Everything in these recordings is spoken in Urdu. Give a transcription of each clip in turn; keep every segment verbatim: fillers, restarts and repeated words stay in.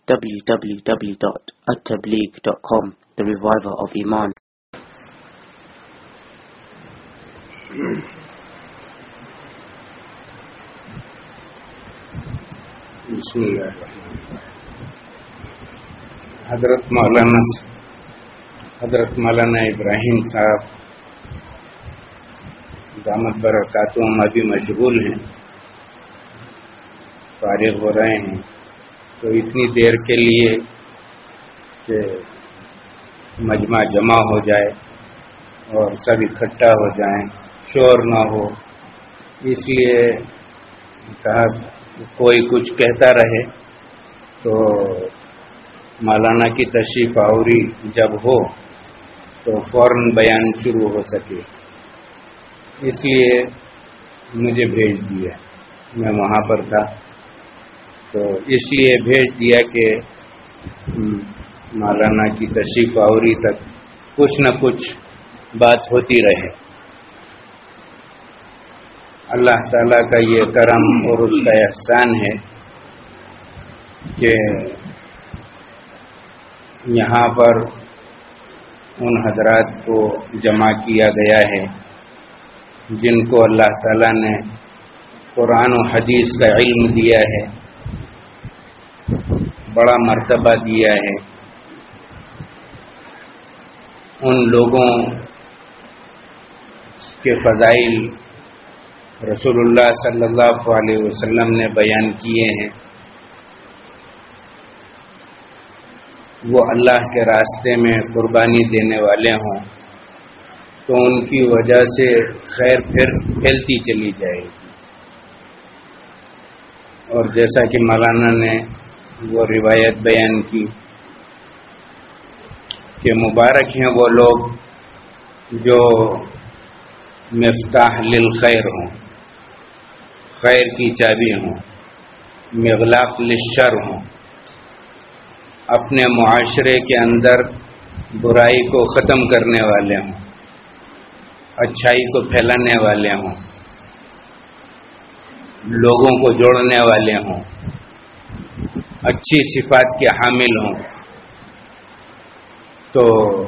w w w dot at tabligh dot com, the reviver of Iman. بسم اللہ الرحمن الرحیم. حضرت مولانا حضرت مولانا ابراہیم صاحب دامت برکاتہم ابھی مشغول ہیں، فارغ ہو رہے ہیں، تو اتنی دیر کے لیے کہ مجمع جمع ہو جائے اور سب اکٹھا ہو جائیں، شور نہ ہو، اس لیے کہا کوئی کچھ کہتا رہے تو مولانا کی تشریف آوری جب ہو تو فوراً بیان شروع ہو سکے، اس لیے مجھے بھیج دیا. میں وہاں پر تھا تو اس لیے بھیج دیا کہ مولانا کی تشریف آوری تک کچھ نہ کچھ بات ہوتی رہے. اللہ تعالیٰ کا یہ کرم اور اس کا احسان ہے کہ یہاں پر ان حضرات کو جمع کیا گیا ہے جن کو اللہ تعالیٰ نے قرآن و حدیث کا علم دیا ہے، بڑا مرتبہ دیا ہے. ان لوگوں کے فضائل رسول اللہ صلی اللہ علیہ وسلم نے بیان کیے ہیں. وہ اللہ کے راستے میں قربانی دینے والے ہوں تو ان کی وجہ سے خیر پھر پھیلتی چلی جائے گی. اور جیسا کہ مولانا نے وہ روایت بیان کی کہ مبارک ہیں وہ لوگ جو مفتاح للخیر ہوں، خیر کی چابی ہوں، مغلاق للشر ہوں، اپنے معاشرے کے اندر برائی کو ختم کرنے والے ہوں، اچھائی کو پھیلانے والے ہوں، لوگوں کو جوڑنے والے ہوں، اچھی صفات کے حامل ہوں. تو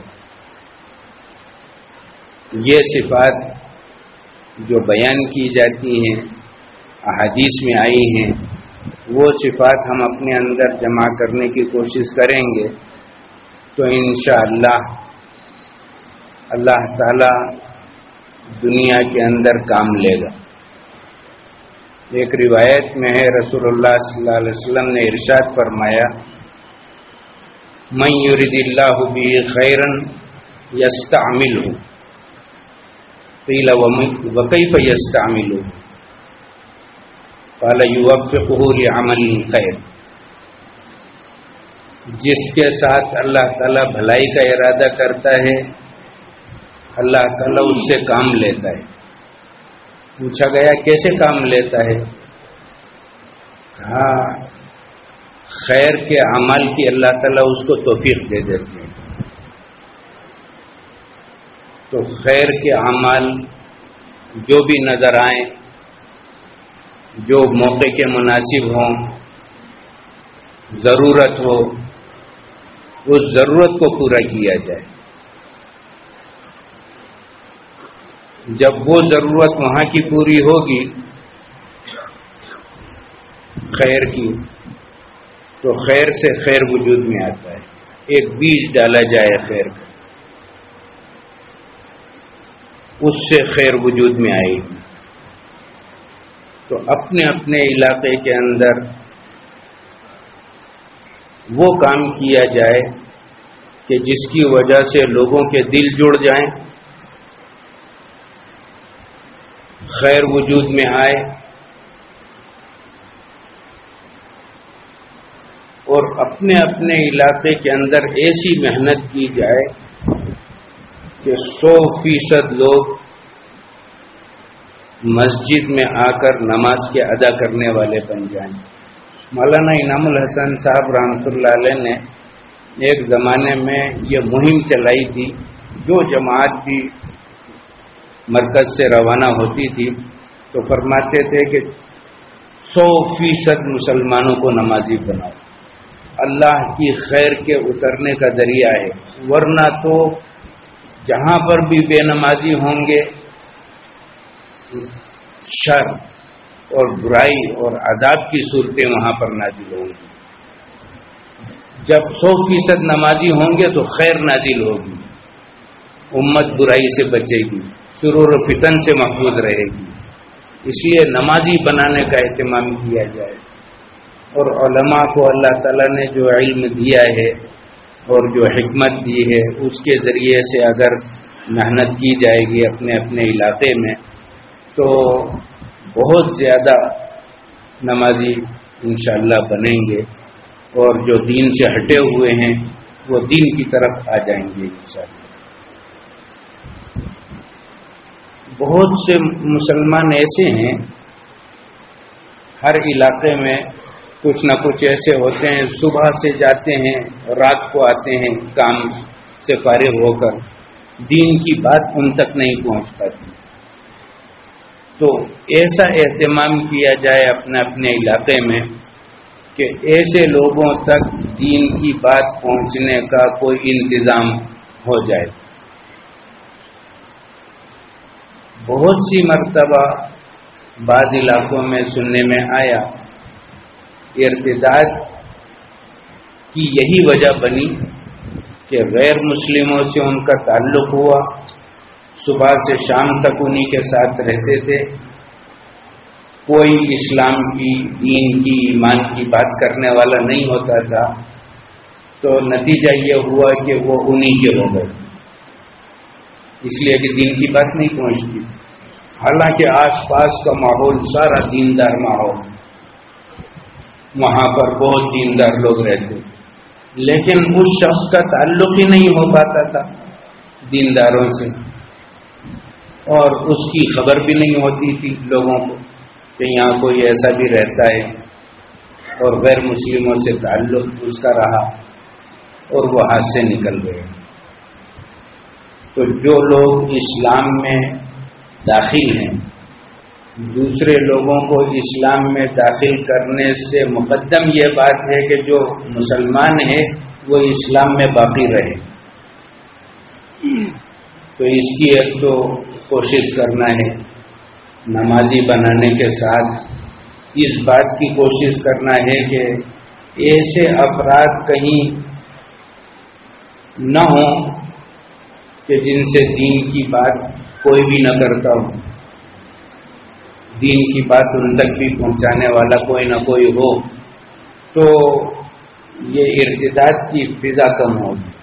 یہ صفات جو بیان کی جاتی ہیں، احادیث میں آئی ہیں، وہ صفات ہم اپنے اندر جمع کرنے کی کوشش کریں گے تو انشاءاللہ اللہ تعالی دنیا کے اندر کام لے گا. ایک روایت میں ہے رسول اللہ صلی اللہ علیہ وسلم نے ارشاد فرمایا، من یرید اللہ بہ خیرا یستعملہ. قیل وکیف یستعملہ؟ قال یوفقہ لعمل الخیر. جس کے ساتھ اللہ تعالی بھلائی کا ارادہ کرتا ہے اللہ تعالیٰ اس سے کام لیتا ہے. پوچھا گیا کیسے کام لیتا ہے؟ کہا خیر کے اعمال کی اللہ تعالیٰ اس کو توفیق دے دیتے ہیں. تو خیر کے اعمال جو بھی نظر آئیں، جو موقع کے مناسب ہوں، ضرورت ہو، اس ضرورت کو پورا کیا جائے. جب وہ ضرورت وہاں کی پوری ہوگی خیر کی تو خیر سے خیر وجود میں آتا ہے. ایک بیج ڈالا جائے خیر کا، اس سے خیر وجود میں آئے گی. تو اپنے اپنے علاقے کے اندر وہ کام کیا جائے کہ جس کی وجہ سے لوگوں کے دل جڑ جائیں، خیر وجود میں آئے، اور اپنے اپنے علاقے کے اندر ایسی محنت کی جائے کہ سو فیصد لوگ مسجد میں آ کر نماز کے ادا کرنے والے بن جائیں. مولانا انعام الحسن صاحب رحمۃ اللہ علیہ نے ایک زمانے میں یہ مہم چلائی تھی. جو جماعت بھی مرکز سے روانہ ہوتی تھی تو فرماتے تھے کہ سو فیصد مسلمانوں کو نمازی بناؤ. اللہ کی خیر کے اترنے کا ذریعہ ہے، ورنہ تو جہاں پر بھی بے نمازی ہوں گے شر اور برائی اور عذاب کی صورتیں وہاں پر نازل ہوں گی۔ جب سو فیصد نمازی ہوں گے تو خیر نازل ہوگی، امت برائی سے بچے گی، شرور و فتن سے محفوظ رہے گی۔ اس لیے نمازی بنانے کا اہتمام کیا جائے، اور علماء کو اللہ تعالیٰ نے جو علم دیا ہے اور جو حکمت دی ہے اس کے ذریعے سے اگر محنت کی جائے گی اپنے اپنے علاقے میں تو بہت زیادہ نمازی انشاءاللہ بنیں گے، اور جو دین سے ہٹے ہوئے ہیں وہ دین کی طرف آ جائیں گے انشاءاللہ۔ بہت سے مسلمان ایسے ہیں ہر علاقے میں کچھ نہ کچھ ایسے ہوتے ہیں، صبح سے جاتے ہیں رات کو آتے ہیں کام سے فارغ ہو کر، دین کی بات ان تک نہیں پہنچ پاتی۔ تو ایسا اہتمام کیا جائے اپنے اپنے علاقے میں کہ ایسے لوگوں تک دین کی بات پہنچنے کا کوئی انتظام ہو جائے۔ بہت سی مرتبہ بعض علاقوں میں سننے میں آیا ارتداد کی یہی وجہ بنی کہ غیر مسلموں سے ان کا تعلق ہوا، صبح سے شام تک انہی کے ساتھ رہتے تھے، کوئی اسلام کی دین کی ایمان کی بات کرنے والا نہیں ہوتا تھا، تو نتیجہ یہ ہوا کہ وہ انہی کے ہو گئے، اس لیے کہ دین کی بات نہیں پہنچتی۔ حالانکہ آس پاس کا ماحول سارا دیندار ماحول، وہاں پر بہت دیندار لوگ رہتے، لیکن اس شخص کا تعلق ہی نہیں ہو پاتا تھا دینداروں سے، اور اس کی خبر بھی نہیں ہوتی تھی لوگوں کو کہ یہاں کوئی ایسا بھی رہتا ہے، اور غیر مسلموں سے تعلق اس کا رہا اور وہ ہاتھ سے نکل گئے۔ تو جو لوگ اسلام میں داخل ہیں، دوسرے لوگوں کو اسلام میں داخل کرنے سے مقدم یہ بات ہے کہ جو مسلمان ہے وہ اسلام میں باقی رہے، تو اس کی ایک تو کوشش کرنا ہے نمازی بنانے کے ساتھ اس بات کی کوشش کرنا ہے کہ ایسے افراد کہیں نہ ہوں کہ جن سے دین کی بات کوئی بھی نہ کرتا ہو، دین کی بات ان تک بھی پہنچانے والا کوئی نہ کوئی ہو، تو یہ ارتداد کی فضا کم ہوگی۔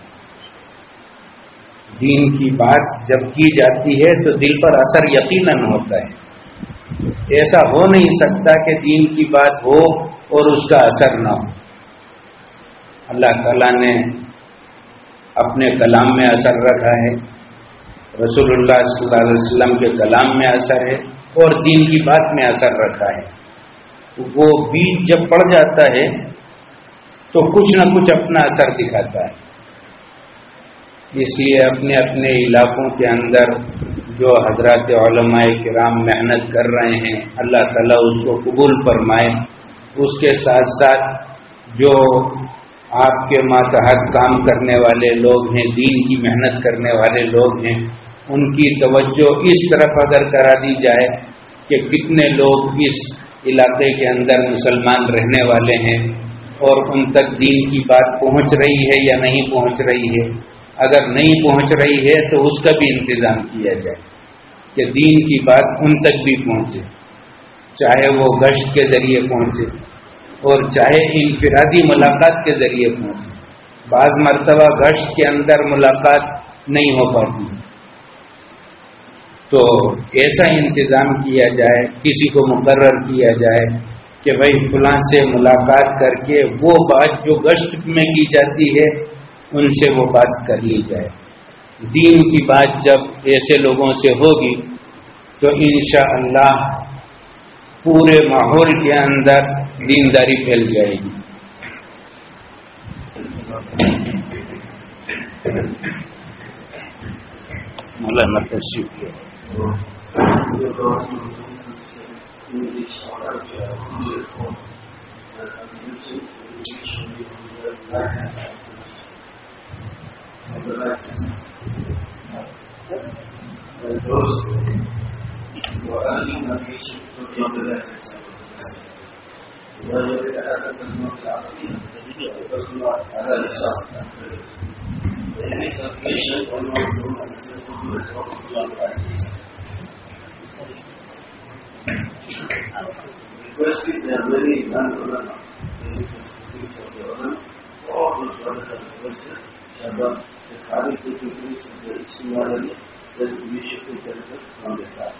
دین کی بات جب کی جاتی ہے تو دل پر اثر یقیناً ہوتا ہے، ایسا ہو نہیں سکتا کہ دین کی بات ہو اور اس کا اثر نہ ہو۔ اللہ تعالیٰ نے اپنے کلام میں اثر رکھا ہے، رسول اللہ صلی اللہ علیہ وسلم کے کلام میں اثر ہے، اور دین کی بات میں اثر رکھا ہے۔ وہ بیج جب پڑ جاتا ہے تو کچھ نہ کچھ اپنا اثر دکھاتا ہے۔ اس لیے اپنے اپنے علاقوں کے اندر جو حضرات علماء کرام محنت کر رہے ہیں اللہ تعالیٰ اس کو قبول فرمائے، اس کے ساتھ ساتھ جو آپ کے ماتحت کام کرنے والے لوگ ہیں، دین کی محنت کرنے والے لوگ ہیں، ان کی توجہ اس طرف اگر کرا دی جائے کہ کتنے لوگ اس علاقے کے اندر مسلمان رہنے والے ہیں اور ان تک دین کی بات پہنچ رہی ہے یا نہیں پہنچ رہی ہے، اگر نہیں پہنچ رہی ہے تو اس کا بھی انتظام کیا جائے کہ دین کی بات ان تک بھی پہنچے، چاہے وہ گشت کے ذریعے پہنچے اور چاہے انفرادی ملاقات کے ذریعے پہنچے۔ بعض مرتبہ گشت کے اندر ملاقات نہیں ہو پاتی، تو ایسا انتظام کیا جائے، کسی کو مقرر کیا جائے کہ بھائی فلاں سے ملاقات کر کے وہ بات جو گشت میں کی جاتی ہے ان سے وہ بات کر لی جائے۔ دین کی بات جب ایسے لوگوں سے ہوگی تو انشاءاللہ پورے ماحول کے اندر دینداری پھیل جائے گی۔ مولانا تشریف لے۔ Request is there are many non-ulama, basic things of the ulama, all those other requests, Shabbat, the Sari to the place of the Ismaili, that we should be delivered from the top.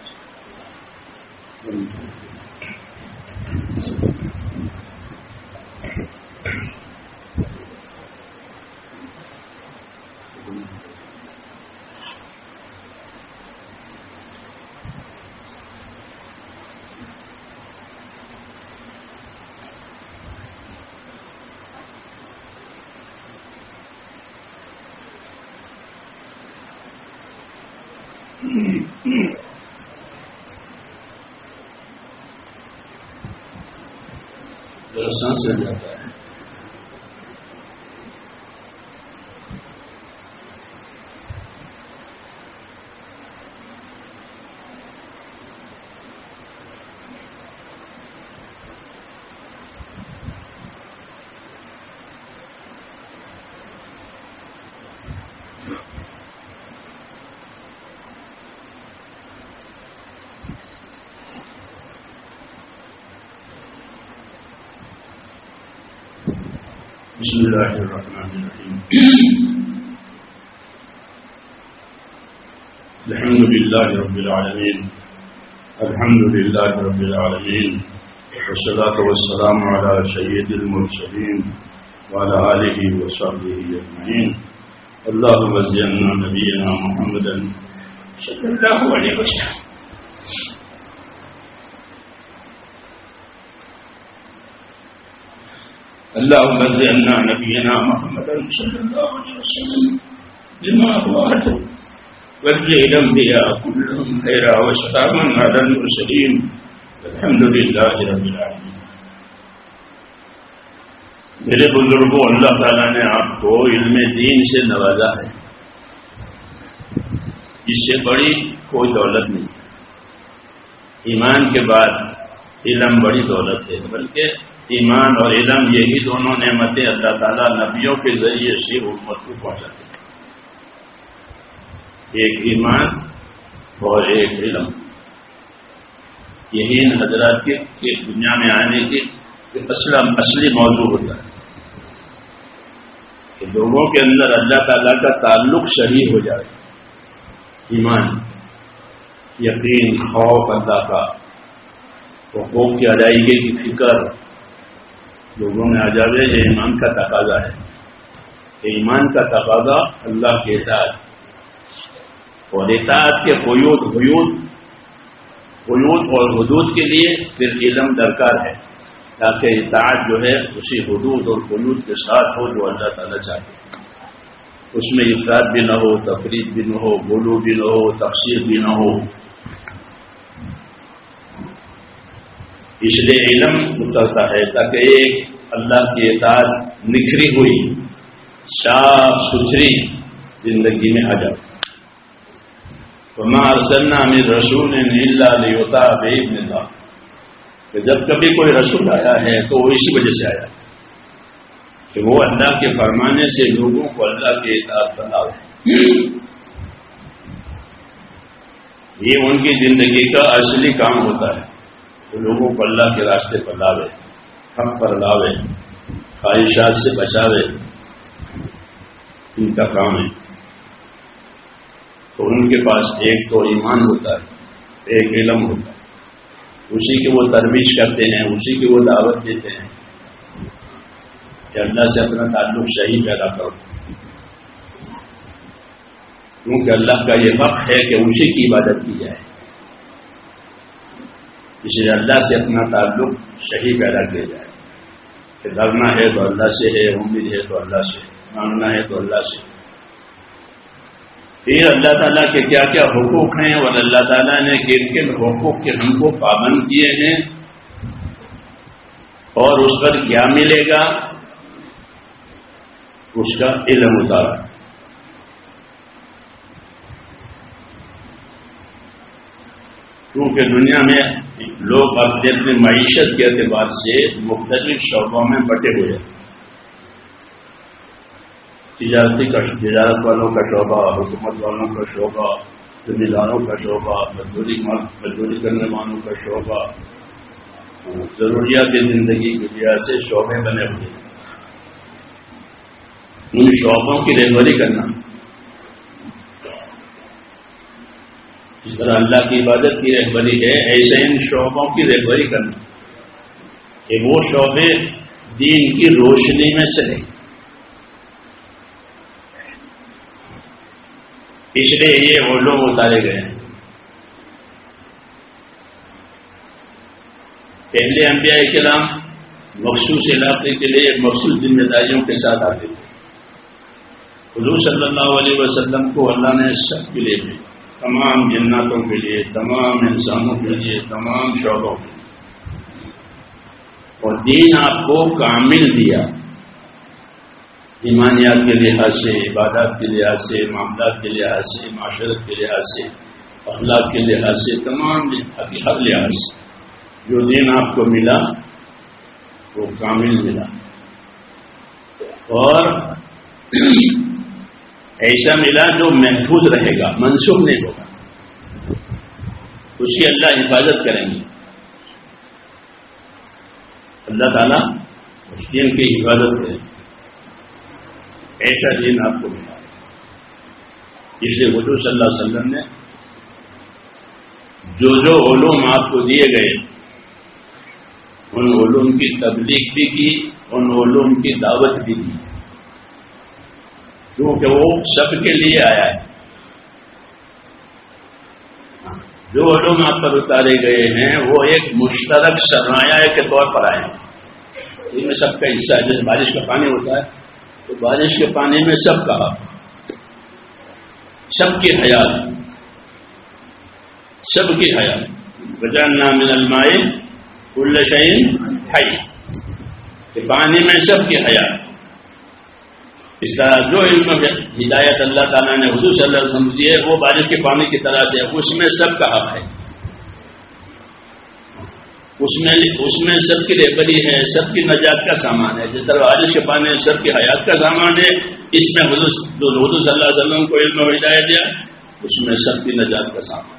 سانس چل جاتا ہے. بسم اللہ الرحمن الرحیم. الحمد للہ رب العالمین الحمد للہ رب العالمین والصلاة والسلام علی سید المرسلین وعلی آلہ وصحبہ اجمعین. اللہم زدنا نبینا محمدا صلی اللہ علیہ وسلم. اللهم زدنا نبينا محمدا صلى الله عليه وسلم بما هو أهل وجه الأنبياء كلهم خيرا وسلاما على المرسلين الحمد لله رب العالمين. میرے بزرگوں، اللہ تعالیٰ نے آپ کو علم دین سے نوازا ہے. اس سے بڑی کوئی دولت نہیں. ایمان کے بعد علم بڑی دولت ہے، بلکہ ایمان اور علم یہی دونوں نعمتیں اللہ تعالیٰ نبیوں کے ذریعے سے امت کو پہنچاتے ہیں. ایک ایمان اور ایک علم، یہی ان حضرات کے دنیا میں آنے کی اصلی موضوع ہوتا ہے کہ لوگوں کے اندر اللہ تعالیٰ کا تعلق صحیح ہو جائے. ایمان، یقین، خوف اللہ کا، حقوق کی ادائیگی کی فکر لوگوں میں آ جاوے. یہ ایمان کا تقاضا ہے. ایمان کا تقاضا اللہ کے اطاعت، اور اطاعت کے قیود حدود قیود اور حدود کے لیے پھر علم درکار ہے، تاکہ اطاعت جو ہے اسی حدود اور قیود کے ساتھ ہو جو اللہ تعالیٰ چاہتے ہیں. اس میں افراط بھی نہ ہو، تفریط بھی نہ ہو، غلو بھی نہ ہو، تقصیر بھی نہ ہو. اس لیے علم اترتا ہے تاکہ ایک اللہ کی اطاعت نکھری ہوئی صاف ستھری زندگی میں آ جائے. وما ارسلنا من رسول الا لیطاع باذن اللہ. کہ جب کبھی کوئی رسول آیا ہے تو وہ اسی وجہ سے آیا کہ وہ اللہ کے فرمانے سے لوگوں کو اللہ کی اطاعت بنائے. یہ ان کی زندگی کا اصلی کام ہوتا ہے، لوگوں کو اللہ کے راستے پر لاوے، حق پر لاوے، خواہشات سے بچاوے. ان کا کام ہے. تو ان کے پاس ایک تو ایمان ہوتا ہے، ایک علم ہوتا ہے. اسی کی وہ ترویج کرتے ہیں، اسی کی وہ دعوت دیتے ہیں کہ اللہ سے اپنا تعلق صحیح پیدا کرو، کیونکہ اللہ کا یہ حق ہے کہ اسی کی عبادت کی جائے. اس لیے اللہ سے اپنا تعلق صحیح پیدا کیا جائے کہ ڈرنا ہے تو اللہ سے ہے، امید ہے تو اللہ سے، مانگنا ہے تو اللہ سے. پھر اللہ تعالیٰ کے کیا کیا حقوق ہیں اور اللہ تعالیٰ نے کن کن حقوق کے ہم کو پابند کیے ہیں، اور اس پر کیا ملے گا؟ اس کا علم اتارا. کیونکہ دنیا میں لوگ اپنے اپنی معیشت کے اعتبار سے مختلف شعبوں میں بٹے ہوئے ہیں. تجارتی کا تجارت والوں کا شعبہ، حکومت والوں کا شعبہ، زمینداروں کا شعبہ، مزدوری مزدوری کرنے والوں کا شعبہ، ضروریات زندگی کی وجہ سے شعبے بنے ہوئے ہیں. ان شعبوں کی رہبری کرنا، جس طرح اللہ کی عبادت کی رہبری ہے ایسے ان شعبوں کی رہبری کرنا کہ وہ شعبے دین کی روشنی میں چلیں. اس لیے یہ علوم اتارے گئے ہیں. پہلے انبیاء کرام مخصوص علاقے کے لیے مخصوص ذمہ داریوں کے ساتھ آتے تھے. حضور صلی اللہ علیہ وسلم کو اللہ نے سب کے لیے بھی، تمام جناتوں کے لیے، تمام انسانوں کے لیے، تمام شعبوں کے لیے، اور دین آپ کو کامل دیا. ایمانیات کے لحاظ سے، عبادات کے لحاظ سے، معاملات کے لحاظ سے، معاشرت کے لحاظ سے، اخلاق کے لحاظ سے، تمام ہر لحاظ سے جو دین آپ کو ملا وہ کامل ملا. اور ایسا ملا جو محفوظ رہے گا، منسوخ نہیں ہوگا. اس کی اللہ حفاظت کریں گے. اللہ تعالیٰ اس دین کی حفاظت کریں گے. ایسا دین آپ کو ملا جسے حضور صلی اللہ علیہ وسلم نے جو جو علوم آپ کو دیے گئے ان علوم کی تبلیغ بھی کی، ان علوم کی دعوت بھی دی، کیونکہ وہ سب کے لیے آیا ہے. جو علوم آپ پر اتارے گئے ہیں وہ ایک مشترک سرمایہ کے طور پر آئے ہیں. ان میں سب کا حصہ ہے. جیسے بارش کا پانی ہوتا ہے تو بارش کے پانی میں سب کا حق، سب کی حیات، سب کی حیات. وجعلنا من الماء کل شیء حی، کہ پانی میں سب کی حیات. اس طرح جو علم ہدایت اللہ تعالیٰ نے حضور صلی اللہ علیہ وسلم دی ہے وہ بارش کے پانی کی طرح سے اس میں سب کا حق ہے. اس میں اس میں سب کی رہبری ہے، سب کی نجات کا سامان ہے. جس طرح بارش کے پانی سب کی حیات کا سامان ہے، اس میں حضور حضور صلی اللہ علیہ وسلم کو علم و ہدایت دیا، اس میں سب کی نجات کا سامان.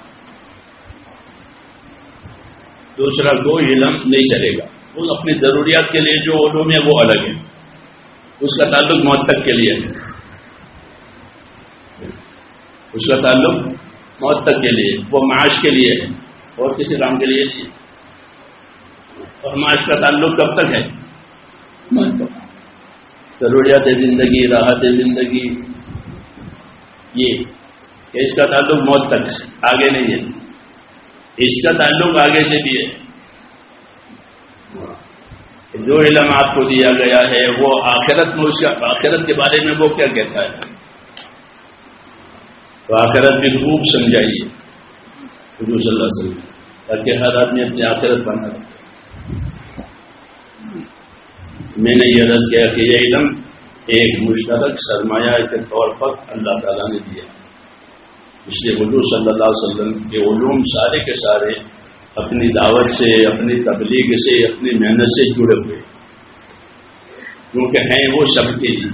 دوسرا کوئی علم نہیں چلے گا. وہ اپنی ضروریات کے لیے جو علوم ہے وہ الگ ہے، اس کا تعلق موت تک کے لیے ہے. اس کا تعلق موت تک کے لیے، وہ معاش کے لیے ہے اور کسی کام کے لیے نہیں. اور معاش کا تعلق کب تک ہے؟ موت تک. ضروریات زندگی، راحت زندگی، یہ اس کا تعلق موت تک سے آگے نہیں ہے. اس کا تعلق آگے سے بھی ہے. جو علم آپ کو دیا گیا ہے وہ آخرت میں، اس کا آخرت کے بارے میں وہ کیا کہتا ہے، تو آخرت بھی خوب سمجھائیے حضور صلی اللہ علیہ وسلم، تاکہ ہر آدمی اپنی آخرت بنا رہے. میں نے یہ عرض کیا کہ یہ علم ایک مشترک سرمایہ کے طور پر اللہ تعالیٰ نے دیا. اس لیے حضور صلی اللہ علیہ وسلم کے علوم سارے کے سارے اپنی دعوت سے، اپنی تبلیغ سے، اپنی محنت سے جڑے ہوئے، کیونکہ ہیں وہ سب کے لیے.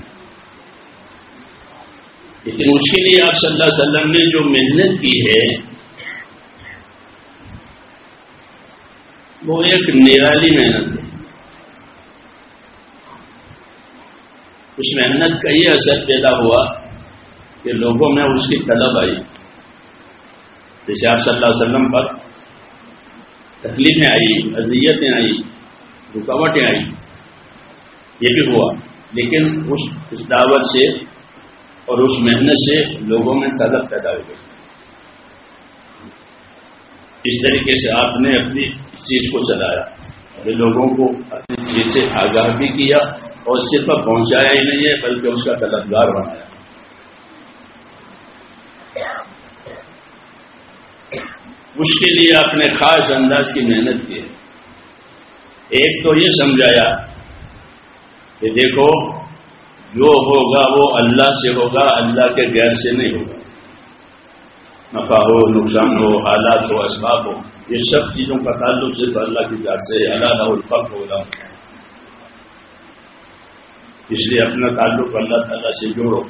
لیکن اس کے لیے آپ صلی اللہ علیہ وسلم نے جو محنت کی ہے وہ ایک نرالی محنت ہے. اس محنت کا یہ اثر پیدا ہوا کہ لوگوں میں اس کی طلب آئی. جیسے آپ صلی اللہ علیہ وسلم پر تکلیفیں آئی، اذیتیں آئی، رکاوٹیں آئی، یہ بھی ہوا، لیکن اس اس دعوت سے اور اس محنت سے لوگوں میں طلب پیدا ہو گئی. اس طریقے سے آپ نے اپنی چیز کو چلایا اور لوگوں کو اپنی چیز سے آگاہ بھی کیا اور صرف پہنچایا ہی نہیں ہے بلکہ اس کا طلبگار بنایا. اس کے لیے آپ نے خاص انداز کی محنت کی ہے. ایک تو یہ سمجھایا کہ دیکھو جو ہوگا وہ اللہ سے ہوگا، اللہ کے غیر سے نہیں ہوگا. نفع ہو، نقصان ہو، حالات ہو، اسباب ہو، یہ سب چیزوں کا تعلق صرف اللہ کی ذات سے. اللہ له الفضل ہوگا، اس لیے اپنا تعلق اللہ تعالیٰ سے جوڑو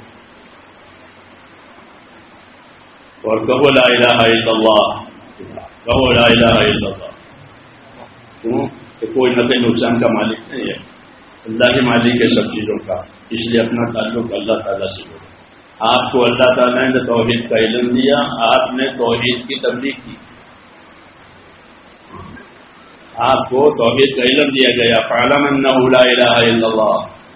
اور کہو لا الہ الا اللہ، کہو لا الہ الا اللہ. کیوں کہ کوئی نفع نقصان کا مالک نہیں ہے، اللہ کے مالک ہے سب چیزوں کا. اس لیے اپنا تعلق اللہ تعالیٰ سے جوڑو. آپ کو اللہ تعالیٰ نے توحید کا علم دیا، آپ نے توحید کی تبلیغ کی. آپ کو توحید کا علم دیا گیا، فاعلم انہ لا الہ الا اللہ.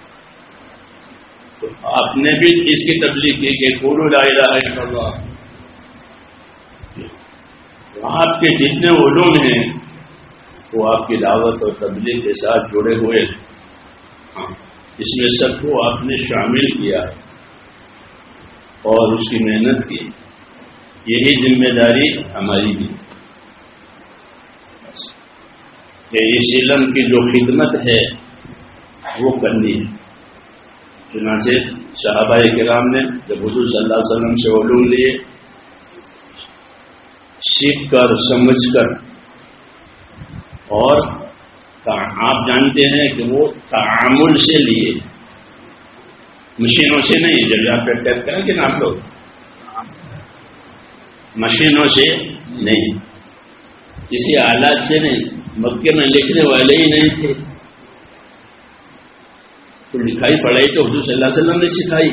تو آپ نے بھی اس کی تبلیغ کی کہ قولوا لا الہ الا اللہ. آپ کے جتنے علوم ہیں وہ آپ کی دعوت اور تبلیغ کے ساتھ جڑے ہوئے ہیں. اس میں سب کو آپ نے شامل کیا ہے اور اس کی محنت کی. یہی ذمہ داری ہماری بھی کہ اس علم کی جو خدمت ہے وہ کرنی ہے. چنانچہ صحابہ کرام نے جب حضور صلی اللہ علیہ وسلم سے علوم لیے، سیکھ کر سمجھ کر، اور آپ جانتے ہیں کہ وہ تعامل سے لیے، مشینوں سے نہیں. جب آپ ٹیپ کریں کہ نا آپ لوگ مشینوں سے نہیں، کسی آلات سے نہیں. مکے میں لکھنے والے ہی نہیں تھے تو لکھائی پڑھائی تو حضور صلی اللہ علیہ وسلم نے سکھائی.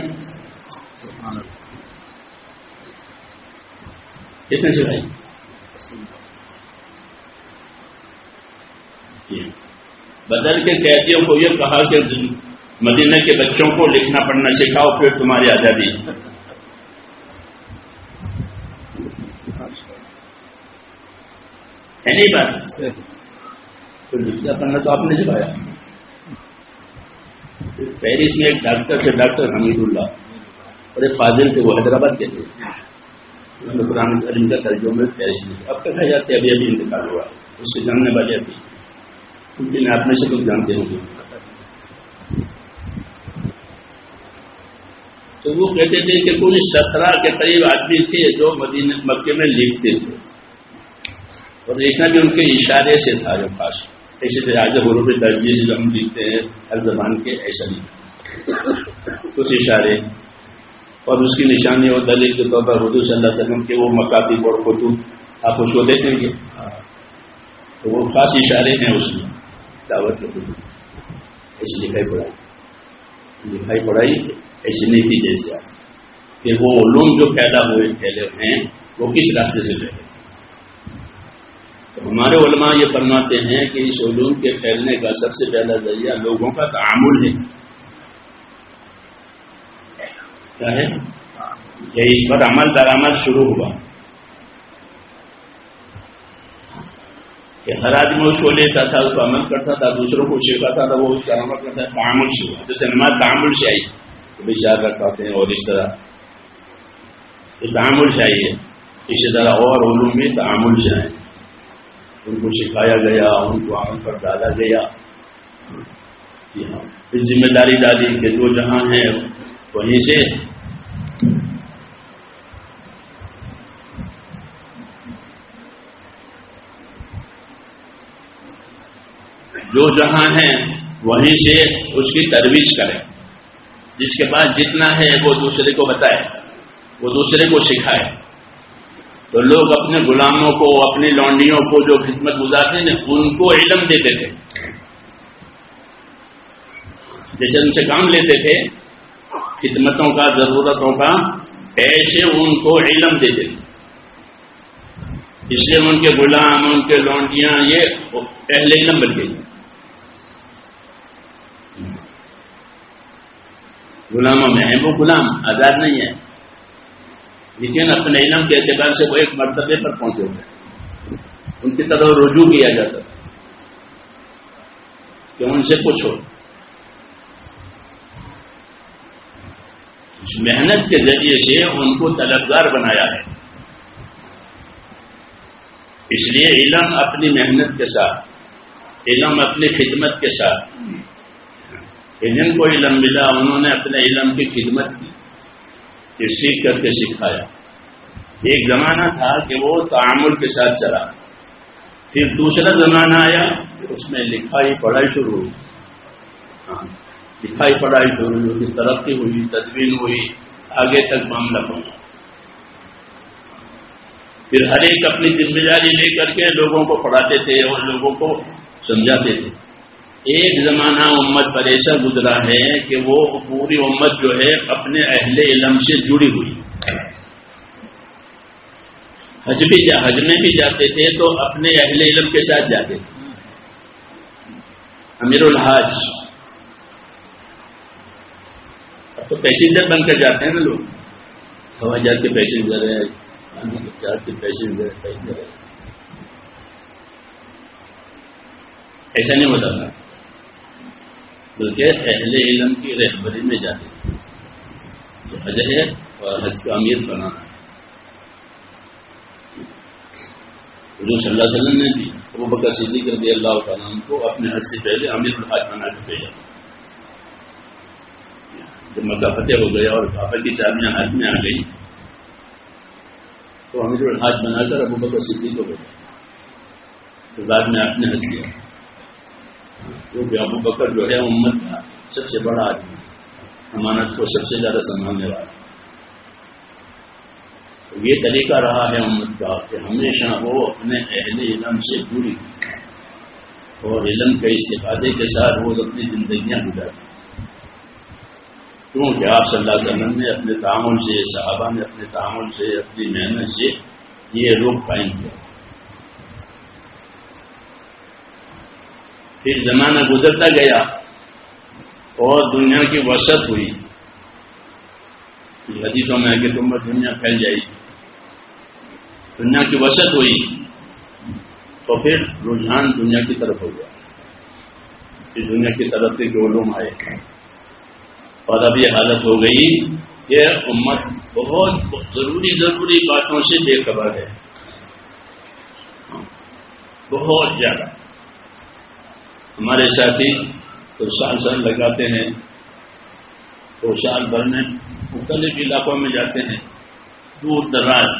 کس نے سکھائی؟ بدل کے قیدیوں کو یہ کہا کہ مدینہ کے بچوں کو لکھنا پڑھنا سکھاؤ، پھر تمہاری آزادی. ہے نہیں بات؟ تو لکھنا پڑھنا تو آپ نے سکھایا. پیرس میں ایک ڈاکٹر تھے، ڈاکٹر حمید اللہ، اور ایک فاضل تھے، وہ حیدرآباد کے تھے. انہوں نے قرآن کریم کا ترجمہ پیرس میں اب تک ہے جاتے، ابھی ابھی انتقال ہوا. اس سے جاننے والے ابھی کیونکہ آپ میں سے کچھ جانتے ہوں گے. تو وہ کہتے تھے کہ کوئی سترہ کے قریب آدمی تھے جو مدینہ مکے میں لکھتے تھے، اور لکھنا بھی ان کے اشارے سے تھا جو خاص. ایسے سے آج حروف درجے سے جو ہم لکھتے ہیں ہر زبان کے، ایسا نہیں، کچھ اشارے. اور اس کی نشانی اور دلیل کے طور پر حضور صلی اللہ علیہ وسلم کے وہ مکاتب اور کتب آپ اس کو دیکھیں گے تو وہ خاص اشارے ہیں اس میں دعوت کے کتب. ایسی لکھائی پڑھائی لکھائی پڑھائی ایسی نہیں تھی جیسے کہ وہ علوم جو پیدا ہوئے پھیلے ہیں وہ کس راستے سے پھیلے. تو ہمارے علماء یہ فرماتے ہیں کہ اس علوم کے پھیلنے کا سب سے پہلا ذریعہ لوگوں کا تعامل ہے. کیا ہے کہ اس پر عمل درآمد شروع ہوا کہ ہر آدمی اس کو لیتا تھا، اس کو عمل کرتا تھا، دوسروں کو سکھاتا تھا، وہ اس کا عمل کرتا ہے. تعامل سے ہوا. جیسے نماز تعامل سے آئی تو بھی چار رکھاتے ہیں، اور اس طرح یہ تعامل سے آئی ہے. اسی طرح اور علوم میں تعامل سے آئے، ان کو سکھایا گیا، ان کو عمل پر ڈالا گیا. اس ذمہ داری ڈالی کہ جو جہاں ہیں وہیں سے جو جہاں ہیں وہیں سے اس کی ترویج کریں. جس کے پاس جتنا ہے وہ دوسرے کو بتائے، وہ دوسرے کو سکھائے. تو لوگ اپنے غلاموں کو، اپنی لونڈیوں کو جو خدمت گزارتے ہیں ان کو علم دیتے تھے. جیسے ان سے کام لیتے تھے خدمتوں کا، ضرورتوں کا، ایسے ان کو علم دیتے تھے. اس لیے ان کے غلام، ان کے لونڈیاں یہ اہل علم بن گئی. غلاموں میں ہیں وہ غلام، آزاد نہیں ہے، لیکن اپنے علم کے اعتبار سے وہ ایک مرتبے پر پہنچے ہوئے. ان کی طرف رجوع کیا جاتا کہ ان سے پوچھو. اس محنت کے ذریعے سے ان کو طلبگار بنایا ہے. اس لیے علم اپنی محنت کے ساتھ علم اپنی خدمت کے ساتھ، جن کو علم ملا انہوں نے اپنے علم کی خدمت کی کہ سیکھ کر کے سکھایا۔ ایک زمانہ تھا کہ وہ تعامل کے ساتھ چلا، پھر دوسرا زمانہ آیا اس میں لکھائی پڑھائی شروع ہوئی، ہاں لکھائی پڑھائی شروع ہوئی، ترقی ہوئی، تدوین ہوئی، آگے تک معاملہ پہنچا۔ پھر ہر ایک اپنی ذمہ داری لے کر کے لوگوں کو پڑھاتے تھے اور لوگوں کو سمجھاتے تھے۔ ایک زمانہ امت پر ایسا گزرا ہے کہ وہ پوری امت جو ہے اپنے اہل علم سے جڑی ہوئی۔ حج بھی جا حج میں بھی جاتے تھے تو اپنے اہل علم کے ساتھ جاتے تھے۔ امیر الحاج اب تو پیسنجر بن کر جاتے ہیں نا لوگ، ہوائی جہاز کے پیسنجر ہے، جہاز کے پیسنجر پیسنجر ہے، ایسا نہیں ہوتا تھا، بلکہ اہل علم کی رہبری میں جاتے تھے۔ تو حج ہے اور حج کا امیر بنانا، حضور صلی اللہ علیہ وسلم نے بھی ابو بکر صدیق رضی اللہ تعالیٰ عنہ کو اپنے حج سے پہلے امیر الحاج بنا کے بھیجا۔ جب مکہ فتح ہو گیا اور کعبہ کی چابیاں ہاتھ میں آ گئی تو امیر الحاج بنا کر ابو بکر صدیق کو بھیجا، تو بعد میں آپ نے حج کیا، کیونکہ ابو بکر جو ہے امت کا سب سے بڑا آدمی، امانت کو سب سے زیادہ سنبھالنے والا۔ یہ طریقہ رہا ہے امت کا کہ ہمیشہ وہ اپنے اہل علم سے جڑی اور علم کے استفادے کے ساتھ وہ اپنی زندگیاں گزارتی، کیونکہ آپ صلی اللہ علیہ وسلم نے اپنے تعامل سے، صحابہ نے اپنے تعامل سے، اپنی محنت سے یہ رخ قائم کیا۔ پھر زمانہ گزرتا گیا اور دنیا کی وسعت ہوئی، حدیثوں میں کہ تم دنیا پھیل جائے گی، دنیا کی وسعت ہوئی تو پھر رجحان دنیا کی طرف ہو گیا، پھر دنیا کی طرف سے جو علوم آئے اور اب یہ حالت ہو گئی کہ امت بہت ضروری ضروری باتوں سے بے خبر ہے، بہت زیادہ۔ ہمارے ساتھی تو سال سال لگاتے ہیں، تو سال بھر میں مختلف علاقوں میں جاتے ہیں، دور دراز،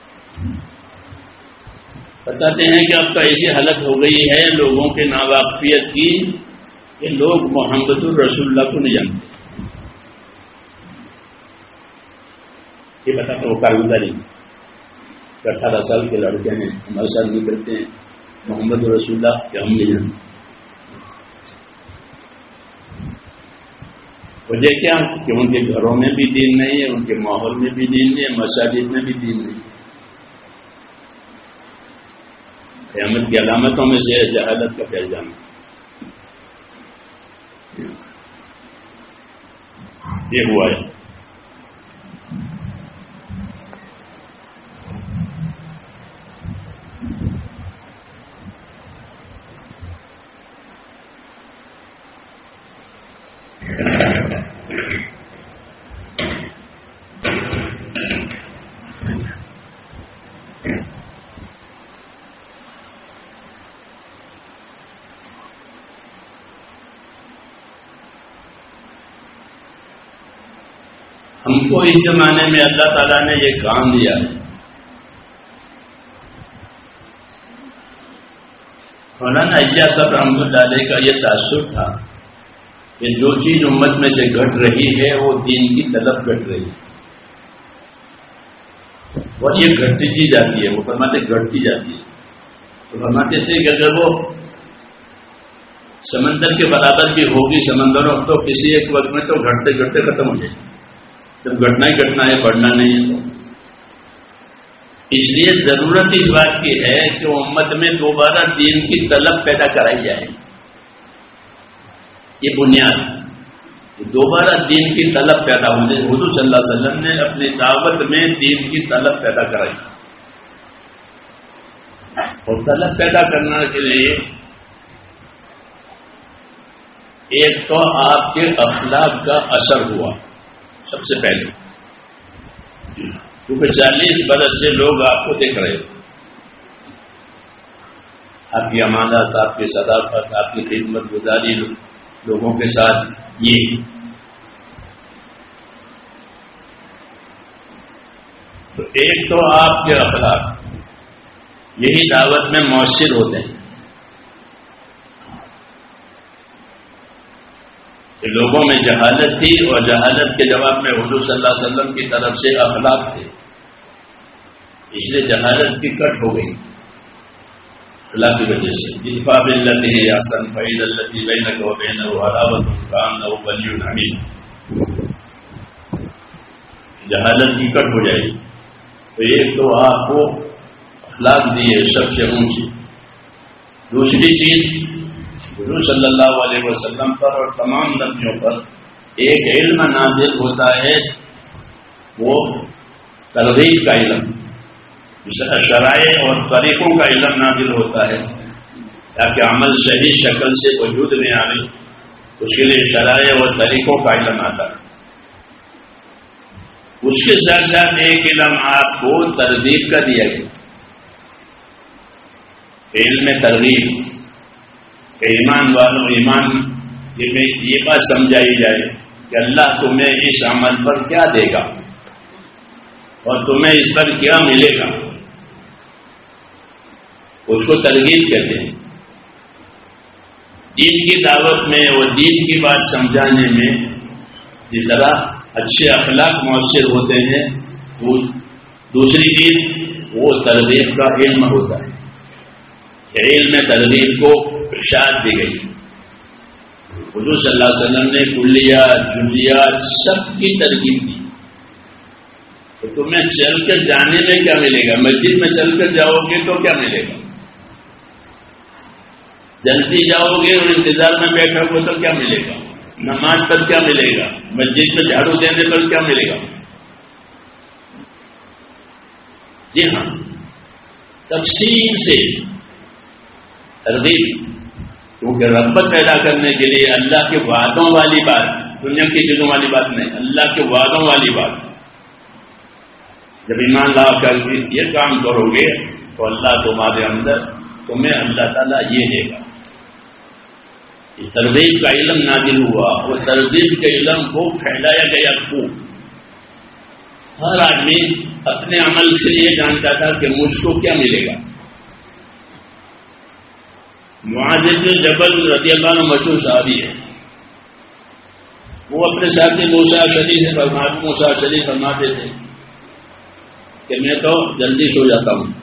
بتاتے ہیں کہ اب تو ایسی حالت ہو گئی ہے لوگوں کے ناواقفیت کی کہ لوگ محمد الرسول اللہ کو نہیں جانتے۔ یہ بتاتے وہ کارگزاری اٹھارہ سال کے لڑکے ہیں ہمارے ساتھ نکلتے ہیں محمد الرسول اللہ کہ ہم نہیں جانتے۔ وجہ کیا کہ ان کے گھروں میں بھی دین نہیں ہے، ان کے ماحول میں بھی دین نہیں ہے، مساجد میں بھی دین نہیں ہے۔ قیامت کی علامتوں میں سے جہالت کا پھیل جانا، یہ ہوا ہے۔ ہم کو اس زمانے میں اللہ تعالیٰ نے یہ کام دیا ہے، مولانا اجازت صاحب رحمۃ اللہ علیہ کا یہ تاثر تھا کہ جو چیز امت میں سے گھٹ رہی ہے وہ دین کی طلب گھٹ رہی ہے، اور یہ گھٹتی جی جاتی ہے، وہ فرماتے گھٹتی جاتی ہے، تو فرماتے تھے کہ اگر وہ سمندر کے برابر بھی ہوگی سمندروں تو کسی ایک وقت میں تو گھٹتے گھٹتے ختم ہو جائے گی، جب گھٹنا ہی گھٹنا ہے بڑھنا نہیں ہے۔ اس لیے ضرورت اس بات کی ہے کہ امت میں دوبارہ دین کی طلب پیدا کرائی جائے، یہ بنیاد دوبارہ دین کی طلب پیدا ہونے۔ حضور صلی اللہ علیہ وسلم نے اپنی دعوت میں دین کی طلب پیدا کرائی، اور طلب پیدا کرنے کے لیے ایک تو آپ کے اخلاق کا اثر ہوا سب سے پہلے، کیونکہ چالیس برس سے لوگ آپ کو دیکھ رہے، آپ کی امانت، آپ کی صداقت، آپ کی خدمت گزاری لوگوں کے ساتھ، یہ تو ایک تو آپ کے اخلاق یہی دعوت میں مؤثر ہوتے ہیں کہ لوگوں میں جہالت تھی اور جہالت کے جواب میں حضور صلی اللہ علیہ وسلم کی طرف سے اخلاق تھے، اس لیے جہالت کی کٹ ہو گئی اللہ کی وجہ سے. ادفع باللتی ہی احسن فإذا الذی بینک وبینہ عداوۃ کأنہ ولی حمیم. جہالت کی کٹ ہو جائے گی. تو ایک تو آپ کو اخلاق دیے سب سے اونچی. دوسری چیز حضور صلی اللہ علیہ وسلم پر اور تمام نبیوں پر ایک علم نازل ہوتا ہے، وہ ترغیب کا علم، شرائع اور طریقوں کا علم نازل ہوتا ہے تاکہ عمل صحیح شکل سے وجود میں آئے. اس کے لیے شرائع اور طریقوں کا علم آتا ہے. اس کے ساتھ ساتھ ایک علم آپ کو ترغیب کا دیا گیا، علم ترغیب کہ ایمان والوں ایمان یہ بات سمجھائی جائے کہ اللہ تمہیں اس عمل پر کیا دے گا اور تمہیں اس پر کیا ملے گا. اس کو ترغیب کہتے ہیں. دین کی دعوت میں اور دین کی بات سمجھانے میں جس طرح اچھے اخلاق مؤثر ہوتے ہیں، دوسری چیز وہ ترغیب کا علم ہوتا ہے. علم ترغیب کو ارشاد دی گئی. حضور صلی اللہ علیہ وسلم نے کلیات جزیات سب کی ترغیب دی. تو تمہیں چل کر جانے میں کیا ملے گا؟ مسجد میں چل کر جاؤ گے تو کیا ملے گا؟ جلدی جاؤ گے اور انتظار میں بیٹھو گے تو کیا ملے گا؟ نماز پر کیا ملے گا؟ مسجد میں جھاڑو دینے پر کیا ملے گا؟ جی ہاں، تفصیل سے ترغیب، کیونکہ رغبت پیدا کرنے کے لیے اللہ کے وعدوں والی بات، دنیا کی چیزوں والی بات نہیں، اللہ کے وعدوں والی بات. جب ایمان لا کر یہ کام کرو گے تو اللہ تمہارے اندر تمہیں اللہ تعالیٰ یہ دے گا. ترغیب کا علم نازل ہوا اور ترغیب کے علم کو پھیلایا گیا خوب. ہر آدمی اپنے عمل سے یہ جانتا تھا کہ مجھ کو کیا ملے گا. معاذ بن جبل رضی اللہ عنہ مشہور صحابی ہے. وہ اپنے ساتھی موسیٰ شریف سے فرماتے موسیٰ شریف فرماتے تھے کہ میں تو جلدی سو جاتا ہوں،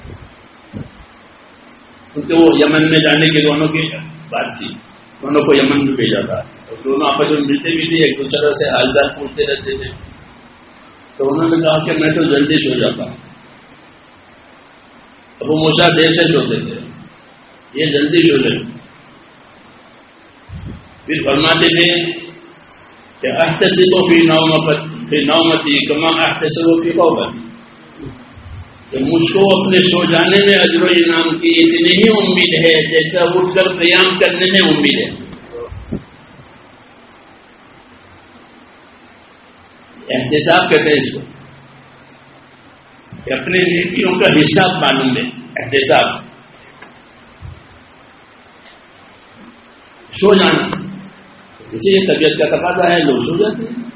کیونکہ وہ یمن میں جانے کی دونوں کی بات تھی، دونوں کو یمن میں بھیجا تھا اور دونوں آپس میں ملتے بھی تھے، ایک دوسرے سے حال چال پوچھتے رہتے تھے. تو انہوں نے کہا کہ میں تو جلدی سو جاتا ہوں. اب وہ موسیٰ دیر سے سوتے تھے، یہ جلدی سو جائے. پھر فرماتے تھے کہ احتسب فی نومتی نومتی کما احتسب فی قومتی، کہ مجھ کو اپنے سو جانے میں اجر و انعام کی اتنی ہی امید ہے جیسا اٹھ کر قیام کرنے میں امید ہے. احتساب کہتے ہیں اس کو کہ اپنے نیکیوں کا حساب معلوم ہے. احتساب سو جانا، اسی لیے طبیعت کا تقاضا ہے، لوگ سو جاتے ہیں.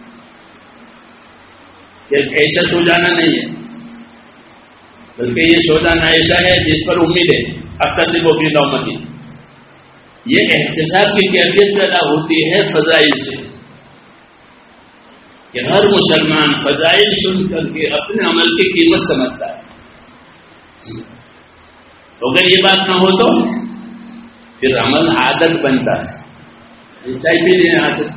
کہ ایسا سو جانا نہیں ہے، بلکہ یہ سو جانا ایسا ہے جس پر امید ہے. احتسب فی نومتی، یہ احتساب کی کیفیت پیدا ہوتی ہے فضائل سے، کہ ہر مسلمان فضائل سن کر کے اپنے عمل کی قیمت سمجھتا ہے. تو اگر یہ بات نہ ہو تو پھر عمل عادت بنتا ہے. چائے پیتے ہیں عادت،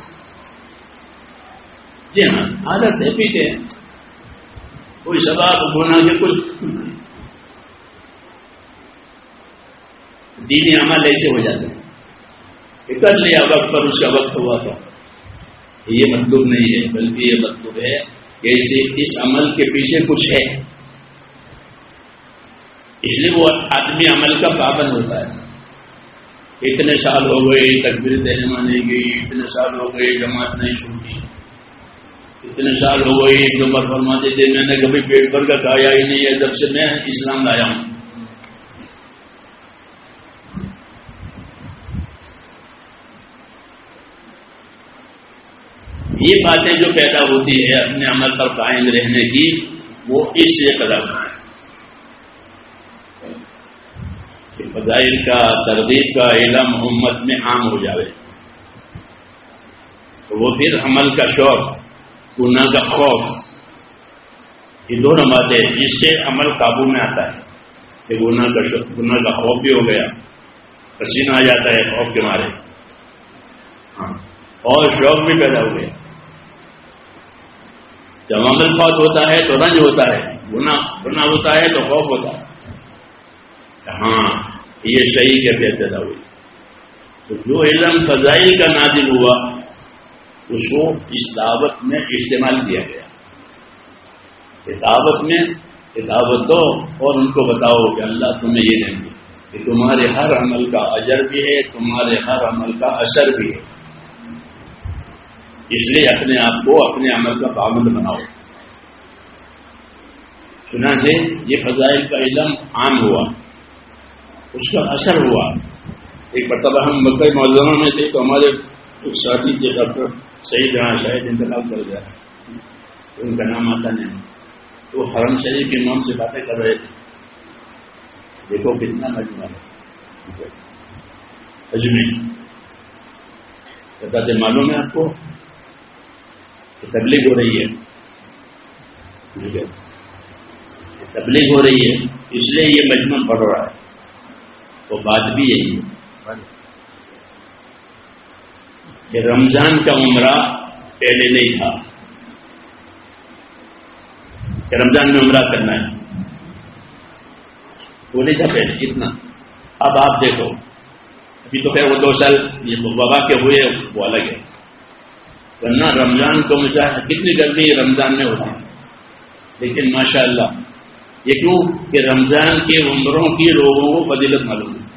جی ہاں عادت ہے، پیتے ہیں، کوئی سبب ہونا کہ کچھ دینی عمل ایسے ہو جاتے ہیں کہ کر لیا وقت پر، اس کا وقت ہوا تھا. یہ مطلوب نہیں ہے، بلکہ یہ مطلوب ہے کہ اس عمل کے پیچھے کچھ ہے، اس لیے وہ آدمی عمل کا پابند ہوتا ہے. اتنے سال ہو گئے تکبیر تحریمہ نہیں گئی، اتنے سال ہو گئے جماعت نہیں چھوٹی، اتنے سال ہو گئے جو بار فرماتے تھے میں نے کبھی پیٹ بھر کا کھایا ہی نہیں ہے جب سے میں اسلام لایا ہوں. یہ باتیں جو پیدا ہوتی ہے اپنے عمل پر قائم رہنے کی، وہ اس سے پیدا ہوتی ہے کہ فضائل کا، ترغیب کا علم امت میں عام ہو جائے، تو وہ پھر عمل کا شوق، گناہ کا خوف، یہ دونوں باتیں، اس سے عمل قابو میں آتا ہے کہ گناہ کا شوق، گناہ کا خوف بھی ہو گیا، پسینہ آ جاتا ہے خوف کے مارے، ہاں، اور شوق بھی پیدا ہو گیا۔ جب عمل خوف ہوتا ہے تو رنج ہوتا ہے، گناہ گناہ ہوتا ہے تو خوف ہوتا ہے، ہاں یہ صحیح کیفیت پیدا ہوئی۔ تو جو علم فضائل کا نازل ہوا اس کو اس دعوت میں استعمال کیا گیا، دعوت میں دعوت دو اور ان کو بتاؤ کہ اللہ تمہیں یہ دیں گے کہ تمہارے ہر عمل کا اجر بھی ہے، تمہارے ہر عمل کا اثر بھی ہے، اس لیے اپنے آپ کو اپنے عمل کا پابند بناؤ۔ چنانچہ یہ فضائل کا علم عام ہوا، اس کا اثر ہوا۔ ایک مرتبہ ہم مکہ معظمہ میں تھے تو ہمارے کچھ ساتھی کے ڈاکٹر سعید رہا شاید انتقال کر گیا، ان کا نام آتا نہیں، تو حرم شریف کے امام سے باتیں کر رہے تھے، دیکھو کتنا مجمع ہے اجمیر، بتاتے معلوم ہے آپ کو کہ تبلیغ ہو رہی ہے، تبلیغ ہو رہی ہے اس لیے یہ مجمع پڑھ رہا ہے، تو بات بھی یہی ہے کہ رمضان کا عمرہ پہلے نہیں تھا کہ رمضان میں عمرہ کرنا ہے، وہ نہیں تھا پہلے اتنا۔ اب آپ دیکھو ابھی تو خیر وہ دو سال یہ وبا کے ہوئے وہ الگ ہے، ورنہ رمضان کو مجھے کتنی گرمی رمضان میں ہوتی ہے، لیکن ماشاءاللہ یہ کیوں کہ رمضان کے عمروں کی لوگوں کو فضیلت معلوم ہے۔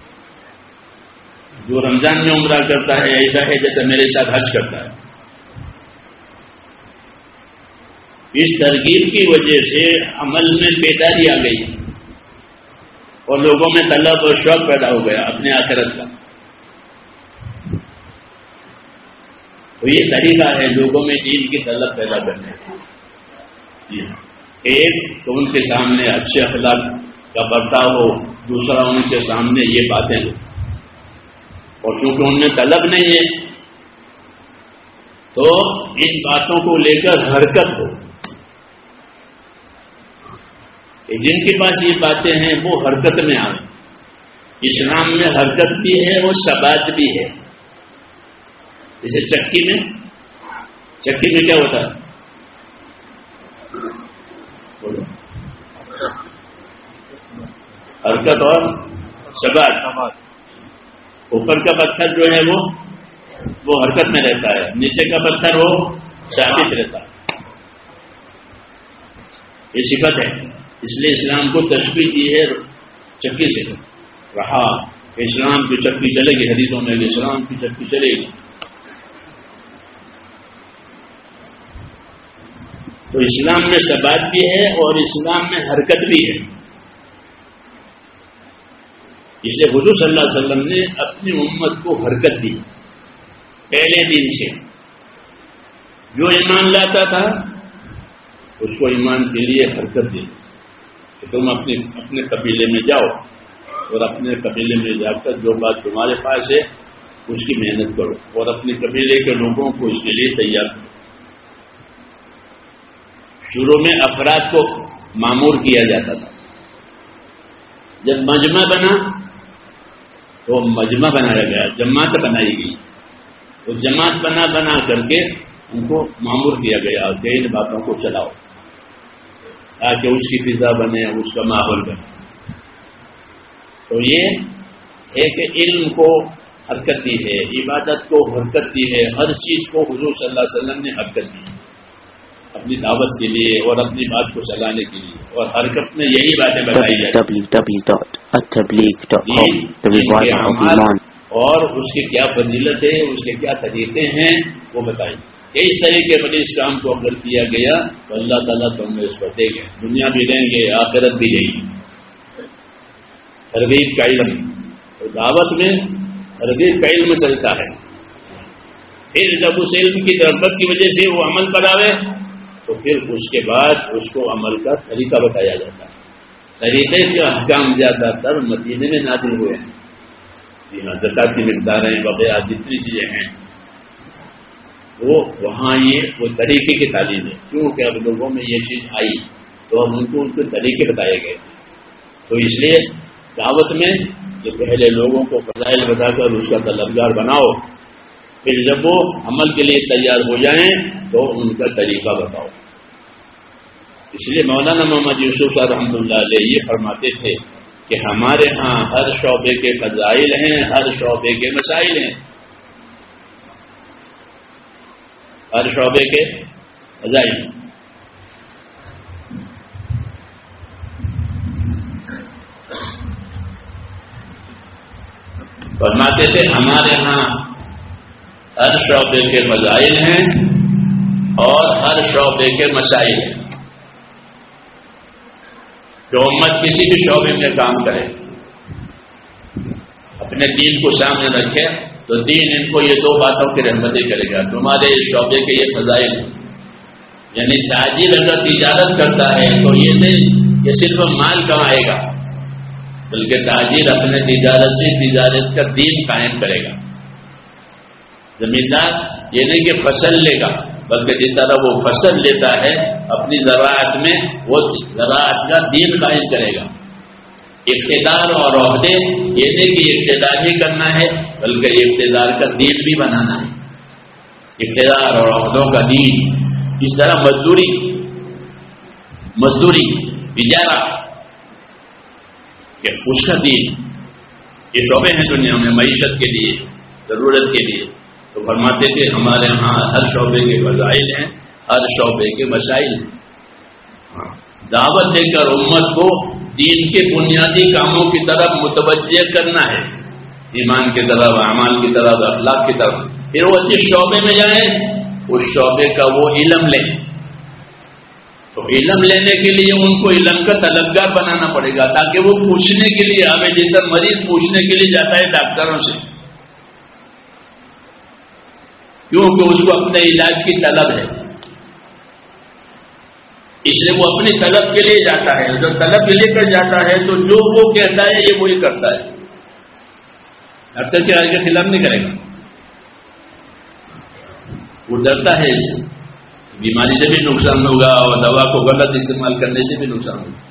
جو رمضان میں عمرہ کرتا ہے ایسا ہے جیسے میرے ساتھ حج کرتا ہے۔ اس ترغیب کی وجہ سے عمل میں بیداری آ گئی اور لوگوں میں طلب اور شوق پیدا ہو گیا اپنے آخرت کا۔ تو یہ طریقہ ہے لوگوں میں دین کی طلب پیدا کرنے کا۔ ایک تو ان کے سامنے اچھے اخلاق کا برتاؤ ہو، دوسرا ان کے سامنے یہ باتیں ہو، اور چونکہ ان میں طلب نہیں ہے تو ان باتوں کو لے کر حرکت ہو، کہ جن کے پاس یہ باتیں ہیں وہ حرکت میں آئیں۔ اسلام میں حرکت بھی ہے اور ثبات بھی ہے۔ جیسے چکی میں چکی میں کیا ہوتا ہے؟ حرکت اور ثبات۔ اوپر کا پتھر جو ہے وہ وہ حرکت میں رہتا ہے، نیچے کا پتھر وہ ثابت رہتا ہے، یہ صفت ہے۔ اس لیے اسلام کو تشبیہ دی ہے چکی سے، رہا اسلام کی چکی چلے گی، حدیثوں میں اسلام کی چکی چلے گی۔ تو اسلام میں ثبات بھی ہے اور اسلام میں حرکت بھی ہے۔ اس لیے حضور صلی اللہ علیہ وسلم نے اپنی امت کو حرکت دی پہلے دن سے۔ جو ایمان لاتا تھا اس کو ایمان کے لیے حرکت دی کہ تم اپنے اپنے قبیلے میں جاؤ اور اپنے قبیلے میں جا کر جو بات تمہارے پاس ہے اس کی محنت کرو اور اپنے قبیلے کے لوگوں کو اس کے لیے تیار کرو۔ شروع میں افراد کو مامور کیا جاتا تھا، جب مجمع بنا تو مجمع بنایا گیا، جماعت بنائی گئی، تو جماعت بنا بنا کر کے ان کو مامور کیا گیا کہ ان باتوں کو چلاؤ تاکہ اس کی فضا بنے، اس کا ماحول بنے۔ تو یہ ایک علم کو حرکت دی ہے، عبادت کو حرکت دی ہے، ہر چیز کو حضور صلی اللہ علیہ وسلم نے حرکت دی اپنی دعوت کے لیے اور اپنی بات کو چلانے کے لیے، اور حرکت میں یہی باتیں بتائی جائیں اور اس کی کیا فضیلت ہے، اس کے کیا طریقے ہیں وہ بتائیں۔ اس طریقے پر اس کام کو اگر کیا گیا تو اللہ تعالیٰ تمہیں اس کو دے گا، دنیا بھی دیں گے، آخرت بھی دیں گے۔ ترغیب کا علم، دعوت میں ترغیب کا علم چلتا ہے، پھر جب اس علم کی رغبت کی وجہ سے وہ عمل پر آوے تو پھر اس کے بعد اس کو عمل کا طریقہ بتایا جاتا ہے. طریقے کے احکام زیادہ تر مدینے میں نازل ہوئے ہیں. یہاں زکات کی مقداریں وغیرہ جتنی چیزیں ہیں وہ وہاں یہ وہ طریقے کی تعلیم ہے. کیونکہ اب لوگوں میں یہ چیز آئی تو ہم ان کو ان کے طریقے بتائے گئے. تو اس لیے دعوت میں کہ پہلے لوگوں کو فضائل بتا کر اس کا طلبگار بناؤ، پھر جب وہ عمل کے لیے تیار ہو جائیں تو ان کا طریقہ بتاؤ. اس لیے مولانا محمد یوسف صاحب رحمۃ اللہ علیہ یہ فرماتے تھے کہ ہمارے ہاں ہر شعبے کے فضائل ہیں، ہر شعبے کے مسائل ہیں، ہر شعبے کے فضائل. فرماتے تھے ہمارے ہاں ہر شعبے کے فضائل ہیں اور ہر شعبے کے مسائل ہیں. جو امت کسی بھی شعبے میں کام کرے، اپنے دین کو سامنے رکھے تو دین ان کو یہ دو باتوں کی رحمتیں کرے گا. تمہارے اس شعبے کے یہ فضائل، یعنی تاجر اگر تجارت کرتا ہے تو یہ نہیں کہ صرف مال کمائے گا، بلکہ تاجر اپنے تجارت سے تجارت کا دین قائم کرے گا. زمیندار یہ نہیں کہ فصل لے گا، بلکہ جس طرح وہ فصل لیتا ہے اپنی زراعت میں وہ زراعت کا دین قائم کرے گا. اقتدار اور عہدے یہ نہیں کہ اقتدار ہی کرنا ہے بلکہ اقتدار کا دین بھی بنانا ہے. اقتدار اور عہدوں کا دین. اس طرح مزدوری مزدوری اجارہ کہ اس کا دین. یہ شعبے ہیں دنیا میں معیشت کے لیے، ضرورت کے لیے. تو فرماتے تھے ہمارے ہاں ہر شعبے کے فضائل ہیں، ہر شعبے کے مسائل ہیں. دعوت دے کر امت کو دین کے بنیادی کاموں کی طرف متوجہ کرنا ہے، ایمان کی طرف، اعمال کی طرف، اخلاق کی طرف. پھر وہ جس شعبے میں جائیں اس شعبے کا وہ علم لیں. تو علم لینے کے لیے ان کو علم کا طلبگار بنانا پڑے گا تاکہ وہ پوچھنے کے لیے آوے. جس طرح مریض پوچھنے کے لیے جاتا ہے ڈاکٹروں سے، کیونکہ اس کو اپنے علاج کی طلب ہے، اس لیے وہ اپنی طلب کے لیے جاتا ہے. جب طلب لے کر جاتا ہے تو جو وہ کہتا ہے یہ وہی کرتا ہے. ڈاکٹر کے رائے کے خلاف نہیں کرے گا. وہ ڈرتا ہے اس سے بیماری سے بھی نقصان ہوگا اور دوا کو غلط استعمال کرنے سے بھی نقصان ہوگا.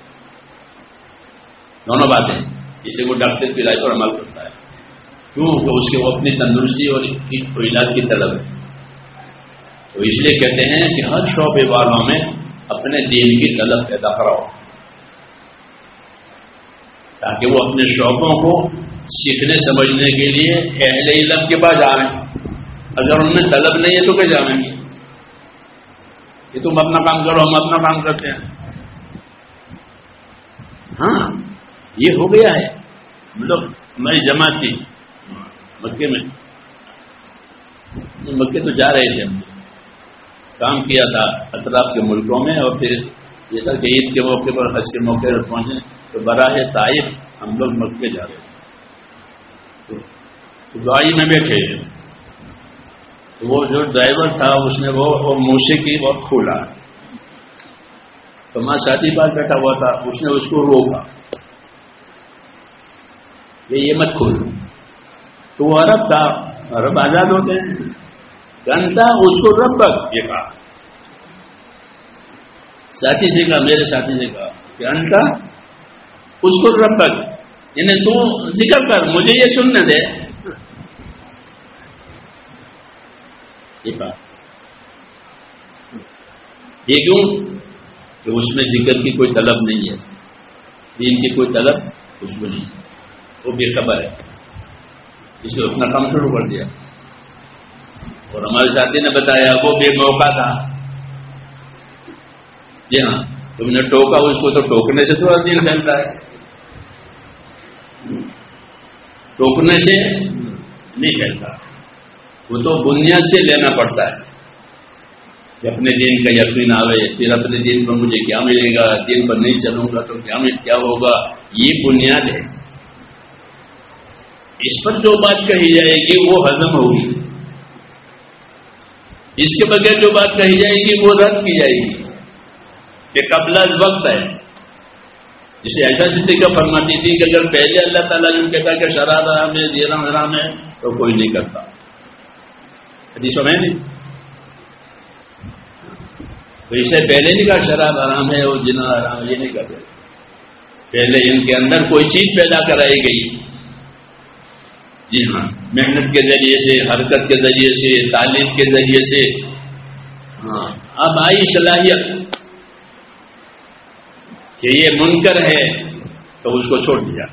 دونوں باتیں. اس لیے وہ ڈاکٹر کی رائے پر عمل کرتا ہے. کیوں کہ اس کے وہ اپنی تندرستی اور علاج کی طلب ہے. تو اس لیے کہتے ہیں کہ ہر شعبے والوں میں اپنے دین کی طلب پیدا کراؤ تاکہ وہ اپنے شعبوں کو سیکھنے سمجھنے کے لیے اہل علم کے پاس آئیں. اگر ان میں طلب نہیں ہے تو کیا جائیں گے کہ تم اپنا کام کرو، ہم اپنا کام کرتے ہیں. ہاں یہ ہو گیا ہے. مطلب ہماری جماعت تھی مکے میں، مکے تو جا رہے تھے، ہم کام کیا تھا اطراف کے ملکوں میں، اور پھر یہ تھا کہ عید کے موقع پر، حج کے موقع پر پہنچے تو براہ طائف ہم لوگ مکے جا رہے تھے. تو گاڑی میں بیٹھے تو وہ جو ڈرائیور تھا اس نے وہ موسیقی بہت کھولا، تو ماں ساتھی پاس بیٹھا ہوا تھا، اس نے اس کو روکا کہ یہ مت کھول. تو وہ عرب تھا، عرب آزاد ہوتے ہیں، جانتا اس کو ربک یہ کہا. ساتھی سے کہا، میرے ساتھی سے کہا کہ انتا اس کو ربک، یعنی تو ذکر کر، مجھے یہ سننے دے. یہ کہا یہ کیوں کہ اس میں ذکر کی کوئی طلب نہیں ہے، دین کی کوئی طلب اس میں نہیں، وہ بے خبر ہے. اس نے اپنا کام شروع کر دیا. اور ہمارے ساتھی نے بتایا وہ بے موقع تھا. جی ہاں، تم نے ٹوکا اس کو، تو ٹوکنے سے تھوڑا دل پھیلتا ہے، ٹوکنے سے نہیں پھیلتا. وہ تو بنیاد سے لینا پڑتا ہے کہ اپنے دین کا یقین آوے، پھر اپنے دین پر مجھے کیا ملے گا، دین پر نہیں چلوں گا تو کیا کیا ہوگا. یہ بنیاد ہے. اس پر جو بات کہی جائے گی وہ ہضم ہوگی. اس کے بغیر جو بات کہی جائے گی وہ رد کی جائے گی کہ قبل از وقت ہے. جسے ایسا صدیقہ فرماتی تھی کہ اگر پہلے اللہ تعالیٰ جو کہتا کہ شراب حرام ہے زنا حرام ہے تو کوئی نہیں کرتا. حدیثوں میں نہیں تو اسے پہلے نہیں کہا شراب حرام ہے اور زنا حرام ہے، یہ نہیں کرتے. پہلے ان کے اندر کوئی چیز پیدا کرائی گئی. جی ہاں، محنت کے ذریعے سے، حرکت کے ذریعے سے، تعلیم کے ذریعے سے. ہاں اب آئی صلاحیت کہ یہ منکر ہے تو اس کو چھوڑ دیا،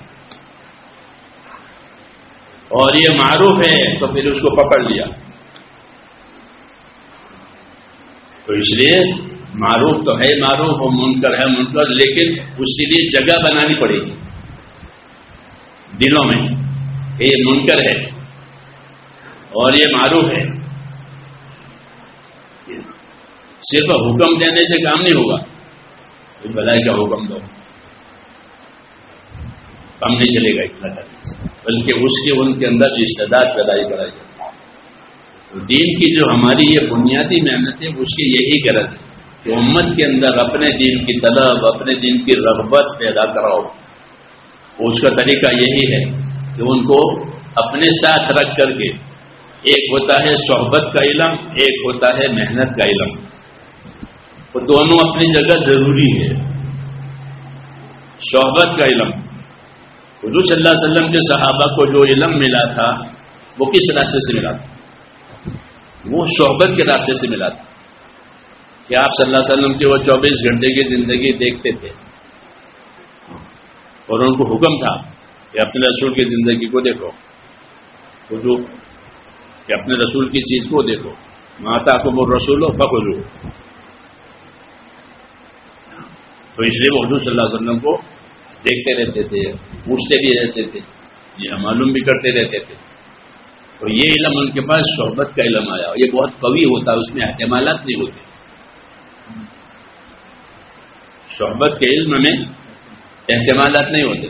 اور یہ معروف ہے تو پھر اس کو پکڑ لیا. تو اس لیے معروف تو ہے معروف اور منکر ہے منکر، لیکن اس کے لیے جگہ بنانی پڑے گی دلوں میں کہ یہ منکر ہے اور یہ معروف ہے. صرف حکم دینے سے کام نہیں ہوگا، بھلائی کا حکم دو کام نہیں چلے گا اتنا کرنے سے، بلکہ اس کے ان کے اندر جو استعداد پیدا کرائی جائے. تو دین کی جو ہماری یہ بنیادی محنت ہے اس کی یہی غرض ہے کہ امت کے اندر اپنے دین کی طلب، اپنے دین کی رغبت پیدا کراؤ. اس کا طریقہ یہی ہے کہ ان کو اپنے ساتھ رکھ کر کے، ایک ہوتا ہے صحبت کا علم، ایک ہوتا ہے محنت کا علم. وہ دونوں اپنی جگہ ضروری ہے. صحبت کا علم، حضور صلی اللہ علیہ وسلم کے صحابہ کو جو علم ملا تھا وہ کس راستے سے ملا تھا؟ وہ صحبت کے راستے سے ملا تھا کہ آپ صلی اللہ علیہ وسلم کی وہ چوبیس گھنٹے کی زندگی دیکھتے تھے اور ان کو حکم تھا کہ اپنے رسول کی زندگی کو دیکھو، خذو کہ اپنے رسول کی چیز کو دیکھو، ما آتاکم الرسول فخذوہ. تو اس لیے وہ حضور صلی اللہ علیہ وسلم کو دیکھتے رہتے تھے، پوچھتے بھی رہتے تھے، یہ معلوم بھی کرتے رہتے تھے. تو یہ علم ان کے پاس صحبت کا علم آیا. یہ بہت قوی ہوتا ہے، اس میں احتمالات نہیں ہوتے. صحبت کے علم میں احتمالات نہیں ہوتے.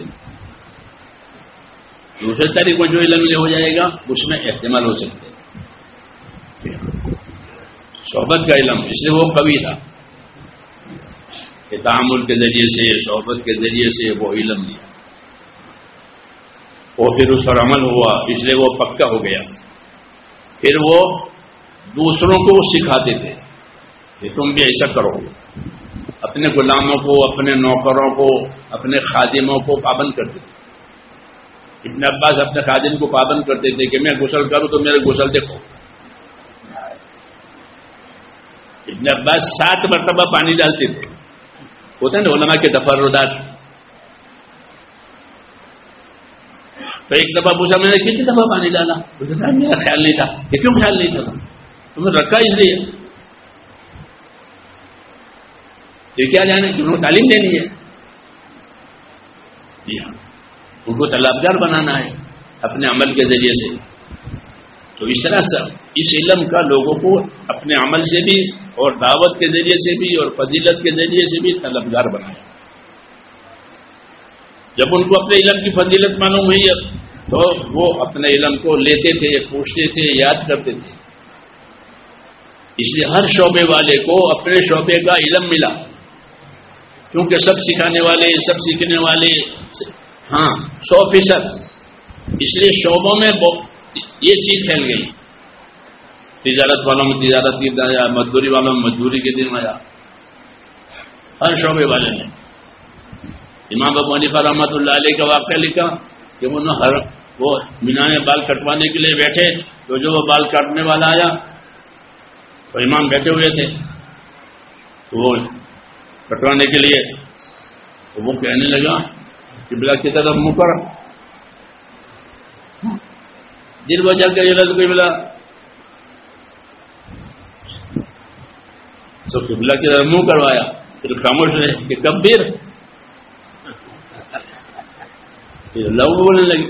دوسرے طریقے کو جو علم لے ہو جائے گا اس میں احتمال ہو سکتے ہیں. صحبت کا علم اس لیے وہ قوی تھا کہ تعامل کے ذریعے سے، صحبت کے ذریعے سے وہ علم لیا، اور پھر اس پر عمل ہوا، اس لیے وہ پکا ہو گیا. پھر وہ دوسروں کو سکھاتے تھے کہ تم بھی ایسا کرو. اپنے غلاموں کو، اپنے نوکروں کو، اپنے خادموں کو پابند کرتے تھے. ابن عباس اپنے خادم کو پابند کرتے تھے کہ میں غسل کروں تو میرے غسل دیکھو. ابن عباس سات مرتبہ پانی ڈالتے تھے. ہوتا ہے نا علماء کے تفردات. تو ایک دفعہ پوچھا میں نے کتنی دفعہ پانی ڈالا؟ میرا خیال نہیں تھا. کہ کیوں خیال نہیں تھا؟ تمہیں رکھا اس لیے یہ کیا جانے کہ انہوں نے تعلیم دینی ہے. جی ہاں، ان کو طلبگار بنانا ہے اپنے عمل کے ذریعے سے. تو اس طرح سے اس علم کا لوگوں کو اپنے عمل سے بھی اور دعوت کے ذریعے سے بھی اور فضیلت کے ذریعے سے بھی طلبگار بنایا. جب ان کو اپنے علم کی فضیلت معلوم ہوئی تو وہ اپنے علم کو لیتے تھے، پوچھتے تھے، یاد کرتے تھے. اس لیے ہر شعبے والے کو اپنے شعبے کا علم ملا، کیونکہ سب سکھانے والے، سب سیکھنے والے، ہاں سو فیصد. اس لیے شعبوں میں یہ چیز پھیل گئی. تجارت والوں میں تجارت کی دن آیا، مزدوری والوں میں مزدوری کے دن آیا. ہر شعبے والے نے. امام ابو حنیفہ رحمۃ اللہ علیہ کا واقعہ لکھا کہ وہ ہر وہ مینا میں بال کٹوانے کے لیے بیٹھے تو جو وہ بال کاٹنے والا آیا تو امام بیٹھے ہوئے تھے تو وہ کٹوانے کے لیے تو وہ کہنے لگا کہ بلا کی طرف منہ کر دل بچا کر یہ کوئی بلا تو قبلہ کی طرف منہ کروایا. پھر خاموش رہے کہ کبیر اللہ بولنے لگے.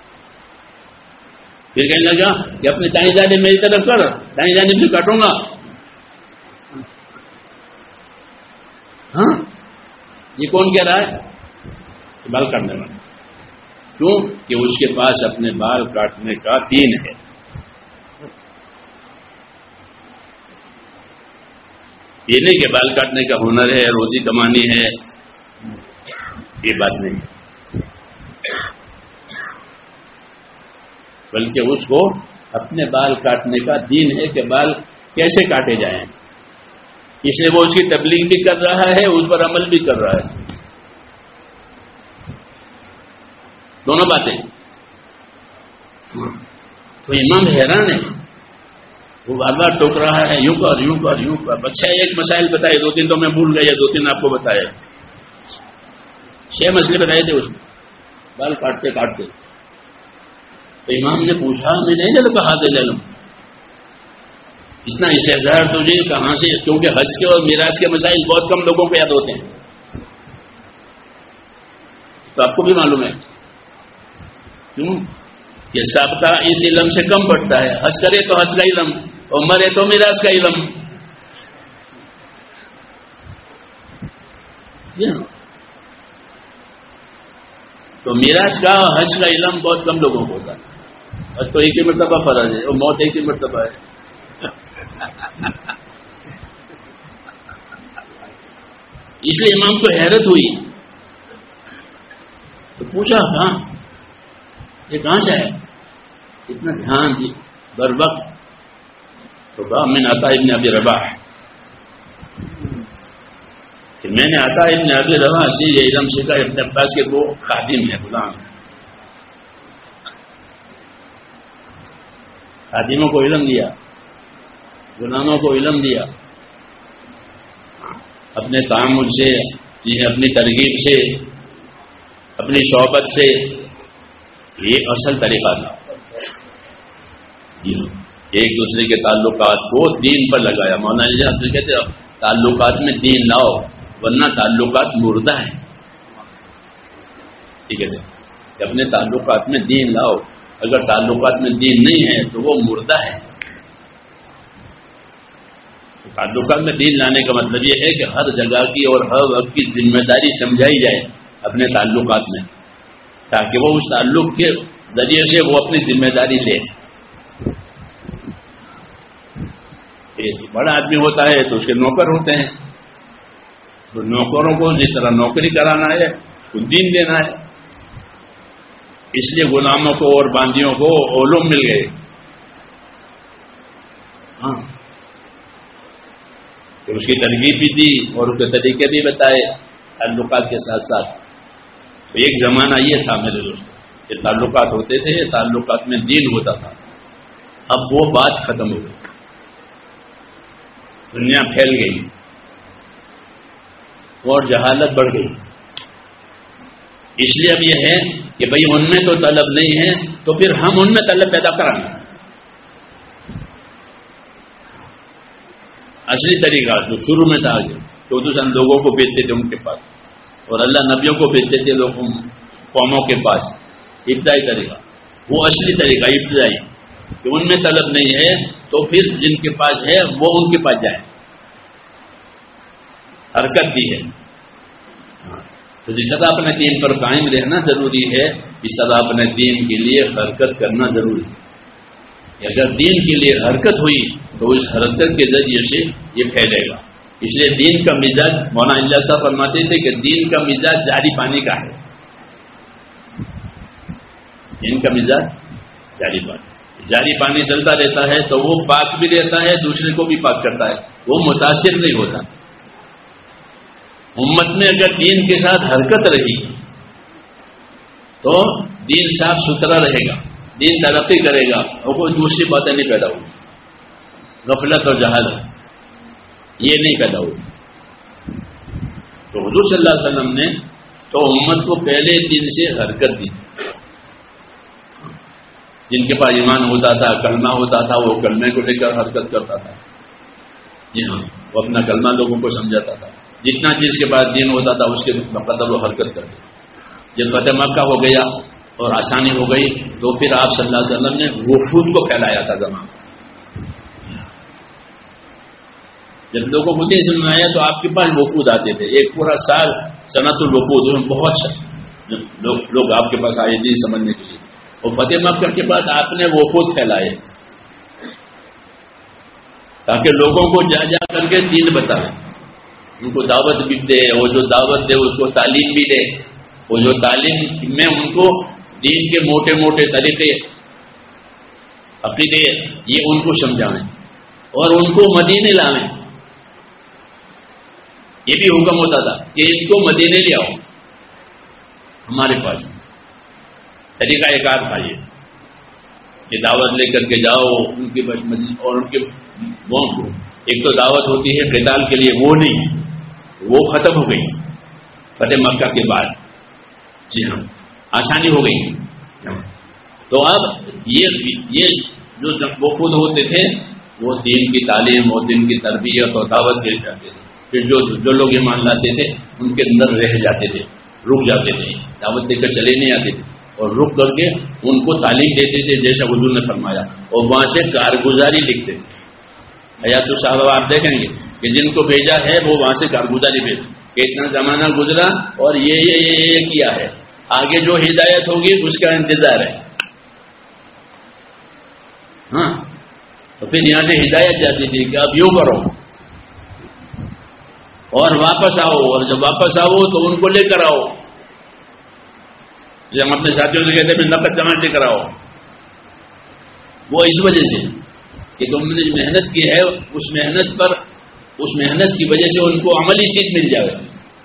پھر کہنے لگا کہ اپنی دائیں جانب میری طرف کر، دائیں جانب سے کاٹوں گا. ہاں یہ کون کہہ رہا ہے؟ بال کاٹنے والا. کیوں کہ اس کے پاس اپنے بال کاٹنے کا دین ہے. یہ نہیں کہ بال کاٹنے کا ہنر ہے، روزی کمانی ہے، یہ بات نہیں، بلکہ اس کو اپنے بال کاٹنے کا دین ہے کہ بال کیسے کاٹے جائیں، اس لیے وہ اس کی تبلیغ بھی کر رہا ہے، اس پر عمل بھی کر رہا ہے، دونوں باتیں۔ تو امام حیران ہے، وہ بار بار ٹوک رہا ہے، یوں کر یوں کر یوں کر۔ اچھا ایک مسائل بتائے، دو تین تو میں بھول گیا، دو تین آپ کو بتایا، چھ مسئلے بتائے تھے اس میں بال کاٹتے کاٹتے۔ تو امام نے پوچھا، میں نہیں جب کہا دے لم اتنا استحضار تجھے کہاں سے؟ کیونکہ حج کے اور میراث کے مسائل بہت کم لوگوں کو یاد ہوتے ہیں، تو آپ کو بھی معلوم ہے کیوں کہ سابقہ اس علم سے کم پڑتا ہے، حج کرے تو حج کا علم اور مرے تو میراث کا علم۔ تو میراث کا اور حج کا علم بہت کم لوگوں کو ہوتا ہے، اور تو ایک ہی مرتبہ فرض ہے اور موت ایک ہی مرتبہ ہے۔ اس لیے امام کو حیرت ہوئی، تو پوچھا کہاں یہ کہاں سے ہے، اتنا دھیان دی بر وقت؟ تو کہا میں نے عطا ابن ابی رباح کہ میں نے عطا ابن ابی رباح سے یہ علم سیکھا، ابن عباس کے وہ خادم ہے، غلام ہے، خادموں کو علم دیا، غلاموں کو علم دیا، اپنے تعامل سے، اپنی ترغیب سے، اپنی صحبت سے، یہ اصل طریقہ تھا، ایک دوسرے کے تعلقات کو دین پر لگایا۔ مولانا جی آپ کہتے ہیں تعلقات میں دین لاؤ ورنہ تعلقات مردہ ہے، ٹھیک ہے کہ اپنے تعلقات میں دین لاؤ، اگر تعلقات میں دین نہیں ہے تو وہ مردہ ہے۔ تعلقات میں دین لانے کا مطلب یہ ہے کہ ہر جگہ کی اور ہر وقت کی ذمہ داری سمجھائی جائے اپنے تعلقات میں، تاکہ وہ اس تعلق کے ذریعے سے وہ اپنی ذمہ داری لے۔ ایک بڑا آدمی ہوتا ہے تو اس کے نوکر ہوتے ہیں، تو نوکروں کو جس طرح نوکری کرانا ہے تو دین دینا ہے، اس لیے غلاموں کو اور باندیوں کو علوم مل گئے، ہاں کہ اس کی ترغیب بھی دی اور اس کے طریقے بھی بتائے تعلقات کے ساتھ ساتھ۔ تو ایک زمانہ یہ تھا میرے دوست کہ تعلقات ہوتے تھے، تعلقات میں دین ہوتا تھا، اب وہ بات ختم ہو گئی، دنیا پھیل گئی اور جہالت بڑھ گئی، اس لیے اب یہ ہے کہ بھئی ان میں تو طلب نہیں ہے تو پھر ہم ان میں طلب پیدا کریں۔ اصلی طریقہ جو شروع میں تھا، چودہ سن لوگوں کو بھیجتے تھے ان کے پاس، اور اللہ نبیوں کو بھیجتے تھے لوگوں قوموں کے پاس، ابتدائی طریقہ وہ اصلی طریقہ ابتدائی، کہ ان میں طلب نہیں ہے تو پھر جن کے پاس ہے وہ ان کے پاس جائیں، حرکت بھی ہے۔ تو جس طرح اپنے دین پر قائم رہنا ضروری ہے، اس طرح اپنے دین کے لیے حرکت کرنا ضروری ہے۔ کہ اگر دین کے لیے حرکت ہوئی تو اس حرکت کے ذریعے سے یہ پھیلے گا۔ اس لیے دین کا مزاج، مولانا اجاز صاحب فرماتے تھے کہ دین کا مزاج جاری پانی کا ہے، دین کا مزاج جاری پانی، جاری پانی چلتا رہتا ہے تو وہ پاک بھی رہتا ہے، دوسرے کو بھی پاک کرتا ہے، وہ متاثر نہیں ہوتا۔ امت میں اگر دین کے ساتھ حرکت رہی تو دین صاف ستھرا رہے گا، دین ترقی کرے گا اور کوئی دوسری باتیں نہیں پیدا ہوگی، غفلت اور جہالت یہ نہیں پیدا ہوگی۔ تو حضور صلی اللہ علیہ وسلم نے تو امت کو پہلے دن سے حرکت دی، جن کے پاس ایمان ہوتا تھا، کلمہ ہوتا تھا، وہ کلمے کو لے کر حرکت کرتا تھا، جی ہاں وہ اپنا کلمہ لوگوں کو سمجھاتا تھا، جتنا جس کے پاس دین ہوتا تھا اس کے مقدر وہ حرکت کرتے۔ جب فتح مکہ ہو گیا اور آسانی ہو گئی تو پھر آپ صلی اللہ علیہ وسلم نے وفود کو پھیلایا تھا زمان۔ جب لوگوں کو دین سمجھ آیا تو آپ کے پاس وفود آتے تھے، ایک پورا سال صنعت الوفود میں بہت سے لوگ لوگ آپ کے پاس آئے دین سمجھنے کے لیے، اور فتح مکہ کے بعد آپ نے وفود پھیلائے، تاکہ لوگوں کو جا جا کر کے دین بتائیں، ان کو دعوت بھی دے، وہ جو دعوت دے اس کو تعلیم بھی دے، وہ جو تعلیم میں ان کو دین کے موٹے موٹے طریقے عقیدے یہ ان کو سمجھائیں اور ان کو مدینے لائیں. یہ بھی حکم ہوتا تھا کہ ان کو مدینے لے آؤ ہمارے پاس. طریقہ ایک آدھ تھا یہ کہ دعوت لے کر کے جاؤ ان کے اور ان کے وہ ایک تو دعوت ہوتی ہے قتال کے لیے، وہ نہیں، وہ ختم ہو گئی فتح مکہ کے بعد. جی ہاں آسانی ہو گئی. تو اب یہ یہ جو وہ خود ہوتے تھے وہ دین کی تعلیم اور دین کی تربیت اور دعوت دے جاتے تھے. پھر جو جو لوگ ایمان لاتے تھے ان کے اندر رہ جاتے تھے، رک جاتے تھے، دعوت دے کر چلے نہیں آتے تھے اور رک کر کے ان کو تعلیم دیتے تھے جیسا حضور نے فرمایا، اور وہاں سے کارگزاری لکھتے تھے. حیات الصحابہ آپ دیکھیں گے کہ جن کو بھیجا ہے وہ وہاں سے کارگزاری بھیج کہ اتنا زمانہ گزرا اور یہ یہ یہ یہ کیا ہے، آگے جو ہدایت ہوگی اس کا انتظار ہے. ہاں تو پھر یہاں سے ہدایت جاتی تھی کہ اب یوں کرو اور واپس آؤ، اور جب واپس آؤ تو ان کو لے کر آؤ. جب ہم اپنے ساتھیوں سے کہتے ہیں نقد جمع سے کراؤ، وہ اس وجہ سے کہ تم نے محنت کی ہے اس محنت پر اس محنت کی وجہ سے ان کو عملی چیز مل جائے.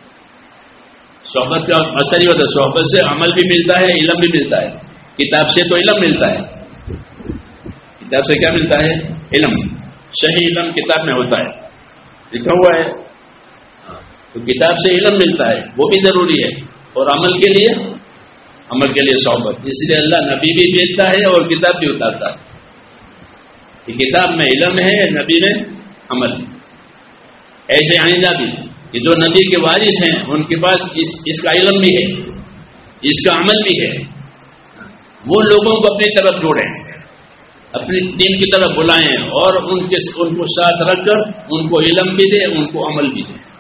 صحبت کا اثر ہی ہوتا ہے، صحبت سے عمل بھی ملتا ہے، علم بھی ملتا ہے. کتاب سے تو علم ملتا ہے، کتاب سے کیا ملتا ہے؟ علم. صحیح علم کتاب میں ہوتا ہے، لکھا ہوا ہے. تو کتاب سے علم ملتا ہے، وہ بھی ضروری ہے. اور عمل کے لیے عمل کے لیے صحبت. اس لیے اللہ نبی بھی بھیجتا ہے اور کتاب بھی اتارتا ہے کہ کتاب میں علم ہے، نبی میں عمل. ایسے آئندہ بھی کہ جو نبی کے وارث ہیں ان کے پاس اس, اس کا علم بھی ہے، اس کا عمل بھی ہے. وہ لوگوں کو اپنی طرف جوڑیں، اپنی دین کی طرف بلائیں اور ان کے ان کو ساتھ رکھ کر ان کو علم بھی دے، ان کو عمل بھی دے.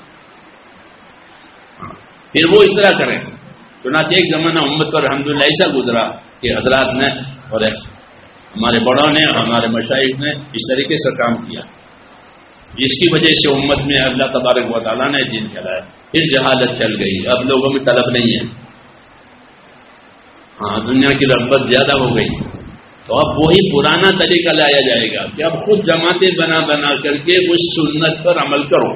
پھر وہ اس طرح کریں. چنانچہ ایک زمانہ امت پر الحمدللہ ایسا گزرا کہ حضرات نے اور ہمارے بڑوں نے ہمارے مشائخ نے اس طریقے سے کام کیا جس کی وجہ سے امت میں اللہ تبارک و تعالیٰ نے دین چلایا. پھر جہالت چل گئی، اب لوگوں میں طلب نہیں ہے. ہاں دنیا کی رغبت زیادہ ہو گئی، تو اب وہی پرانا طریقہ لایا جائے گا کہ اب خود جماعتیں بنا بنا کر کے اس سنت پر عمل کرو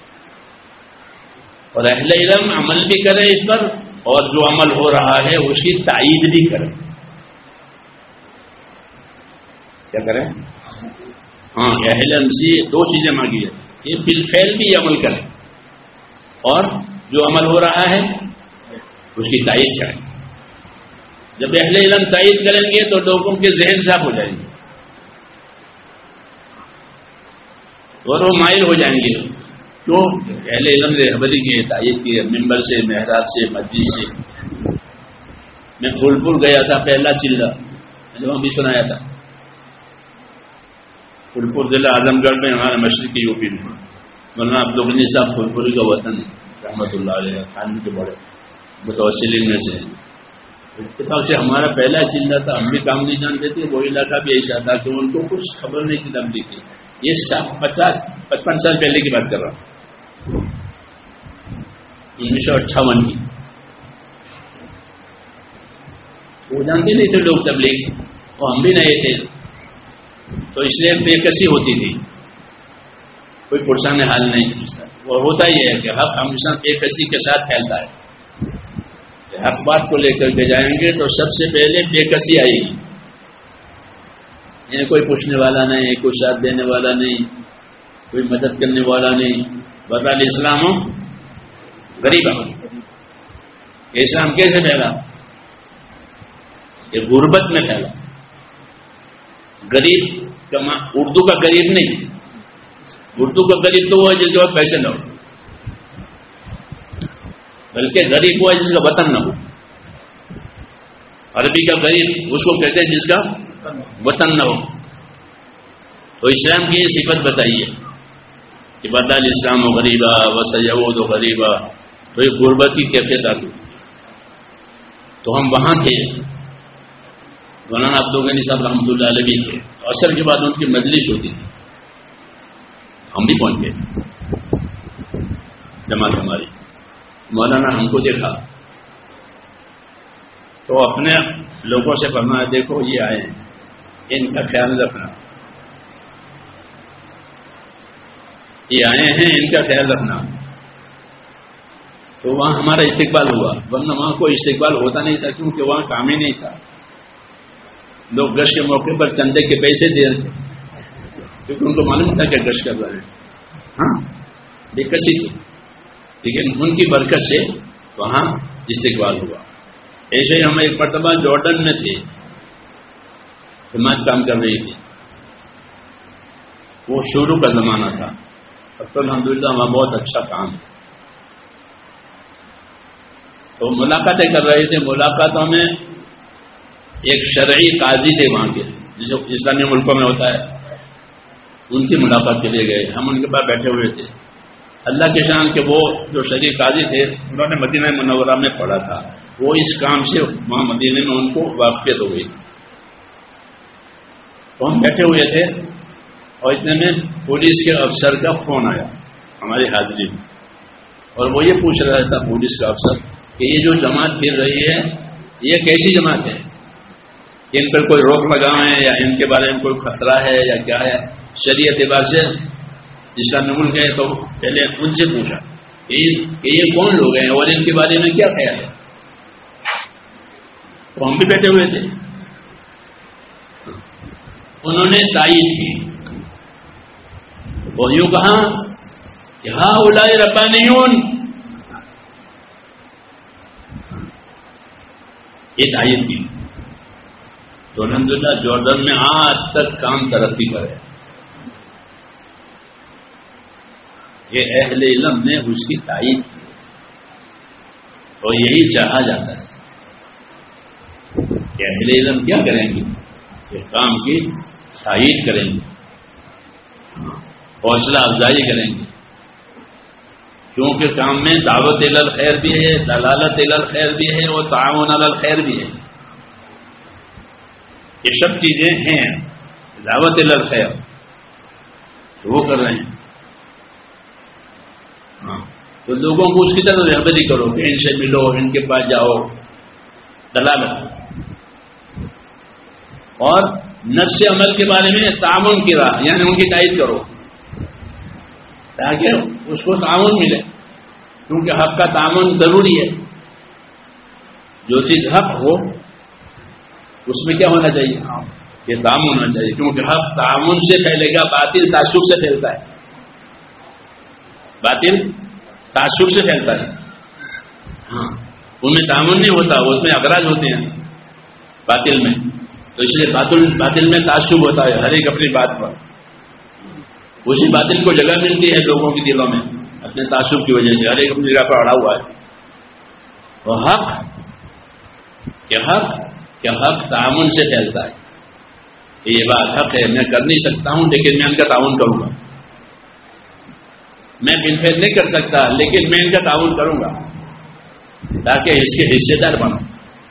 اور اہل علم عمل بھی کرے اس پر، اور جو عمل ہو رہا ہے اس کی تائید بھی کرے. کیا کریں؟ ہاں اہل علم سے دو چیزیں مانگی ہے کہ بالفعل بھی عمل کریں اور جو عمل ہو رہا ہے اس کی تائید کریں. جب اہل علم تائید کریں گے تو لوگوں کے ذہن صاف ہو جائیں گے اور وہ مائل ہو جائیں گے. کیوں؟ اہل علم نے رہبری کی تائید کی، ممبر سے، محراب سے، مسجد سے. میں پھولپور گیا تھا، پہلا چلہ میں نے وہاں بھی سنایا تھا. پھولپور ضلع اعظم گڑھ میں ہمارے مشرقی یو پی میں مولانا عبدالغنی صاحب پھولپوری کا وطن رحمۃ اللہ علیہ خان کے بڑے متوسلین میں سے. اتفاق سے ہمارا پہلا چلہ تھا، ہم بھی کام نہیں جانتے تھے. وہ علاقہ بھی ایسا تھا کہ ان کو کچھ خبر نہیں تھی تبلیغ کی. یہ پچاس پچپن سال پہلے کی بات کر رہا ہوں، انیس سو اٹھاون کی. وہ جانتے نہیں تھے لوگ تبلیغ، اور ہم بھی نئے تھے، تو اس لیے بے کسی ہوتی تھی، کوئی پرسان حال نہیں پوچھتا. وہ ہوتا ہی ہے کہ حق ہمیشہ بے کسی کے ساتھ پھیلتا ہے. حق بات کو لے کر کے جائیں گے تو سب سے پہلے بے کسی آئے گی. یعنی کوئی پوچھنے والا نہیں، کوئی ساتھ دینے والا نہیں، کوئی مدد کرنے والا نہیں. بدل اسلام ہو غریب. اسلام کیسے پھیلا؟ یہ غربت میں پھیلا. غریب کا اردو کا غریب نہیں، اردو کا غریب تو وہ ہے جس کے پاس پیسے نہ ہو، بلکہ غریب وہ ہے جس کا وطن نہ ہو. عربی کا غریب اس کو کہتے ہیں جس کا وطن نہ ہو. تو اسلام کی یہ صفت بتائیے کہ بدل اسلام و غریبہ وسیعود و غریبہ، تو یہ غربت کی کیفیت آتی. تو ہم وہاں تھے، مولانا عبدالغنی صاحب رحمۃ اللہ علیہ تھے. عصر کے بعد ان کی مجلس ہوتی تھی. ہم بھی پہنچ گئے جماعت ہماری. مولانا ہم کو دیکھا تو اپنے لوگوں سے فرمایا دیکھو یہ آئے ہیں, ان کا خیال رکھنا, یہ آئے ہیں ان کا خیال رکھنا. تو وہاں ہمارا استقبال ہوا, ورنہ وہاں کوئی استقبال ہوتا نہیں تھا, کیونکہ وہاں کام ہی نہیں تھا. لوگ گشت کے موقع پر چندے کے پیسے دے رہے تھے, کیونکہ ان کو معلوم تھا کہ گشت کر رہے ہیں. ہاں بےکسی تھی, لیکن ان کی برکت سے وہاں استقبال ہوا. ایسے ہی ہم ایک مرتبہ جارڈن میں تھے, جماعت کام کر رہی تھی, وہ شروع کا زمانہ تھا. اب تو الحمدللہ وہاں بہت اچھا کام ہے. تو ملاقاتیں کر رہے تھے. ملاقاتوں میں ایک شرعی قاضی تھے وہاں کے, جسے اسلامی ملکوں میں ہوتا ہے, ان کی ملاقات کے لیے گئے. ہم ان کے پاس بیٹھے ہوئے تھے. اللہ کے شان کے وہ جو شرعی قاضی تھے انہوں نے مدینہ منورہ میں پڑھا تھا. وہ اس کام سے وہاں مدینہ میں ان کو واقفیت ہو گئی. تو ہم بیٹھے ہوئے تھے اور اتنے میں پولیس کے افسر کا فون آیا ہماری حاضری میں, اور وہ یہ پوچھ رہا تھا پولیس کا افسر کہ یہ جو جماعت پھر رہی ہے یہ کیسی جماعت ہے, ان پر کوئی روک لگائیں یا ان کے بارے میں کوئی خطرہ ہے یا کیا ہے. شریعت اعتبار سے اسلامی ملک ہے تو پہلے ان سے پوچھا کہ یہ کون لوگ ہیں اور ان کے بارے میں کیا خیال ہے. تو ہم بھی بیٹھے ہوئے تھے. انہوں نے تائید کی اور یوں کہا کہ ہاں اولئے ربانیون, یہ تائید کی. تو الحمدللہ جارڈن میں آج تک کام ترقی پر ہے. یہ اہل علم نے اس کی تائید کی اور یہی چاہا جاتا ہے کہ اہل علم کیا کریں گے, کہ کام کی تائید کریں گے, حوصلہ افزائی کریں گے. کیونکہ کام میں دعوت الی الخیر بھی ہے, دلالت الی الخیر بھی ہے اور تعاون علی الخیر بھی ہے. یہ سب چیزیں ہیں. دعوت الی الخیر تو وہ کر رہے ہیں. ہاں تو لوگوں کو اس کی طرح رہبری کرو کہ ان سے ملو, ان کے پاس جاؤ, دلالت. اور نفس عمل کے بارے میں تعاون کی راہ, یعنی ان کی تائید کرو تاکہ اس کو تعاون ملے, کیونکہ حق کا تعاون ضروری ہے. جو چیز حق ہو اس میں کیا ہونا چاہیے, کہ تعاون ہونا چاہیے, کیونکہ حق تعاون سے پھیلے گا, باطل تعصب سے پھیلتا ہے. باطل تعصب سے پھیلتا ہے. ہاں ان میں تعاون نہیں ہوتا, اس میں اغراض ہوتے ہیں باطل میں. تو اس لیے باطل باطل میں تعصب ہوتا ہے ہر ایک اپنی بات پر. اسی باطل کو جگہ ملتی ہے لوگوں کے دلوں میں اپنے تعصب کی وجہ سے, ہر ایک اپنی جگہ پر اڑا ہوا ہے. اور حق کہ حق کہ حق تعاون سے پھیلتا ہے. یہ بات حق ہے, میں کر نہیں سکتا ہوں لیکن میں ان کا تعاون کروں گا. میں بالفعل نہیں کر سکتا لیکن میں ان کا تعاون کروں گا تاکہ اس کے حصے دار بنوں.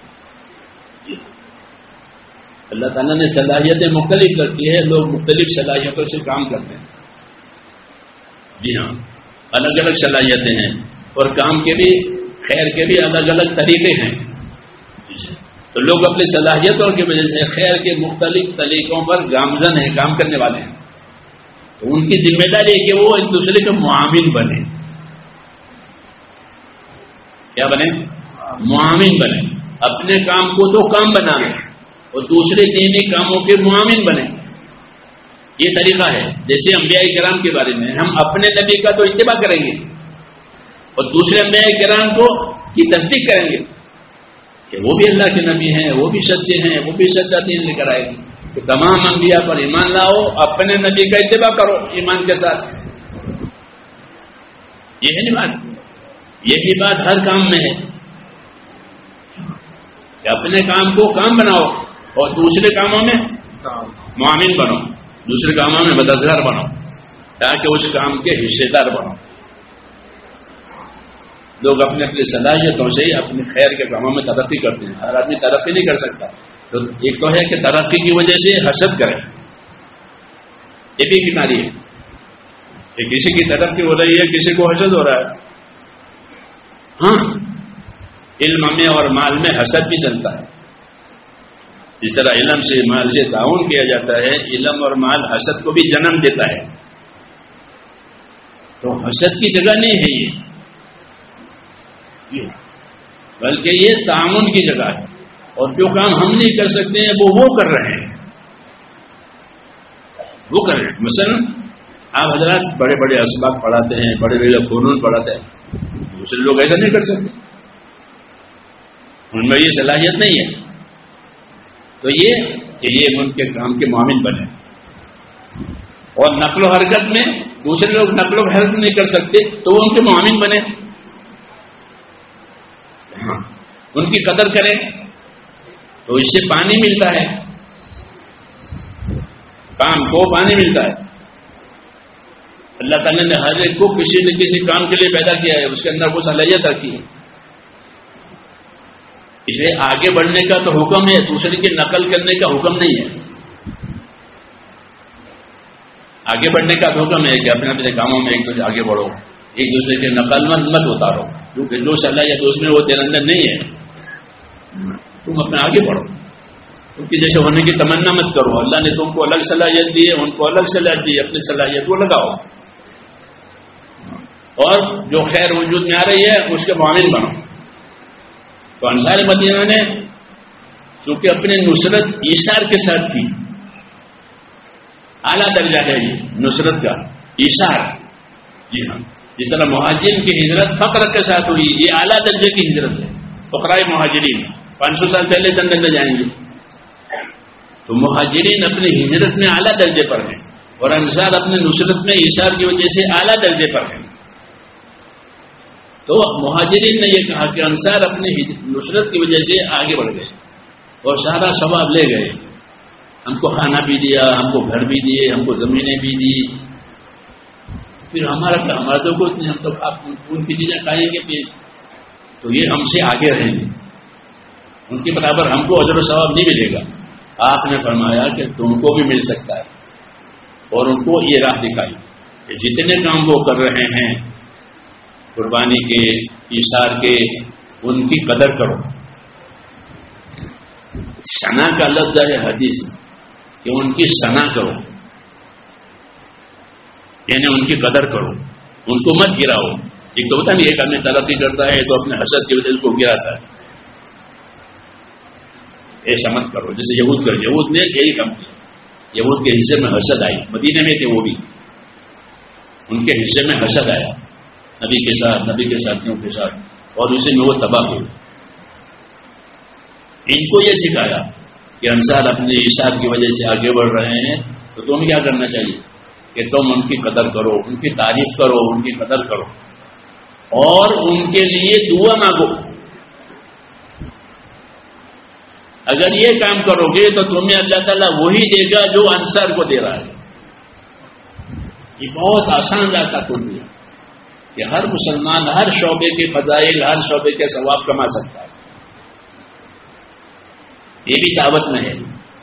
اللہ تعالیٰ نے صلاحیتیں مختلف رکھی ہے, لوگ مختلف صلاحیتوں سے کام کرتے ہیں. جی ہاں, الگ الگ صلاحیتیں ہیں اور کام کے بھی خیر کے بھی الگ الگ طریقے ہیں. تو لوگ اپنی صلاحیتوں کی وجہ سے خیر کے مختلف طریقوں پر گامزن ہیں, کام کرنے والے ہیں. تو ان کی ذمہ داری ہے کہ وہ ایک دوسرے کے معاون بنے. کیا بنے؟ معاون بنے. اپنے کام کو تو کام بنانے اور دوسرے دینی کاموں کے معاون بنے. یہ طریقہ ہے. جیسے انبیاء کرام کے بارے میں ہم اپنے نبی کا تو اتباع کریں گے اور دوسرے انبیاء کرام کو کی تصدیق کریں گے کہ وہ بھی اللہ کے نبی ہیں, وہ بھی سچے ہیں, وہ بھی سچا دین لے کر آئے گی. کہ تمام انبیاء پر ایمان لاؤ, اپنے نبی کا اتباع کرو ایمان کے ساتھ. یہ ہے نہیں بات. یہ بھی بات ہر کام میں ہے کہ اپنے کام کو کام بناؤ اور دوسرے کاموں میں معاون بنو, دوسرے کاموں میں مددگار بنو تاکہ اس کام کے حصے دار بنو. لوگ اپنے اپنی صلاحیتوں سے اپنے خیر کے کاموں میں ترقی کرتے ہیں. ہر آدمی ترقی نہیں کر سکتا. تو ایک تو ہے کہ ترقی کی وجہ سے حسد کرے, یہ بھی بیماری ہے. کہ کسی کی ترقی ہو رہی ہے، کسی کو حسد ہو رہا ہے. ہاں، علم میں اور مال میں حسد بھی چلتا ہے. جس طرح علم سے مال سے تعاون کیا جاتا ہے، علم اور مال حسد کو بھی جنم دیتا ہے. تو حسد کی جگہ نہیں ہے یہ، بلکہ یہ تعاون کی جگہ ہے. اور جو کام ہم نہیں کر سکتے ہیں وہ وہ کر رہے ہیں، وہ کر رہے ہیں. مثلا آپ حضرات بڑے بڑے اسباق پڑھاتے ہیں، بڑے بڑے فنون پڑھاتے ہیں، دوسرے لوگ ایسا نہیں کر سکتے، ان میں یہ صلاحیت نہیں ہے. تو یہ کہ یہ ان کے کام کے معامل بنے. اور نقل و حرکت میں دوسرے لوگ نقل و حرکت نہیں کر سکتے تو وہ ان کے معامل بنے، ان کی قدر کریں. تو اس سے پانی ملتا ہے، کام کو پانی ملتا ہے. اللہ تعالیٰ نے ہر ایک کو کسی نہ کسی کام کے لیے پیدا کیا ہے، اس کے اندر وہ صلاحیت رکھی ہے. اسے آگے بڑھنے کا تو حکم ہے، دوسرے کی نقل کرنے کا حکم نہیں ہے. آگے بڑھنے کا حکم ہے کہ اپنے اپنے کاموں میں ایک دوسرے آگے بڑھو، ایک دوسرے کے نقل مت مت اتارو، کیونکہ جو صلاحیت اس میں وہ تیرے اندر نہیں ہے، تم اپنے آگے بڑھو. ان کی جیسے ہونے کی تمنا مت کرو. اللہ نے تم کو الگ صلاحیت دی ہے، ان کو الگ صلاحیت دی ہے، اپنی صلاحیت کو لگاؤ اور جو خیر وجود میں آ رہی ہے اس کے معامل بنو. تو انصار مدینہ نے چونکہ اپنے نصرت ایثار کے ساتھ کی، اعلیٰ درجہ ہے یہ نصرت کا، ایثار. جی ہاں، جس طرح مہاجرین کی ہجرت فقر کے ساتھ ہوئی، یہ اعلیٰ درجے کی ہجرت ہے. فقراء مہاجرین پانچ سو سال پہلے جنت میں جائیں گے. تو مہاجرین اپنی ہجرت میں اعلیٰ درجے پر ہیں اور انصار اپنے نصرت میں ایثار کی وجہ سے اعلیٰ درجے پر ہیں. تو مہاجرین نے یہ کہا کہ انصار اپنی نصرت کی وجہ سے آگے بڑھ گئے اور سارا ثواب لے گئے. ہم کو کھانا بھی دیا، ہم کو گھر بھی دیے، ہم کو زمینیں بھی دی. پھر ہمارا کیا، ہمارا تو کچھ نہیں، ہم تو آپ ان کی چیزیں کھائیں گے پھر. تو یہ ہم سے آگے رہیں گے، ان کے برابر ہم کو اجر و ثواب نہیں ملے گا. آپ نے فرمایا کہ تم کو بھی مل سکتا ہے، اور ان کو یہ راہ دکھائی کہ جتنے کام وہ کر رہے ہیں قربانی کے، ایثار کے، ان کی قدر کرو. ثنا کا لفظ ہے حدیث کہ ان کی ثنا کرو، یعنی ان کی قدر کرو، ان کو مت گراؤ. ایک تو ہوتا نہیں، ایک آدمی ترقی کرتا ہے تو اپنے حسد کی وجہ سے کو گراتا ہے. ایسا مت کرو جیسے یہود کر. یہود نے یہی کام کیا، یہود کے حصے میں حسد آئی. مدینے میں تھے وہ بھی، ان کے حصے میں حسد آیا نبی کے ساتھ، نبی کے ساتھیوں کے ساتھ، اور اسی میں وہ تباہ ہوئے. ان کو یہ سکھایا کہ انصار اپنے ایثار کی وجہ سے آگے بڑھ رہے ہیں تو تم کیا کرنا چاہیے کہ تم ان کی قدر کرو، ان کی تعریف کرو، ان کی قدر کرو اور ان کے لیے دعا مانگو. اگر یہ کام کرو گے تو تمہیں اللہ تعالیٰ وہی دے گا جو انصار کو دے رہا ہے. یہ بہت آسان راستہ کھول دیا کہ ہر مسلمان ہر شعبے کے فضائل، ہر شعبے کے ثواب کما سکتا ہے. یہ بھی دعوت میں ہے،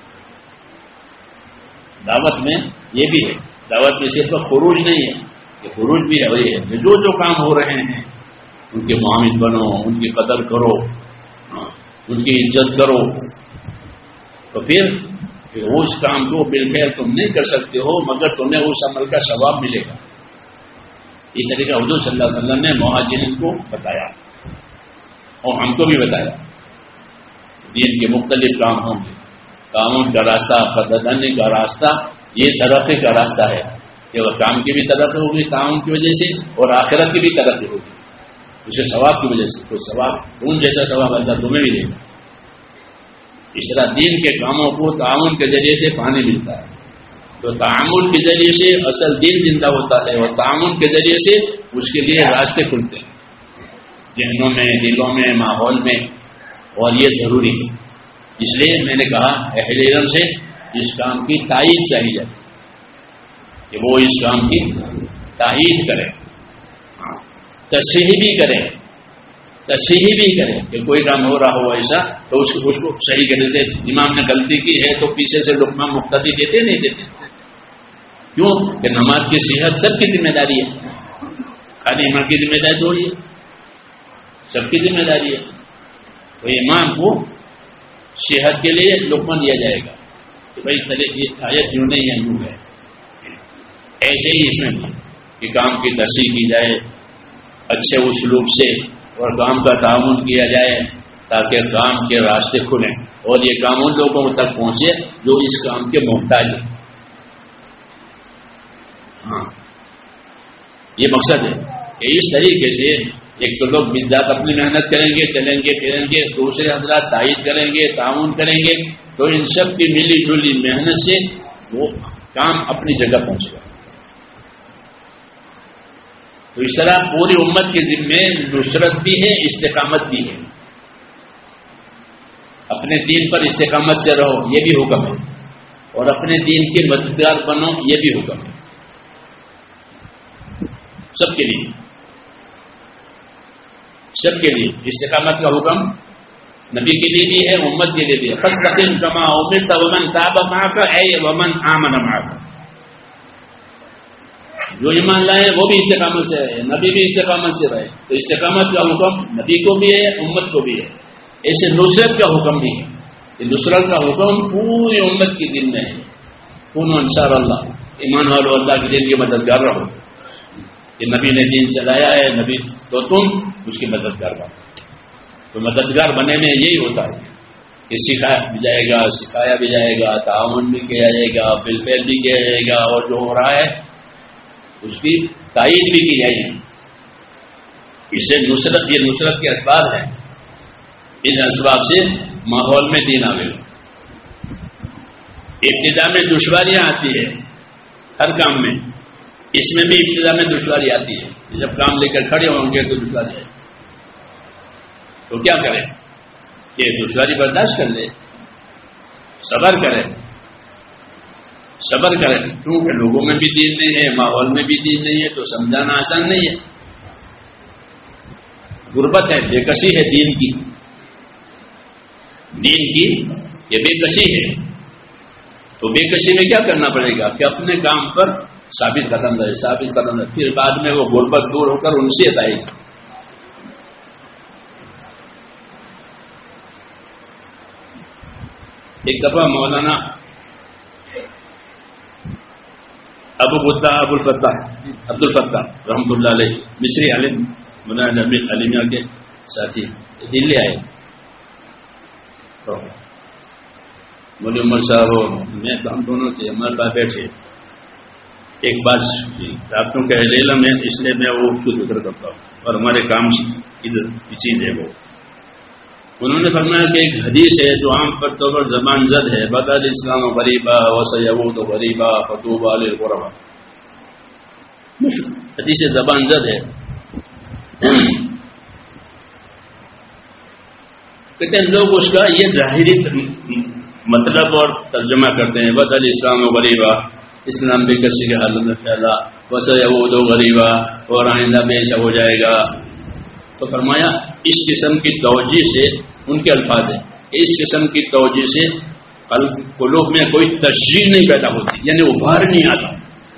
دعوت میں یہ بھی ہے. دعوت میں صرف خروج نہیں ہے، کہ خروج بھی ہے، وہی ہے کہ جو جو کام ہو رہے ہیں ان کے معامل بنو، ان کی قدر کرو، ان کی عزت کرو. تو پھر وہ اس کام کو بالفعل تم نہیں کر سکتے ہو مگر تمہیں اس عمل کا ثواب ملے گا. یہ طریقہ حضور صلی اللہ علیہ وسلم نے مہاجرین کو بتایا اور ہم کو بھی بتایا. دین کے مختلف کام ہوں گے، کاموں کا راستہ، بدلنے کا راستہ، یہ ترقی کا راستہ ہے کہ وہ کام کی بھی ترقی ہوگی تعاون کی وجہ سے اور آخرت کی بھی ترقی ہوگی اسے ثواب کی وجہ سے. تو ثواب ان جیسا ثواب اللہ تمہیں بھی دے گا. اس طرح دین کے کاموں کو تعاون کے ذریعے سے پانی ملتا ہے. تو تعامل کے ذریعے سے اصل دین زندہ ہوتا ہے اور تعاون کے ذریعے سے اس کے لیے راستے کھلتے ہیں ذہنوں میں، دلوں میں، ماحول میں. اور یہ ضروری ہے. اس لیے میں نے کہا اہل علم سے اس کام کی تائید چاہیے کہ وہ اس کام کی تائید کرے، تصحیح بھی کرے، تصحیح بھی کرے کہ کوئی کام ہو رہا ہو ایسا تو اس کو اس کو صحیح کرنے سے امام نے غلطی کی ہے تو پیچھے سے لقمہ مقتدی دیتے نہیں دیتے. کیوں کہ نماز کی صحت سب کی ذمہ داری ہے، خالی امام کی ذمہ داری تھوڑی ہے، سب کی ذمہ داری ہے. تو امام کو صحت کے لیے لقمہ دیا جائے گا کہ بھائی چلے یہ آیت یوں نہیں ہے یوں ہے. ایسے ہی اس میں بھی کہ کام کی تصحیح کی جائے اچھے اسلوب سے اور کام کا تعاون کیا جائے تاکہ کام کے راستے کھلیں اور یہ کام ان لوگوں تک پہنچے جو اس کام کے محتاج ہیں. ہاں یہ مقصد ہے کہ اس طریقے سے ایک تو لوگ بالذات اپنی محنت کریں گے، چلیں گے پھریں گے، دوسرے حضرات تائید کریں گے، تعاون کریں گے، تو ان سب کی ملی جلی محنت سے وہ کام اپنی جگہ پہنچے گا. تو اس طرح پوری امت کے ذمے نصرت بھی ہے، استقامت بھی ہے. اپنے دین پر استقامت سے رہو یہ بھی حکم ہے، اور اپنے دین کے مددگار بنو یہ بھی حکم ہے سب کے لیے. سب کے لیے استقامت کا حکم نبی کے لیے بھی ہے، امت کے لیے بھی ہے. فاستقم کما امرت ومن تاب معك اي ومن آمن معك. جو ایمان لائے وہ بھی استقامت سے رہے، نبی بھی استقامت سے رہے. تو استقامت کا حکم نبی کو بھی ہے، امت کو بھی ہے. ایسے نصرت کا حکم بھی ہے کہ نصرت کا حکم پوری امت کے دن میں ہے. کونوا انصار اللہ، ایمان والو اللہ کے دین کے مددگار رہو. کہ نبی نے دین چلایا ہے، نبی تو تم اس کے مددگار بنو. تو مددگار بننے میں یہی ہوتا ہے کہ سکھایا بھی جائے گا، سکھایا بھی جائے گا، تعاون بھی کیا جائے گا، بالفعل بھی کیا جائے گا، اور جو ہو رہا ہے اس کی تائید بھی کی جائے گی. اسے نصرت، یہ نصرت کے اسباب ہیں. ان اسباب سے ماحول میں دین آ گئے. ابتدا میں دشواریاں آتی ہے ہر کام میں، اس میں بھی ابتدا میں دشواری آتی ہے. جب کام لے کر کھڑے ہوں گے تو دشواری آئے، تو کیا کریں کہ دشواری برداشت کر لے، صبر کرے صبر کرے کیونکہ لوگوں میں بھی دین نہیں ہے، ماحول میں بھی دین نہیں ہے، تو سمجھانا آسان نہیں ہے. غربت ہے، بے کسی ہے دین کی، دین کی یہ بے کسی ہے. تو بے کسی میں کیا کرنا پڑے گا کہ اپنے کام پر ثابت قدم رہے، ثابت قدم رہے. پھر بعد میں وہ غربت دور ہو کر ان سے آئے گی. ایک دفعہ مولانا ابو بتا ابو الفتح عبد الفتح رحمۃ اللہ علیہ مصری عالم مولانا علیمیہ کے ساتھی دلی آئے. بولے عمر صاحب میں ہم دونوں تھے، ہمارے پاس بیٹھے. ایک بات رابطوں کا علم ہے اس لیے میں وہ خود ذکر کرتا ہوں اور ہمارے کام کی چیز ہے وہ. انہوں نے فرمایا کہ ایک حدیث ہے جو عام پر طور پر زبان زد ہے، بدل اسلام و غریبا وسیعود و غریبا فتوبہ للغربا. حدیث زبان زد ہے. کہتے ہیں لوگ اس کا یہ ظاہری مطلب اور ترجمہ کرتے ہیں، بدل اسلام و غریبا، اسلام بھی کسی کے حالت میں پھیلا، وسیعود و غریبا، اور آئندہ بے شک ہو جائے گا. تو فرمایا اس قسم کی توجہ سے، ان کے الفاظ ہیں، اس قسم کی توجہ سے قلوب میں کوئی تشجیع نہیں پیدا ہوتی، یعنی ابھار نہیں آتا.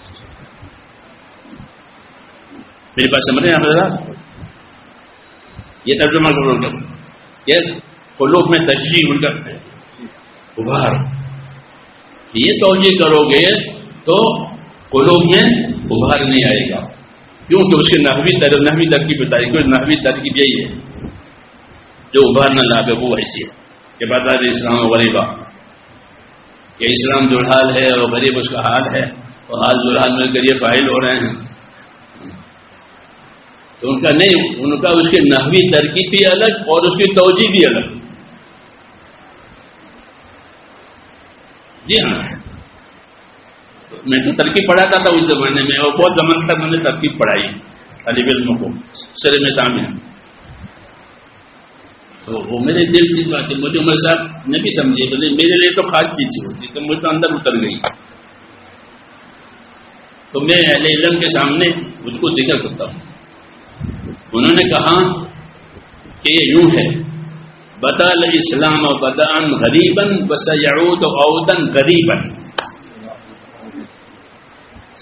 میری بات سمجھ رہے ہیں آپ ذرا؟ یہ ترجمہ کرو کہ قلوب میں تشجیع ان کا ابھار، یہ توجہ کرو گے تو قلوب میں ابھار نہیں آئے گا. کیونکہ اس کی نحوی نحوی ترکیب بتائی گئی. نحوی ترکیب یہی ہے جو ابھار نہ لاگے وہ ایسی ہے کہ بتا دے اسلام و غریبا، کہ اسلام جو حال ہے اور غریب اس کا حال ہے، اور حال جو حال مل کر یہ فاعل ہو رہے ہیں. تو ان کا نہیں، ان کا اس کی نحوی ترکیب بھی الگ اور اس کی توجہ بھی الگ. جی ہاں، میں تو ترکیب پڑھاتا تھا اس زمانے میں، اور بہت زمانے تک میں نے ترکیب پڑھائی طالب علموں کو سر میں تعمیر. تو وہ میرے دل کی بات ہے، مجھے عمر صاحب نے بھی سمجھی، بولے میرے لیے تو خاص چیز ہوتی تو مجھے تو اندر اتر گئی. تو میں اہل علم کے سامنے اس کو ذکر کرتا ہوں. انہوں نے کہا کہ یہ یوں ہے، بدا الاسلام بدأن غریبا وسيعود عودا غریبا.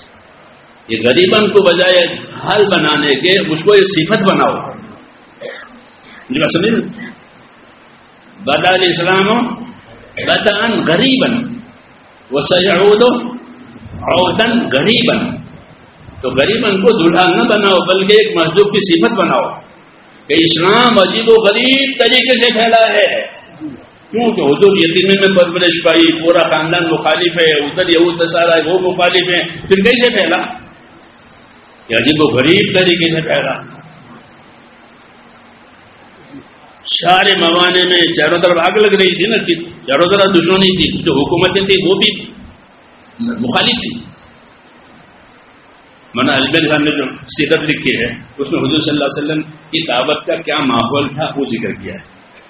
یہ غریبن کو بجائے حال بنانے کے اس کو ایک صفت بناؤ. مجھے بات سمجھ بدا الاسلام بدأن غریبا وسيعود عودا غریبا. تو غریبن کو دلہا نہ بناؤ بلکہ ایک محجوب کی صفت بناؤ کہ اسلام عجیب و غریب طریقے سے پھیلا ہے. کیوں کہ حضور یتیمی میں پرورش پائی, پورا خاندان مخالف ہے, ادھر یہود نصارا وہ مخالف ہے, پھر کیسے پھیلا؟ یہ عجیب و غریب طریقے سے پھیلا. سارے موانے میں چاروں طرف آگ لگ رہی تھی نا, چاروں طرف دشمنی تھی, جو حکومتیں تھیں وہ بھی مخالف تھی. مولانا اجمل صاحب نے جو سیرت لکھی ہے اس میں حضور صلی اللہ علیہ وسلم کی دعوت کا کیا ماحول تھا وہ ذکر کیا ہے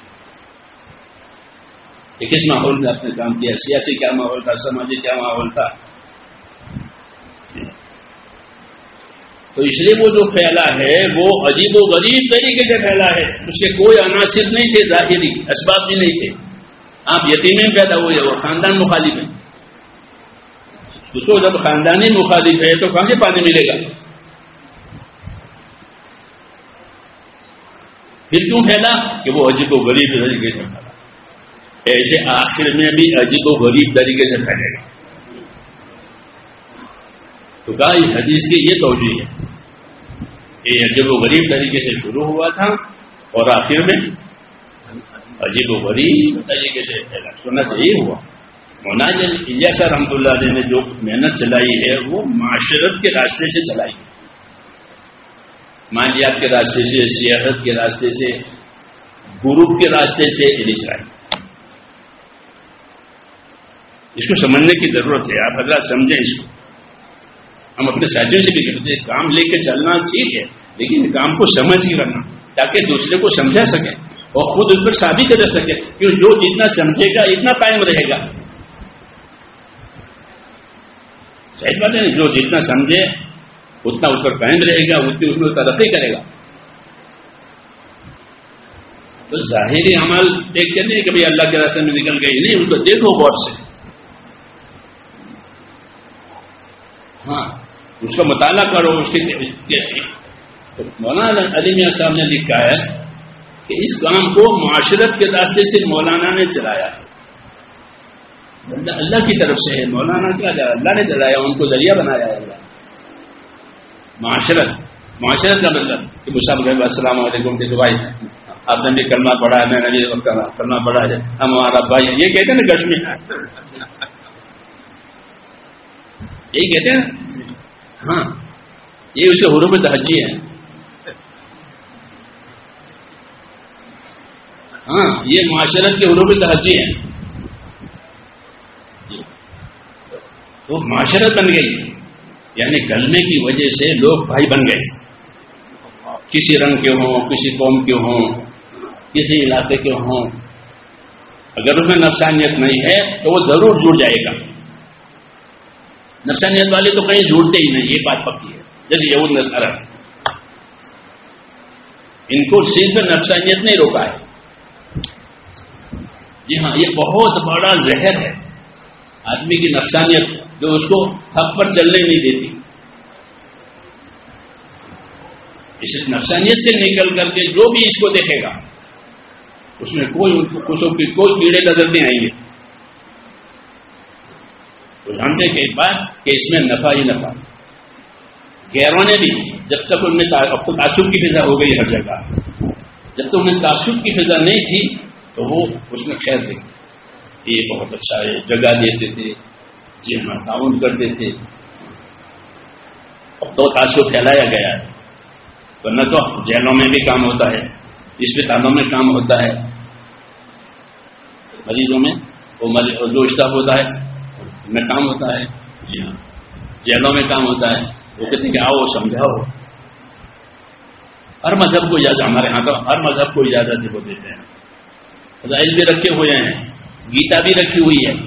کہ کس ماحول میں آپ نے کام کیا, سیاسی کیا ماحول تھا, سماجی کیا ماحول تھا. تو اس لیے وہ جو پھیلا ہے وہ عجیب و غریب طریقے سے پھیلا ہے. اس کے کوئی عناصر نہیں تھے, ظاہری اسباب بھی نہیں تھے. آپ یتیمیں پیدا ہوئے, وہ خاندان مخالف ہے. تو جب خاندانی مخالف ہے تو کہاں سے پانی ملے گا؟ پھر کیوں پھیلا کہ وہ عجیب و غریب طریقے سے پھیلا. ایسے آخر میں بھی عجیب و غریب طریقے سے پھیلے گا. تو کہا اس حدیث کی یہ توجہ ہے کہ عجیب و غریب طریقے سے شروع ہوا تھا اور آخر میں عجیب و غریب طریقے سے پھیلا. سننا چاہیے ہوا. مولانا الیاس رحمۃ اللہ علیہ نے جو محنت چلائی ہے وہ معاشرت کے راستے سے چلائی ہے, مالیات کے راستے سے, سیاحت کے راستے سے, گروپ کے راستے سے نہیں چلائی. اس کو سمجھنے کی ضرورت ہے. آپ حضرات سمجھیں اس کو. ہم اپنے ساتھیوں سے بھی کہتے ہیں کام لے کے چلنا ٹھیک ہے, لیکن کام کو سمجھ کے کرنا تاکہ دوسرے کو سمجھا سکے اور خود اس پر ثابت کر سکے. کیوں جو جتنا سمجھے گا اتنا قائم رہے گا. صحیح بات ہے, جو جتنا سمجھے اتنا اس پر قائم رہے گا, اتنی اس میں ترقی کرے گا. تو ظاہری عمل دیکھ کے نہیں کبھی اللہ کے راستے میں نکل گئی نہیں, اس کو دیکھو غور سے. ہاں اس کا مطالعہ کرو. اس کے مولانا علی میاں صاحب نے لکھا ہے کہ اس کام کو معاشرت کے راستے سے مولانا نے چلایا. اللہ کی طرف سے ہے. مولانا کیا اللہ نے چلایا, ان کو ذریعہ بنایا ہے اللہ. معاشرت معاشرت کا مطلب کہ مصعب السلام علیکم کے بھائی آپ نے بھی کلمہ پڑھا ہے, میں نے بھی کلمہ پڑھا ہے, ہم ہمارا بھائی, یہ کہتے ہیں نا گش میں, یہی کہتے ہیں. ہاں یہ اسے حروف تہجی ہے. ہاں یہ معاشرت کے حروف تہجی ہیں. تو معاشرت بن گئی, یعنی کلمے کی وجہ سے لوگ بھائی بن گئے. کسی رنگ کے ہوں, کسی قوم کے ہوں, کسی علاقے کے ہوں. اگر اس میں نفسانیت نہیں ہے تو وہ ضرور جڑ جائے گا. نفسانیت والے تو کہیں جڑتے ہی نہیں, یہ بات پکی ہے. جیسے یہود نصارا, ان کو صرف نفسانیت نہیں روکا ہے. جی ہاں, یہ بہت بڑا زہر ہے آدمی کی نفسانیت, جو اس کو حق پر چلنے نہیں دیتی. اس نفسانیت سے نکل کر کے جو بھی اس کو دیکھے گا اس میں کوئی کچھ کوئی کیڑے نظر نہیں آئیں گے. تو جانتے کہ ایک بات کہ اس میں نفع ہی نفع. غیروں نے بھی جب تک ان میں اب تو تعصب کی فضا ہو گئی ہر جگہ, جب تک ان میں تعصب کی فضا نہیں تھی تو وہ اس میں خیر دیکھی. یہ بہت اچھا ہے, جگہ دیتے تھے, جی ہاں تعاون کرتے تھے. اب تو تعصب پھیلایا گیا ہے, ورنہ تو جیلوں میں بھی کام ہوتا ہے, اسپتالوں میں کام ہوتا ہے, مریضوں میں وہ جو اسٹاف ہوتا ہے ان میں کام ہوتا ہے. جی ہاں جیلوں میں کام ہوتا ہے. وہ کہتے ہیں کہ آؤ سمجھاؤ. ہر مذہب کو اجازت, ہمارے یہاں تو ہر مذہب کو اجازت وہ دیتے ہیں. فضائل بھی رکھے ہوئے ہیں, گیتا بھی رکھی ہوئی ہے,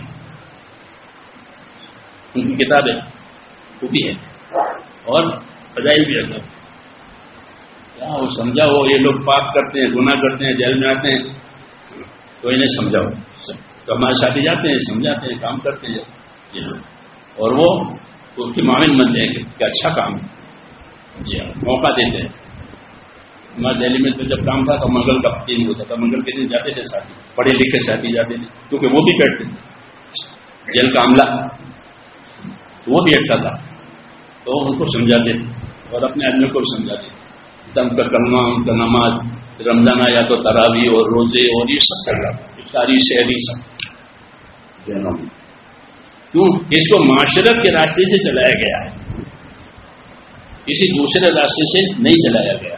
ان کی کتابیں وہ بھی ہے, اور فضائل بھی رکھے. کیا وہ سمجھاؤ, یہ لوگ پاپ کرتے ہیں, گناہ کرتے ہیں, جیل میں آتے ہیں, تو انہیں سمجھاؤ. تو ہمارے ساتھی جاتے ہیں, سمجھاتے ہیں, کام کرتے ہیں. اور وہ تو اس کے معاون بنتے ہیں کہ اچھا کام ہے، جی ہاں موقع دیتے ہیں. ہمارے دہلی میں تو جب کام تھا تو منگل کا دن ہوتا تھا، منگل کے دن جاتے تھے ساتھی، پڑھے لکھے ساتھی جاتے تھے، کیونکہ وہ بھی بیٹھتے تھے، جیل کا عملہ وہ بھی بیٹھتا تھا، تو ان کو سمجھاتے تھے اور اپنے آدمی کو بھی سمجھاتے تھے. ان کا کلمہ، ان کا نماز، رمضان آیا تو تراویح اور روزے اور یہ سب کر رہا تھا، ساری شہری سب کیوں اس کو معاشرت کے راستے سے چلایا گیا ہے، کسی دوسرے راستے سے نہیں چلایا گیا.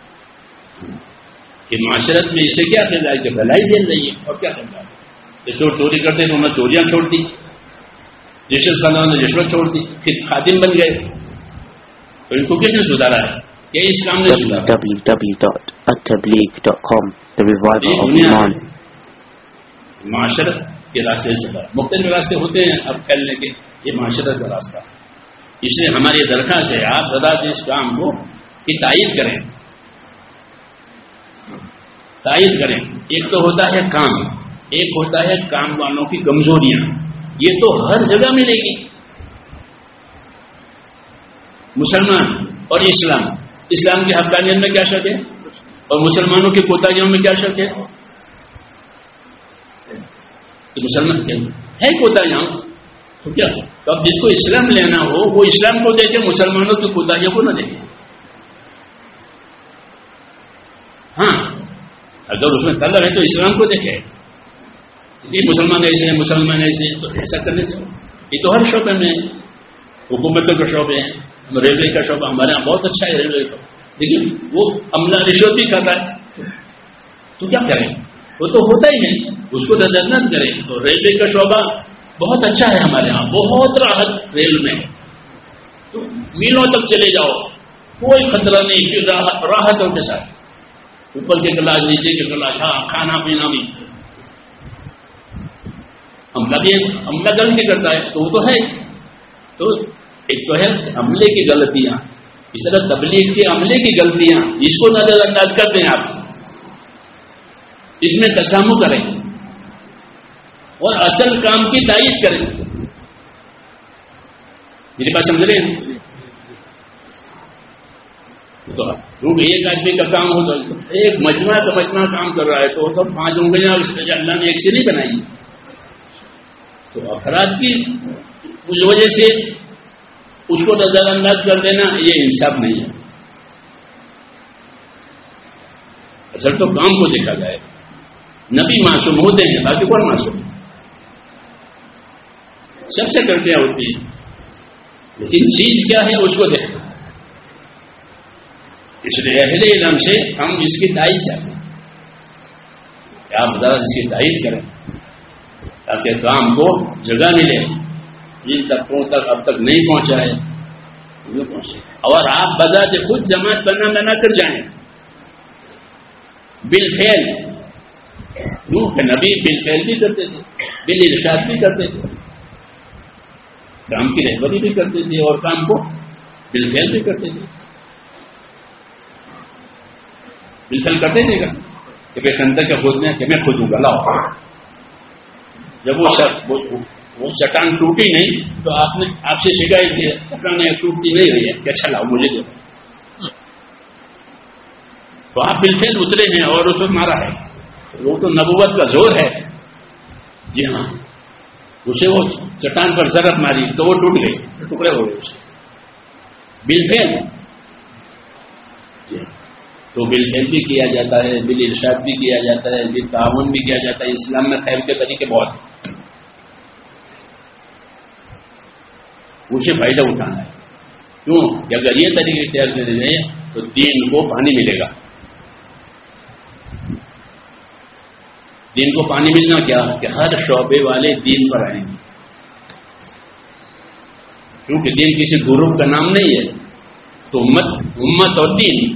کہ معاشرت میں اسے کیا کہنا ہے کہ بھلائی دے رہی ہے، اور کیا کرنا ہے. کہ چور چوری کرتے تو انہوں نے چوریاں چھوڑ دی، رشوت کھانا نے رشوت چھوڑ دی، پھر خادم بن گئے. تو ان کو کس نے سدھارا ہے؟ کہ اس کام نے سدھارا. w w w dot at tabligh dot com The Reviver of دنیا Iman. معاشرت کے راستے سے چلا. مختلف راستے ہوتے ہیں اب پھیلنے کے، یہ معاشرت کا راستہ. اس لیے ہماری درخواست ہے آپ ذرا اس کام کو کی تائید کریں، تائید کریں. ایک تو ہوتا ہے کام، ایک ہوتا ہے کام والوں کی کمزوریاں. یہ تو ہر جگہ ملے گی. مسلمان اور اسلام، اسلام کی حقانیت میں کیا شک ہے اور مسلمانوں کی کوتاہیوں میں کیا شک ہے؟ کہ مسلمان کیا ہے کوتاہیاں تو کیا؟ تو اب جس کو اسلام لینا ہو وہ اسلام کو دیکھے، مسلمانوں کی کوتاہیوں کو نہ دیکھے. ہاں اگر اس میں طلب ہے تو اسلام کو دیکھے. یہ مسلمان ایسے ہیں، مسلمان ایسے ہیں، تو ایسا کرنے سے یہ تو ہر شعبے میں، حکومتوں کے شعبے ہیں، ریلوے کا شعبہ ہمارے یہاں بہت اچھا ہے ریلوے کا، لیکن وہ عملہ رشوت بھی کر رہا ہے تو کیا کریں؟ وہ تو ہوتا ہی ہے، اس کو نظر کریں. تو ریلوے کا شعبہ بہت اچھا ہے ہمارے یہاں، بہت راحت ریل میں، تو میلوں تک چلے جاؤ کوئی خطرہ نہیں، پھر راحتوں کے ساتھ اوپر کے کلاس نیچے کے کلاس، ہاں کھانا پینا بھی. عملہ بھی عملہ غلطی کرتا ہے تو وہ تو ہے. تو ایک تو ہے عملے کی غلطیاں، اس طرح تبلیغ کے عملے کی غلطیاں، اس کو نظر انداز کرتے ہیں آپ، اس میں تسامح کریں اور اصل کام کی تائید کریں. میری بات سمجھ رہے ہیں؟ تو کیونکہ ایک آدمی کا کام ہو تو ایک مجموعہ کا مجموعہ کام کر رہا ہے تو سب پانچ انگلیاں اس میں اللہ نے ایک سے نہیں بنائی. تو افراد کی اس وجہ سے اس کو نظر انداز کر دینا یہ انصاف نہیں ہے. اصل تو کام کو دیکھا جائے. نبی معصوم ہوتے ہیں، باقی کون معصوم ہے؟ سب سے غلطیاں ہوتی ہیں، لیکن چیز کیا ہے اس کو دیکھنا. اس لیے اہل علم سے ہم اس کی تائید چاہتے ہیں کہ آپ ذرا اس کی تائید کریں تاکہ کام کو جگہ ملے. جن طبقوں تک اب تک نہیں پہنچا ہے وہ پہنچے. اور آپ بذات خود جماعت بنا بنا کر جائیں بالفعل. کیوں کہ نبی بالفعل بھی کرتے تھے، بالارشاد بھی کرتے تھے، کام کی رہبری بھی کرتے تھے اور کام کو بالفعل بھی کرتے تھے. بالفعل کرتے تھے گا کہ بے خندق کے کھودنے کہ میں کھودوں گا لاؤ. جب وہ وہ چٹان ٹوٹی نہیں تو آپ نے آپ سے شکایت کی چٹان ٹوٹتی نہیں رہی ہے کہ اچھا لاؤ مجھے دو. تو آپ بالفعل اترے ہیں اور اس وقت مارا ہے. وہ تو نبوت کا زور ہے. جی ہاں، اسے وہ چٹان پر ضرب ماری تو وہ ٹوٹ گئی، ٹکڑے ہو گئے اسے بالفعل. تو بالفعل بھی کیا جاتا ہے، بالارشاد بھی کیا جاتا ہے، بالتعاون بھی کیا جاتا ہے. اسلام میں خیر کے طریقے بہت ہیں، اسے فائدہ اٹھانا ہے. کیوں کہ اگر یہ طریقے اختیار کرے جائیں تو دین کو پانی ملے گا. دین کو پانی ملنا کیا کہ ہر شعبے والے دین پر آئیں گے. کیونکہ دین کسی گروپ کا نام نہیں ہے، تو امت امت اور دین،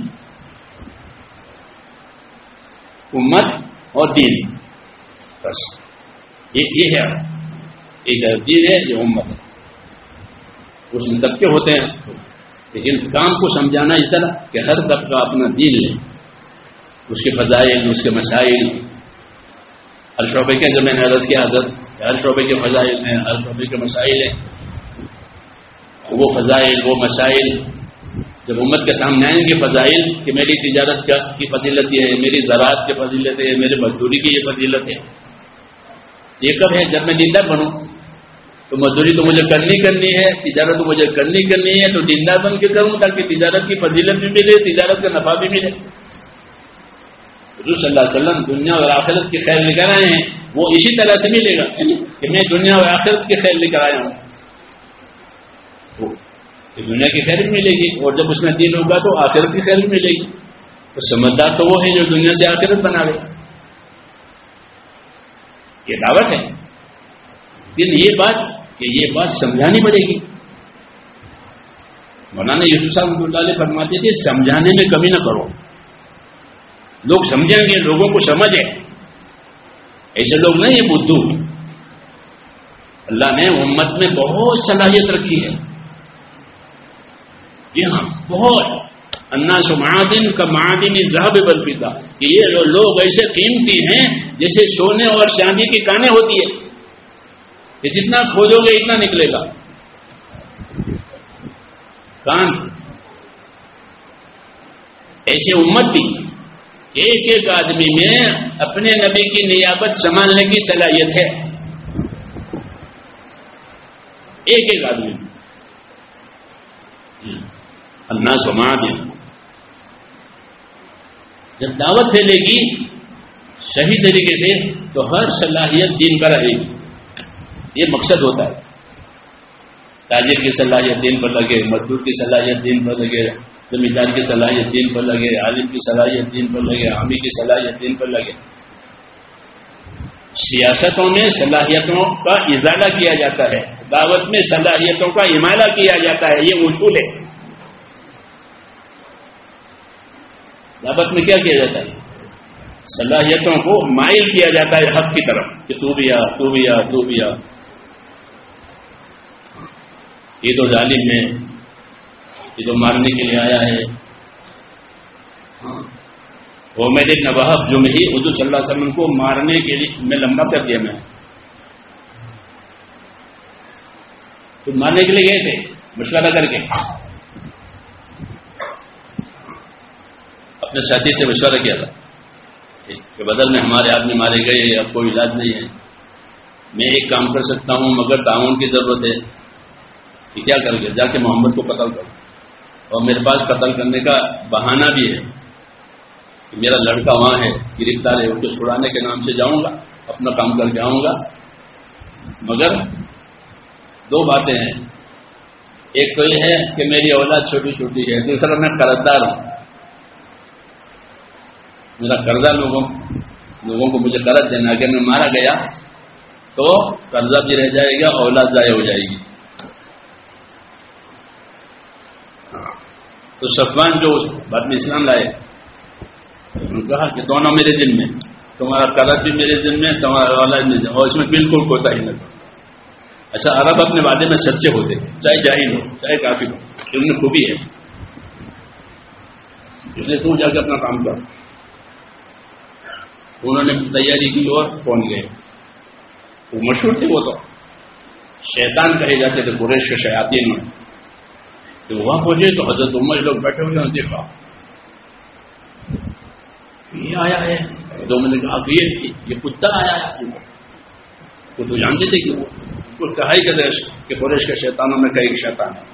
امت اور دین، بس یہ یہ ہے. ایک دین ہے جو امت ہے، اس میں طبقے ہوتے ہیں، لیکن کام کو سمجھانا اس طرح کہ ہر طبقہ اپنا دین لے، اس کے فضائل، اس کے مسائل. ہر شعبے کے جو میں نے عرض کیا حضرت، ہر شعبے کے فضائل ہیں، ہر شعبے کے مسائل ہیں. وہ فضائل، وہ مسائل جب امت کے سامنے آئیں گے، فضائل کہ میری تجارت کا کی فضیلت یہ ہے، میری زراعت کی فضیلت ہے، میرے مزدوری کی یہ فضیلت ہے. یہ کب ہے؟ جب میں دیندار بنوں. تو مزدوری تو مجھے کرنی کرنی ہے، تجارت تو مجھے کرنی کرنی ہے، تو دیندار بن کے کروں تاکہ تجارت کی فضیلت بھی ملے، تجارت کا نفع بھی ملے. حضور صلی اللہ علیہ وسلم دنیا اور آخرت کی خیر لے کر آئے ہیں، وہ اسی طرح سے ملے گا کہ میں دنیا اور آخرت کی خیر لے کر آیا ہوں. تو دنیا کی خیر بھی ملے گی، اور جب اس میں دین ہوگا تو آخرت کی خیر بھی ملے گی. تو سمجھدار تو وہ ہے جو دنیا سے آخرت بناوے. یہ دعوت ہے. لیکن یہ بات کہ یہ بات سمجھانی پڑے گی. مولانا یوسف صاحب رحمۃ اللہ علیہ فرماتے تھے سمجھانے میں کمی نہ کرو. لوگ سمجھیں گے، لوگوں کو سمجھ ہے. ایسے لوگ نہیں ہیں بدھو. اللہ نے امت میں بہت صلاحیت رکھی ہے. جی ہاں، بہت. الناس معادن کا معادن الذهب والفضة، کہ یہ لوگ ایسے قیمتی ہیں جیسے سونے اور چاندی کی کانیں ہوتی ہے، کہ جتنا کھودو گے اتنا نکلے گا. کان ایسے امت بھی ایک ایک آدمی میں اپنے نبی کی نیابت سنبھالنے کی صلاحیت ہے. ایک ایک آدمی میں. الناس معادن. جب دعوت پھیلے گی صحیح طریقے سے تو ہر صلاحیت دین پر رہے گی. یہ مقصد ہوتا ہے. تاجر کی صلاحیت دین پر لگے، مزدور کی صلاحیت دین پر لگے، زمیندار کی صلاحیت دین پر لگے، عالم کی صلاحیت دین پر لگے، حامی کی صلاحیت دین پر لگے. سیاستوں میں صلاحیتوں کا ازالہ کیا جاتا ہے، دعوت میں صلاحیتوں کا امالہ کیا جاتا ہے. یہ اصول ہے. دعوت میں کیا کیا جاتا ہے؟ صلاحیتوں کو مائل کیا جاتا ہے حق کی طرف، کہ تو بھی آ، تو بھی آ، تو بھی آ. یہ تو ظالم ہے، یہ تو مارنے کے لیے آیا ہے. عمیر بن وہب جو ہی حضور صلی اللہ علیہ وسلم کو مارنے کے لیے میں لمبا کر دیا میں تو مارنے کے لیے گئے تھے مشورہ کر کے. اپنے ساتھی سے مشورہ کیا تھا کہ بدل میں ہمارے آدمی مارے گئے، اب کوئی علاج نہیں ہے. میں ایک کام کر سکتا ہوں مگر تعاون کی ضرورت ہے. کہ کیا کر کے جا کے محمد کو قتل کرو. اور میرے پاس قتل کرنے کا بہانہ بھی ہے کہ میرا لڑکا وہاں ہے، گرفتار ہے، اس کو چھڑانے کے نام سے جاؤں گا، اپنا کام کر کے آؤں گا. مگر دو باتیں ہیں. ایک تو یہ ہے کہ میری اولاد چھوٹی چھوٹی ہے، دوسرا میں قرضدار ہوں. میرا قرضہ لوگوں لوگوں کو مجھے قرض دینا. اگر میں مارا گیا تو قرضہ بھی رہ جائے گا، اولاد ضائع ہو جائے گی. تو صفوان جو بعد میں اسلام لائے، انہوں نے کہا کہ دونوں میرے دل میں، تمہارا قرض بھی میرے دل میں، تمہارا اولاد میرے دل میں، اور اس میں بالکل کوتا ہی نہ کرو. ایسا عرب اپنے وعدے میں سچے ہوتے، چاہے جاہل ہو چاہے کافر ہو. ان میں خوبی ہے. اس لیے تو جا کے اپنا کام کر. انہوں نے تیاری کی اور پہنچ گئے. وہ مشہور تھے، وہ تو شیطان کہے جاتے تھے قریش کے شیاطین میں. تو وہاں پہنچے تو حضرت عمر لوگ بیٹھے ہوئے ہیں. دیکھا یہ آیا ہے، تو میں نے کہا کہ یہ یہ کتا آیا ہے. وہ تو جانتے تھے کہ وہ کچھ کہا ہی کرتے کہ قریش کے شیطانوں میں کئی شیطان ہے.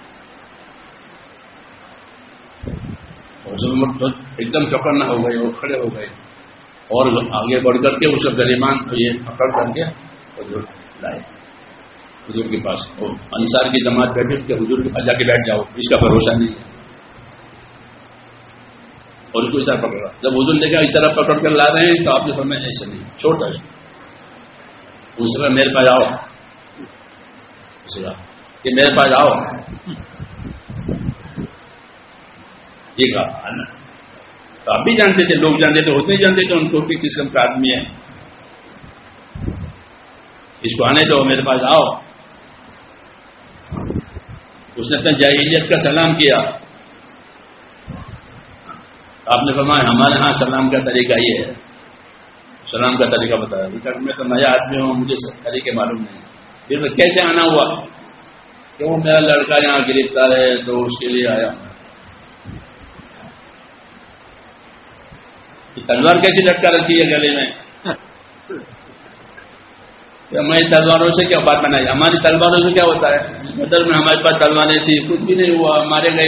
حضرت عمر تو ایک دم چوکن نہ ہو گئے، وہ کھڑے ہو گئے اور آگے بڑھ کر کے اس غریبان کو یہ پکڑ کر کے حضور لائے حضور کے پاس. اور انصار کی جماعت بیٹھے کہ حضور کے پاس جا کے بیٹھ جاؤ، اس کا بھروسہ نہیں ہے. اور اس کو اس طرح پکڑا. جب حضور نے کہا اس طرح پکڑ کر لا رہے ہیں تو آپ نے فرمایا ایسے نہیں، چھوٹا ہے. دوسرا میرے پاس آؤ، دوسرا کہ میرے پاس آؤ. یہ کہا تو آپ بھی جانتے تھے، لوگ جانتے تھے، ہوتے ہی جانتے تھے ان کو کہ کس قسم کا آدمی ہے. اس کو آنے دو، میرے پاس آؤ. اس نے اپنے جاہلیت کا سلام کیا. آپ نے فرمایا ہمارے ہاں سلام کا طریقہ یہ ہے. سلام کا طریقہ بتایا. میں تو نیا آدمی ہوں، مجھے سب طریقے معلوم نہیں. پھر میں کیسے آنا ہوا؟ کہ وہ میرا لڑکا یہاں گرفتار ہے تو اس کے لیے آیا ہوں. تلوار کیسی لٹکا رکھی ہے گلے میں؟ ہماری تلواروں سے کیا بات بنائی؟ ہماری تلواروں سے کیا ہوتا ہے؟ بدر میں ہمارے پاس تلواریں تھی، کچھ بھی نہیں ہوا، مارے گئے.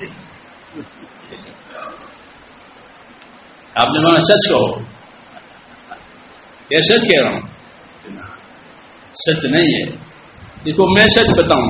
آپ نے وہاں سچ کہو. یہ سچ کہہ رہا ہوں، سچ نہیں ہے. دیکھو میں سچ بتاؤں،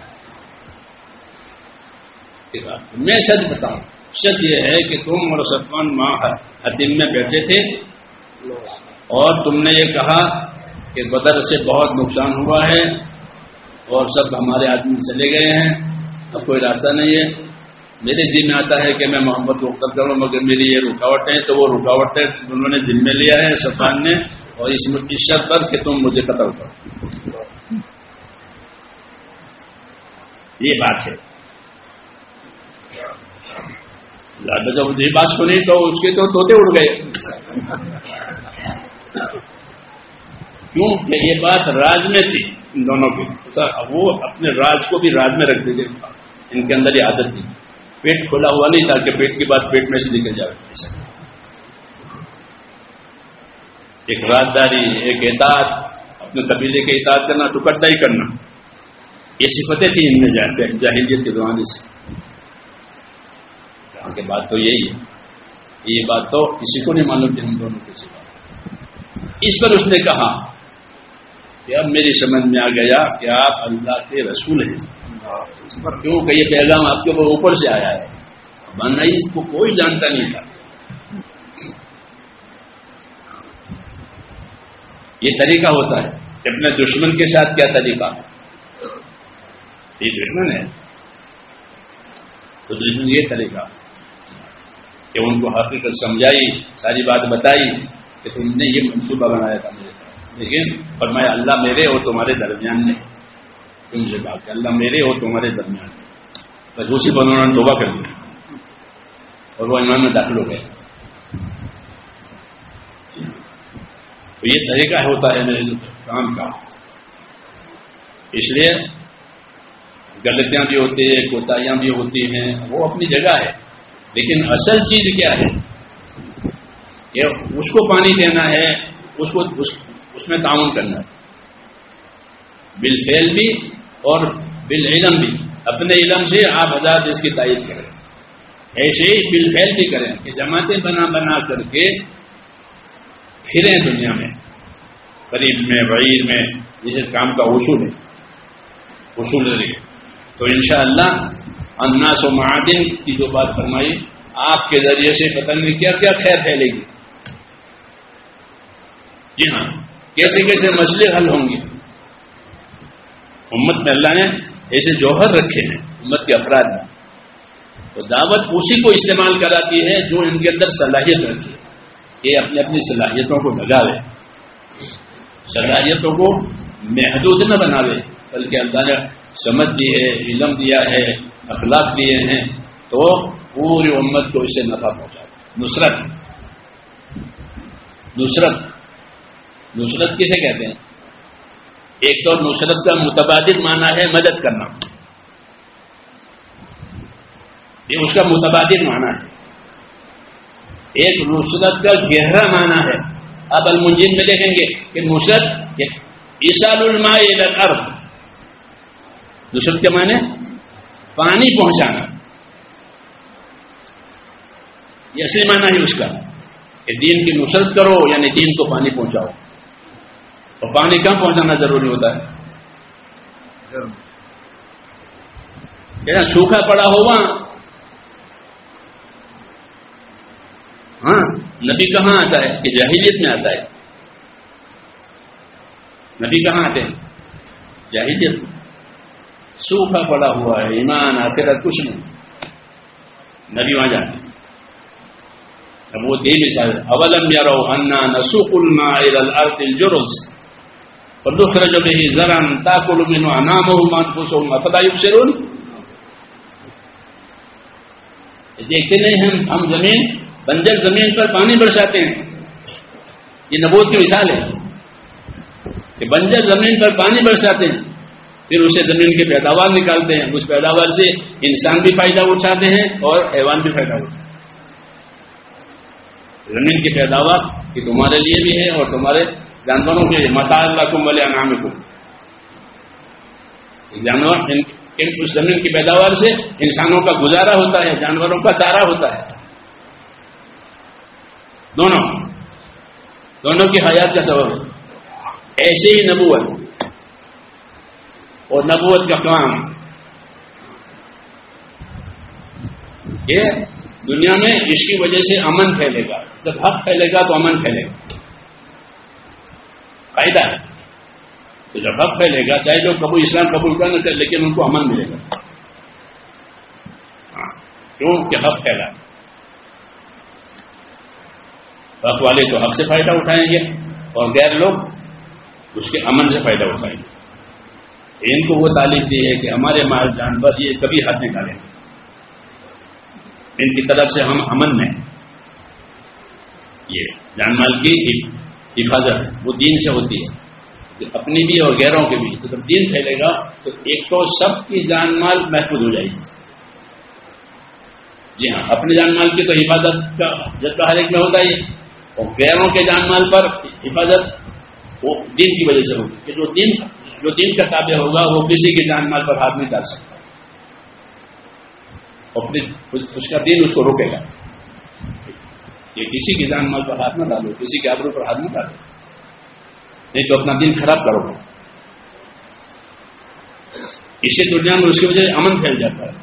میں سچ بتاؤں. سچ یہ ہے کہ تم اور صفوان ماں حتیم میں بیٹھے تھے اور تم نے یہ کہا کہ بدر سے بہت نقصان ہوا ہے اور سب ہمارے آدمی چلے گئے ہیں، اب کوئی راستہ نہیں ہے. میرے ذمہ میں آتا ہے کہ میں محمد کو قتل کروں، مگر میری یہ رکاوٹ ہے. تو وہ رکاوٹ ہے انہوں نے ذمہ لیا ہے صفوان نے، اور اس کی شرط پر کہ تم مجھے قتل کرو. یہ بات ہے. جب یہ بات سنی تو اس کے تو طوطے اڑ گئے. کیوں کہ یہ بات راز میں تھی ان دونوں کی. وہ اپنے راز کو بھی راز میں رکھ دیتے. ان کے اندر یہ عادت تھی. پیٹ کھلا ہوا نہیں تھا کہ پیٹ کی بات پیٹ میں سے نکل جائے. ایک رازداری، ایک اطاعت، اپنے قبیلے کے اطاعت کرنا، ٹکڑا ہی کرنا، یہ صفتیں تھیں ان میں جاہلیت کے زمانے سے. کہ بات تو یہی ہے. یہ بات تو کسی کو نہیں معلوم تھی ہم دونوں کے سوا. اس پر اس نے کہا کہ اب میری سمجھ میں آ گیا کہ آپ اللہ کے رسول ہیں. کیوں کہ یہ پیغام آپ کے اوپر سے آیا ہے، ورنہ اس کو کوئی جانتا نہیں تھا. یہ طریقہ ہوتا ہے کہ اپنے دشمن کے ساتھ کیا طریقہ ہے. یہ دشمن ہے تو دشمن یہ طریقہ کہ ان کو حقیقت سمجھائی، ساری بات بتائی کہ تم نے یہ منصوبہ بنایا تھا میرے ساتھ، لیکن فرمایا اللہ میرے اور تمہارے درمیان میں. تم سے بات کہ اللہ میرے اور تمہارے درمیان میں. بس اسی پر انہوں نے توبہ کر دیا اور وہ ایمان میں داخل ہو گئے. تو یہ طریقہ ہوتا ہے میرے کام کا. اس لیے غلطیاں بھی ہوتی ہیں، کوتاہیاں بھی ہوتی ہیں، وہ اپنی جگہ ہے. لیکن اصل چیز کیا ہے کہ اس کو پانی دینا ہے، اس کو اس, اس میں تعاون کرنا ہے، بالفعل بھی اور بالعلم بھی. اپنے علم سے آپ ہزار اس کی تائید کریں، ایسے ہی بالفعل بھی کریں کہ جماعتیں بنا بنا کر کے پھریں دنیا میں، قریب میں بعید میں، جس کام کا اصول ہے اصول ہے. تو انشاءاللہ الناس و معادن کی جو بات فرمائی، آپ کے ذریعے سے پتہ نہیں کیا کیا خیر پھیلے گی. جی ہاں، کیسے کیسے مسئلے حل ہوں گے. امت میں اللہ نے ایسے جوہر رکھے ہیں امت کے افراد میں، تو دعوت اسی کو استعمال کراتی ہے جو ان کے اندر صلاحیت رکھے. یہ اپنی اپنی صلاحیتوں کو لگاوے، صلاحیتوں کو محدود نہ بناوے، بلکہ اللہ نے سمجھ دی ہے، علم دیا ہے، اخلاق دیے ہیں، تو پوری امت کو اسے نفع پہنچا. نصرت نصرت نصرت کسے کہتے ہیں؟ ایک تو نصرت کا متبادل معنی ہے مدد کرنا، یہ اس کا متبادل معنی ہے. ایک نصرت کا گہرا معنی ہے. آپ المنجم میں دیکھیں گے کہ نصرت ایصال الماء الی الارض، نصرت کے معنی پانی پہنچانا. یہ اصل معنی ہے اس کا کہ دین کی نصرت کرو، یعنی دین کو پانی پہنچاؤ. اور پانی کہاں پہنچانا ضروری ہوتا ہے؟ جہاں سوکھا پڑا ہو وہاں. ہاں، نبی کہاں آتا ہے کہ جاہلیت میں آتا ہے. نبی کہاں آتے ہیں؟ جاہلیت. سوکھا پڑا ہوا ہے، ایمان آخرت کچھ نہیں، نبی وہاں جاتے ہیں. اب وہ دے مثال اولم یروا انا نسوق الماء الى الارض الجرز فنخرج به زرعا تاكل منه انعامهم وانفسهم افلا يبصرون. دیکھتے نہیں ہم ہم زمین بنجر زمین پر پانی برساتے ہیں. یہ نبوت کی مثال ہے کہ بنجر زمین پر پانی برساتے ہیں پھر اسے زمین کی پیداوار نکالتے ہیں، اس پیداوار سے انسان بھی فائدہ اٹھاتے ہیں اور حیوان بھی فائدہ اٹھاتے ہیں۔ زمین کی پیداوار کہ تمہارے لیے بھی ہے اور تمہارے جانوروں کے لیے، متاع لکم ولانعامکم، جانور اس زمین کی پیداوار سے انسانوں کا گزارا ہوتا ہے، جانوروں کا چارہ ہوتا ہے، دونوں دونوں کی حیات کا سبب ہے۔ ایسے ہی نبوت اور نبوت کا کام یہ دنیا میں اس کی وجہ سے امن پھیلے گا، جب حق پھیلے گا تو امن پھیلے گا، فائدہ ہے۔ تو جب حق پھیلے گا، چاہے جو قبول اسلام قبول کر نہ کرے لیکن ان کو امن ملے گا، ہاں کیوں کہ حق پھیلا، حق والے تو حق سے فائدہ اٹھائیں گے اور غیر لوگ اس کے امن سے فائدہ اٹھائیں گے۔ ان کو وہ تعلیم دی ہے کہ ہمارے مال جانور یہ کبھی ہاتھ نہیں ڈالیں، ان کی طرف سے ہم امن میں، یہ جان مال کی حفاظت وہ دین سے ہوتی ہے، اپنی بھی اور غیروں کے بھی۔ تو جب دین پھیلے گا تو ایک تو سب کی جان مال محفوظ ہو جائے گی، جی ہاں، اپنے جان مال کی تو حفاظت کا جذبہ ہر ایک میں ہوتا ہی، اور غیروں کے جان مال پر حفاظت وہ دین کی وجہ سے ہوگی کہ جو دین جو دین کا تابع ہوگا وہ کسی کے جان مال پر ہاتھ نہیں ڈال سکتا، اور اس کا دین اس کو روکے گا کہ کسی کی جان مال پر ہاتھ نہ ڈالو، کسی کے آبرو پر ہاتھ نہ ڈالو، نہیں تو اپنا دین خراب کرو گے۔ اسی دنیا میں اس کی وجہ سے امن پھیل جاتا ہے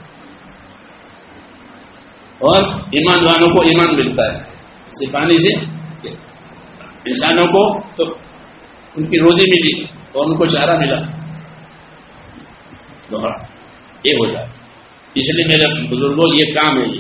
اور ایمان والوں کو ایمان ملتا ہے، اس پانی سے انسانوں کو تو ان کی روزی ملی اور ان کو چارہ ملا، تو یہ ہوتا ہے۔ اس لیے میرے بزرگوں یہ کام ہے،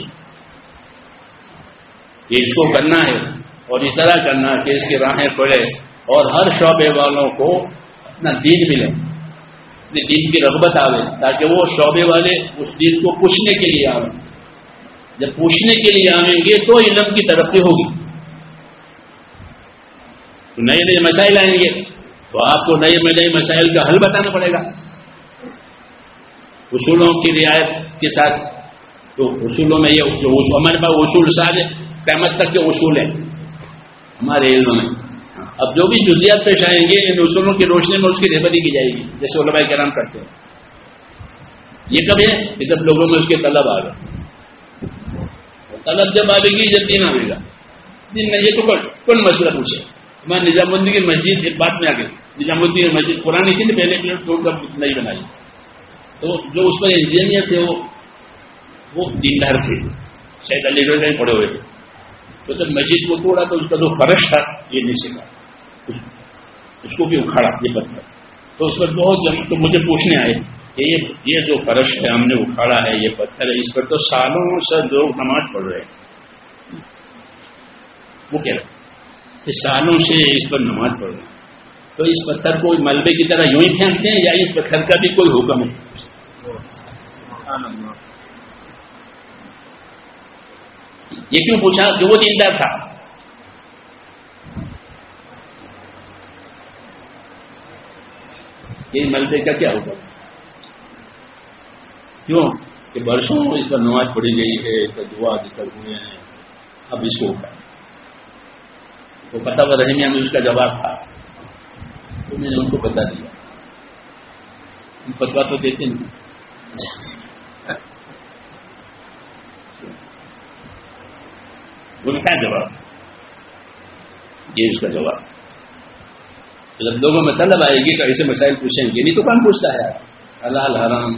یہ اس کو کرنا ہے اور اس طرح کرنا ہے کہ اس کی راہیں کھلے اور ہر شعبے والوں کو اپنا دین ملے، اپنے دین کی رغبت آوے، تاکہ وہ شعبے والے اس دین کو پوچھنے کے لیے آئیں۔ جب پوچھنے کے لیے آئیں گے تو علم کی ترقی ہوگی، تو نئے نئے مسائل آئیں گے تو آپ کو نئے نئے مسائل کا حل بتانا پڑے گا اصولوں کی رعایت کے ساتھ۔ تو اصولوں میں یہ جو ہمارے پاس اصول سارے قیامت تک کے اصول ہیں ہمارے علم میں، اب جو بھی جزیات پیش آئیں گے ان اصولوں کی روشنی میں اس کی رہبری کی جائے گی، جیسے علماء کرام کرتے ہیں۔ یہ کب ہے کہ جب لوگوں میں اس کے طلب آ گئے، طلب جب آئے گی جب دین آئے گا، دین میں یہ تو کون مسئلہ پوچھے۔ میں نظام الدین کی مسجد ایک بات میں آ گئی، نظام الدین کی مسجد پرانی تھی نا، پہلے پلیٹ چھوڑ کر نہیں بنائی، تو جو اس پر انجینئر تھے وہ وہ دیندار تھے، شاید علی گڑھ میں پڑے ہوئے تھے، تو جب مسجد کو توڑا تو اس کا جو فرش تھا یہ نہیں سکا، اس کو بھی اکھاڑا یہ پتھر، تو اس پر بہت جم تو مجھے پوچھنے آئے کہ یہ یہ جو فرش ہے ہم نے اکھاڑا ہے، یہ پتھر ہے، اس پر تو سالوں سے لوگ نماز پڑھ رہے ہیں، وہ کہہ رہے کہ سالوں سے اس پر نماز پڑھ رہے ہیں، تو اس پتھر کو ملبے کی طرح یوں ہی پھینکتے ہیں یا اس پتھر کا بھی کوئی حکم ہے؟ یہ کیوں پوچھا کہ وہ دیندار تھا، یہ ملبے کا کیا ہوگا؟ کیوں کہ برسوں اس پر نماز پڑھی گئی ہے، اس پر دعا ذکر ہوئے ہیں، اب اس کو ہوگا وہ پتہ و رحمیہ میں اس کا جواب تھا، تو میں نے ان کو بتا دیا، فتوا تو دیتے نہیں، ان کا جواب یہ اس کا جواب۔ جب لوگوں میں طلب آئے گی تو ایسے مسائل پوچھیں گے، نہیں تو کون پوچھتا ہے حلال حرام،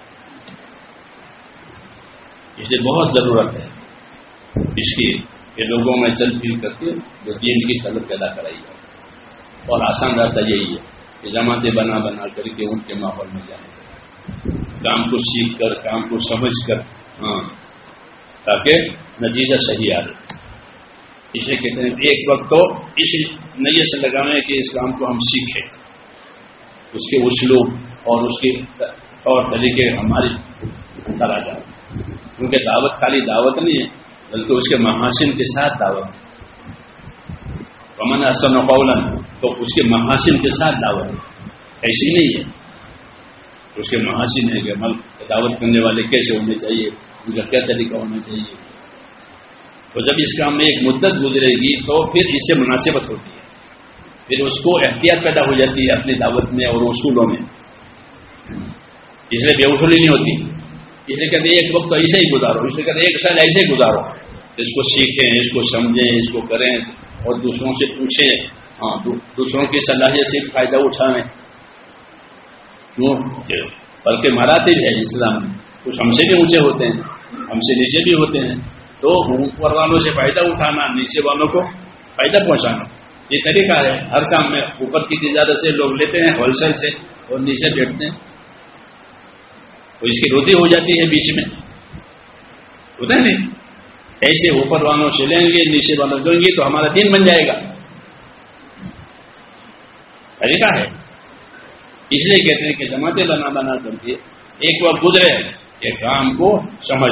اسے بہت ضرورت ہے اس کی کہ لوگوں میں چل پھر کر کے جو دین کی طلب پیدا کرائی جائے، اور آسان راستہ یہی ہے کہ جماعتیں بنا بنا کر کے ان کے ماحول میں جائیں، کام کو سیکھ کر کام کو سمجھ کر، ہاں تاکہ نتیجہ صحیح آ جائے۔ اسے کہتے ہیں ایک وقت تو اس نیے سے لگانے کہ اس کام کو ہم سیکھیں، اس کے اسلوب اور اس کے طور طریقے ہماری اندر آ جائیں، کیونکہ دعوت خالی دعوت نہیں ہے بلکہ اس کے محاسن کے ساتھ دعوت ہے، ومن احسن قولا تو اس کے محاسن کے ساتھ دعوت ہے، ایسی نہیں ہے اس کے محاسن ہے کہ عمل دعوت کرنے والے کیسے ہونے چاہیے، ان کا کیا طریقہ ہونا چاہیے. تو جب اس کام میں ایک مدت گزرے گی تو پھر اس سے مناسبت ہوتی ہے، پھر اس کو احتیاط پیدا ہو جاتی ہے اپنی دعوت میں اور اصولوں میں. اس لیے بے اصولی نہیں ہوتی. اس لیے کہتے ایک وقت تو ایسے ہی گزارو، اس لیے کہتے ایک سال ایسے ہی گزارو، اس کو سیکھیں، اس کو سمجھیں، اس کو کریں اور دوسروں سے پوچھیں. ہاں دوسروں کی صلاحیت سے فائدہ اٹھائیں. کیوں؟ بلکہ مراتب ہے اسلام میں، کچھ ہم سے بھی اونچے ہوتے ہیں، ہم سے نیچے بھی ہوتے ہیں. تو اوپر والوں سے فائدہ اٹھانا، نیچے والوں کو فائدہ پہنچانا، یہ طریقہ ہے. ہر کام میں اوپر کی تجارت سے لوگ لیتے ہیں ہول سیل سے اور نیچے بیٹھتے ہیں، تو اس کی روٹی ہو جاتی ہے بیچ میں، ہوتا ہے نہیں. ایسے اوپر والوں سے لیں گے، نیچے والوں دیں گے تو ہمارا دین بن جائے گا. طریقہ ہے. اس لیے کہتے ہیں کہ جماعتیں بنا بنا کر کے ایک وقت گزرے کہ کام کو سمجھ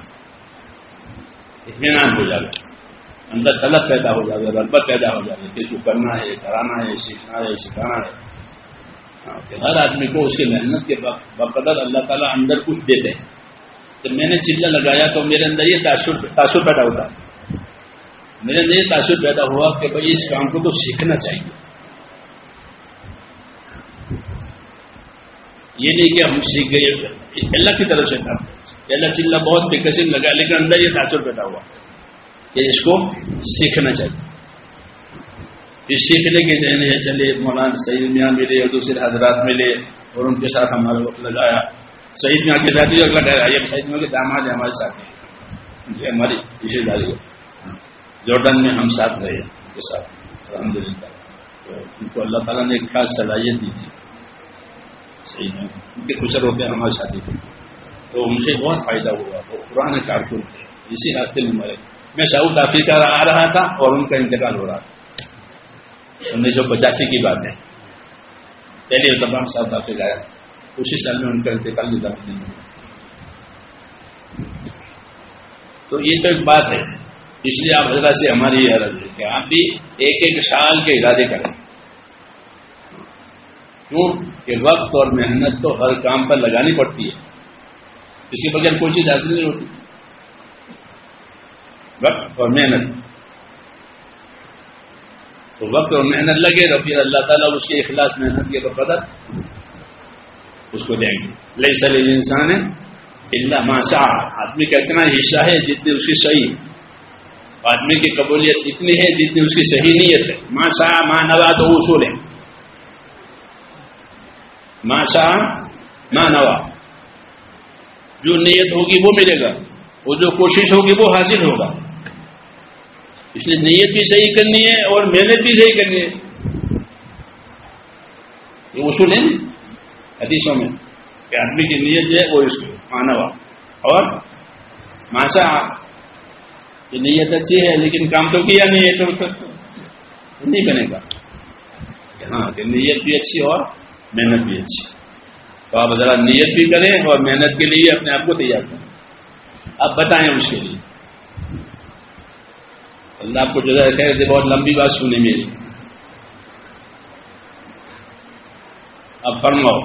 اطمینان ہو جائے، اندر طلب پیدا ہو جائے، رغبت پیدا ہو جائے کہ اس کو کرنا ہے، کرانا ہے، سیکھنا ہے، سکھانا ہے. ہر آدمی کو اس کی محنت کے بقدر اللہ تعالیٰ اندر کچھ دیتے ہیں. جب میں نے چلہ لگایا تو میرے اندر یہ تاثر تاثر پیدا ہوتا ہے، میرے اندر یہ تاثر پیدا ہوا کہ بھائی اس کام کو تو سیکھنا چاہیے. یہ نہیں کہ ہم سیکھ گئے، اللہ کی طرف سے تھا. اللہ چلہ بہت بے قسم لگا، لیکن اندر یہ تاثر پیدا ہوا کہ اس کو سیکھنا چاہیے. اس سیکھنے کے ذہن ہے چلے مولانا سعید میاں ملے اور دوسرے حضرات ملے اور ان کے ساتھ ہمارا وقت لگایا. سعید میاں کے ساتھ ہی وقت لگایا. یہ سعید میاں کے داماد ہے ہمارے ساتھ، یہ ہماری رشتے داری ہے. جارڈن میں ہم ساتھ رہے ان کے ساتھ الحمد للہ. تو ان کو اللہ تعالیٰ نے ایک خاص صلاحیت دی تھی. صحیح ہے، ان کے خوشر ہو کے ہمارے ساتھی تھے تو ان سے بہت فائدہ ہوا. وہ پرانے کارکن تھے، اسی راستے میں مرے. میں ساؤتھ افریقہ آ رہا تھا اور ان کا انتقال ہو رہا تھا. انیس سو پچاسی کی بات ہے، پہلے تمام ساؤتھ افریقہ آیا، اسی سال میں ان کا انتقال بھی دعوت نہیں ہوا. تو یہ تو ایک بات ہے. اس لیے آپ حضرات سے ہماری یہ عرض ہے کہ آپ بھی ایک ایک سال کے ارادے کریں. کیوں کہ وقت اور محنت تو ہر کام پر لگانی پڑتی ہے، اس کے بغیر کوئی چیز حاصل نہیں ہوتی. وقت اور محنت، تو وقت اور محنت لگے تو پھر اللہ تعالیٰ اس کے اخلاص محنت کے بقدر اس کو دیں گے. لیس للانسان الا ما سعى. آدمی کا اتنا حصہ ہے جتنی اس کی صحیح، آدمی کی قبولیت اتنی ہے جتنی اس کی صحیح نیت ہے. ما سعى ما نوى تو اصول ہے. ما سعى ما نوى، جو نیت ہوگی وہ ملے گا، وہ جو کوشش ہوگی وہ حاصل ہوگا. اس لیے نیت بھی صحیح کرنی ہے اور محنت بھی صحیح کرنی ہے. یہ اصول ہے حدیثوں میں کہ آدمی کی نیت جو ہے وہ اس کو مانوا اور ماسا. یہ نیت اچھی ہے لیکن کام تو کیا نہیں ہے تو نہیں بنے گا. ہاں کہ نیت بھی اچھی اور محنت بھی اچھی. تو آپ ذرا نیت بھی کریں اور محنت کے لیے اپنے آپ کو تیار کریں. آپ بتائیں اس کے لیے. اللہ آپ کو جو ہے خیر دے. بہت لمبی بات سنی میری. اب فرماؤ.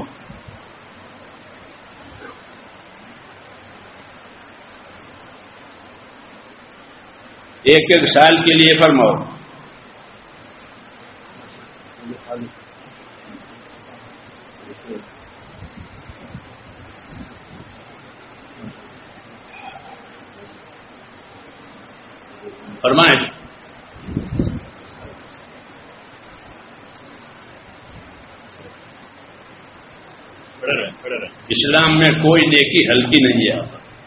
ایک ایک سال کے لیے فرماؤ. فرمائیں. اسلام میں کوئی نیکی ہلکی نہیں ہے.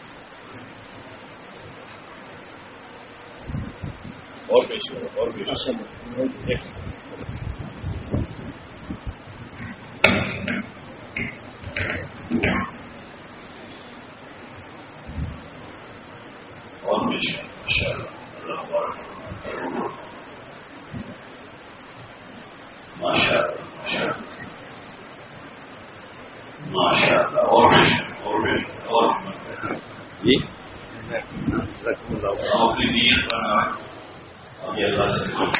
اور اور اور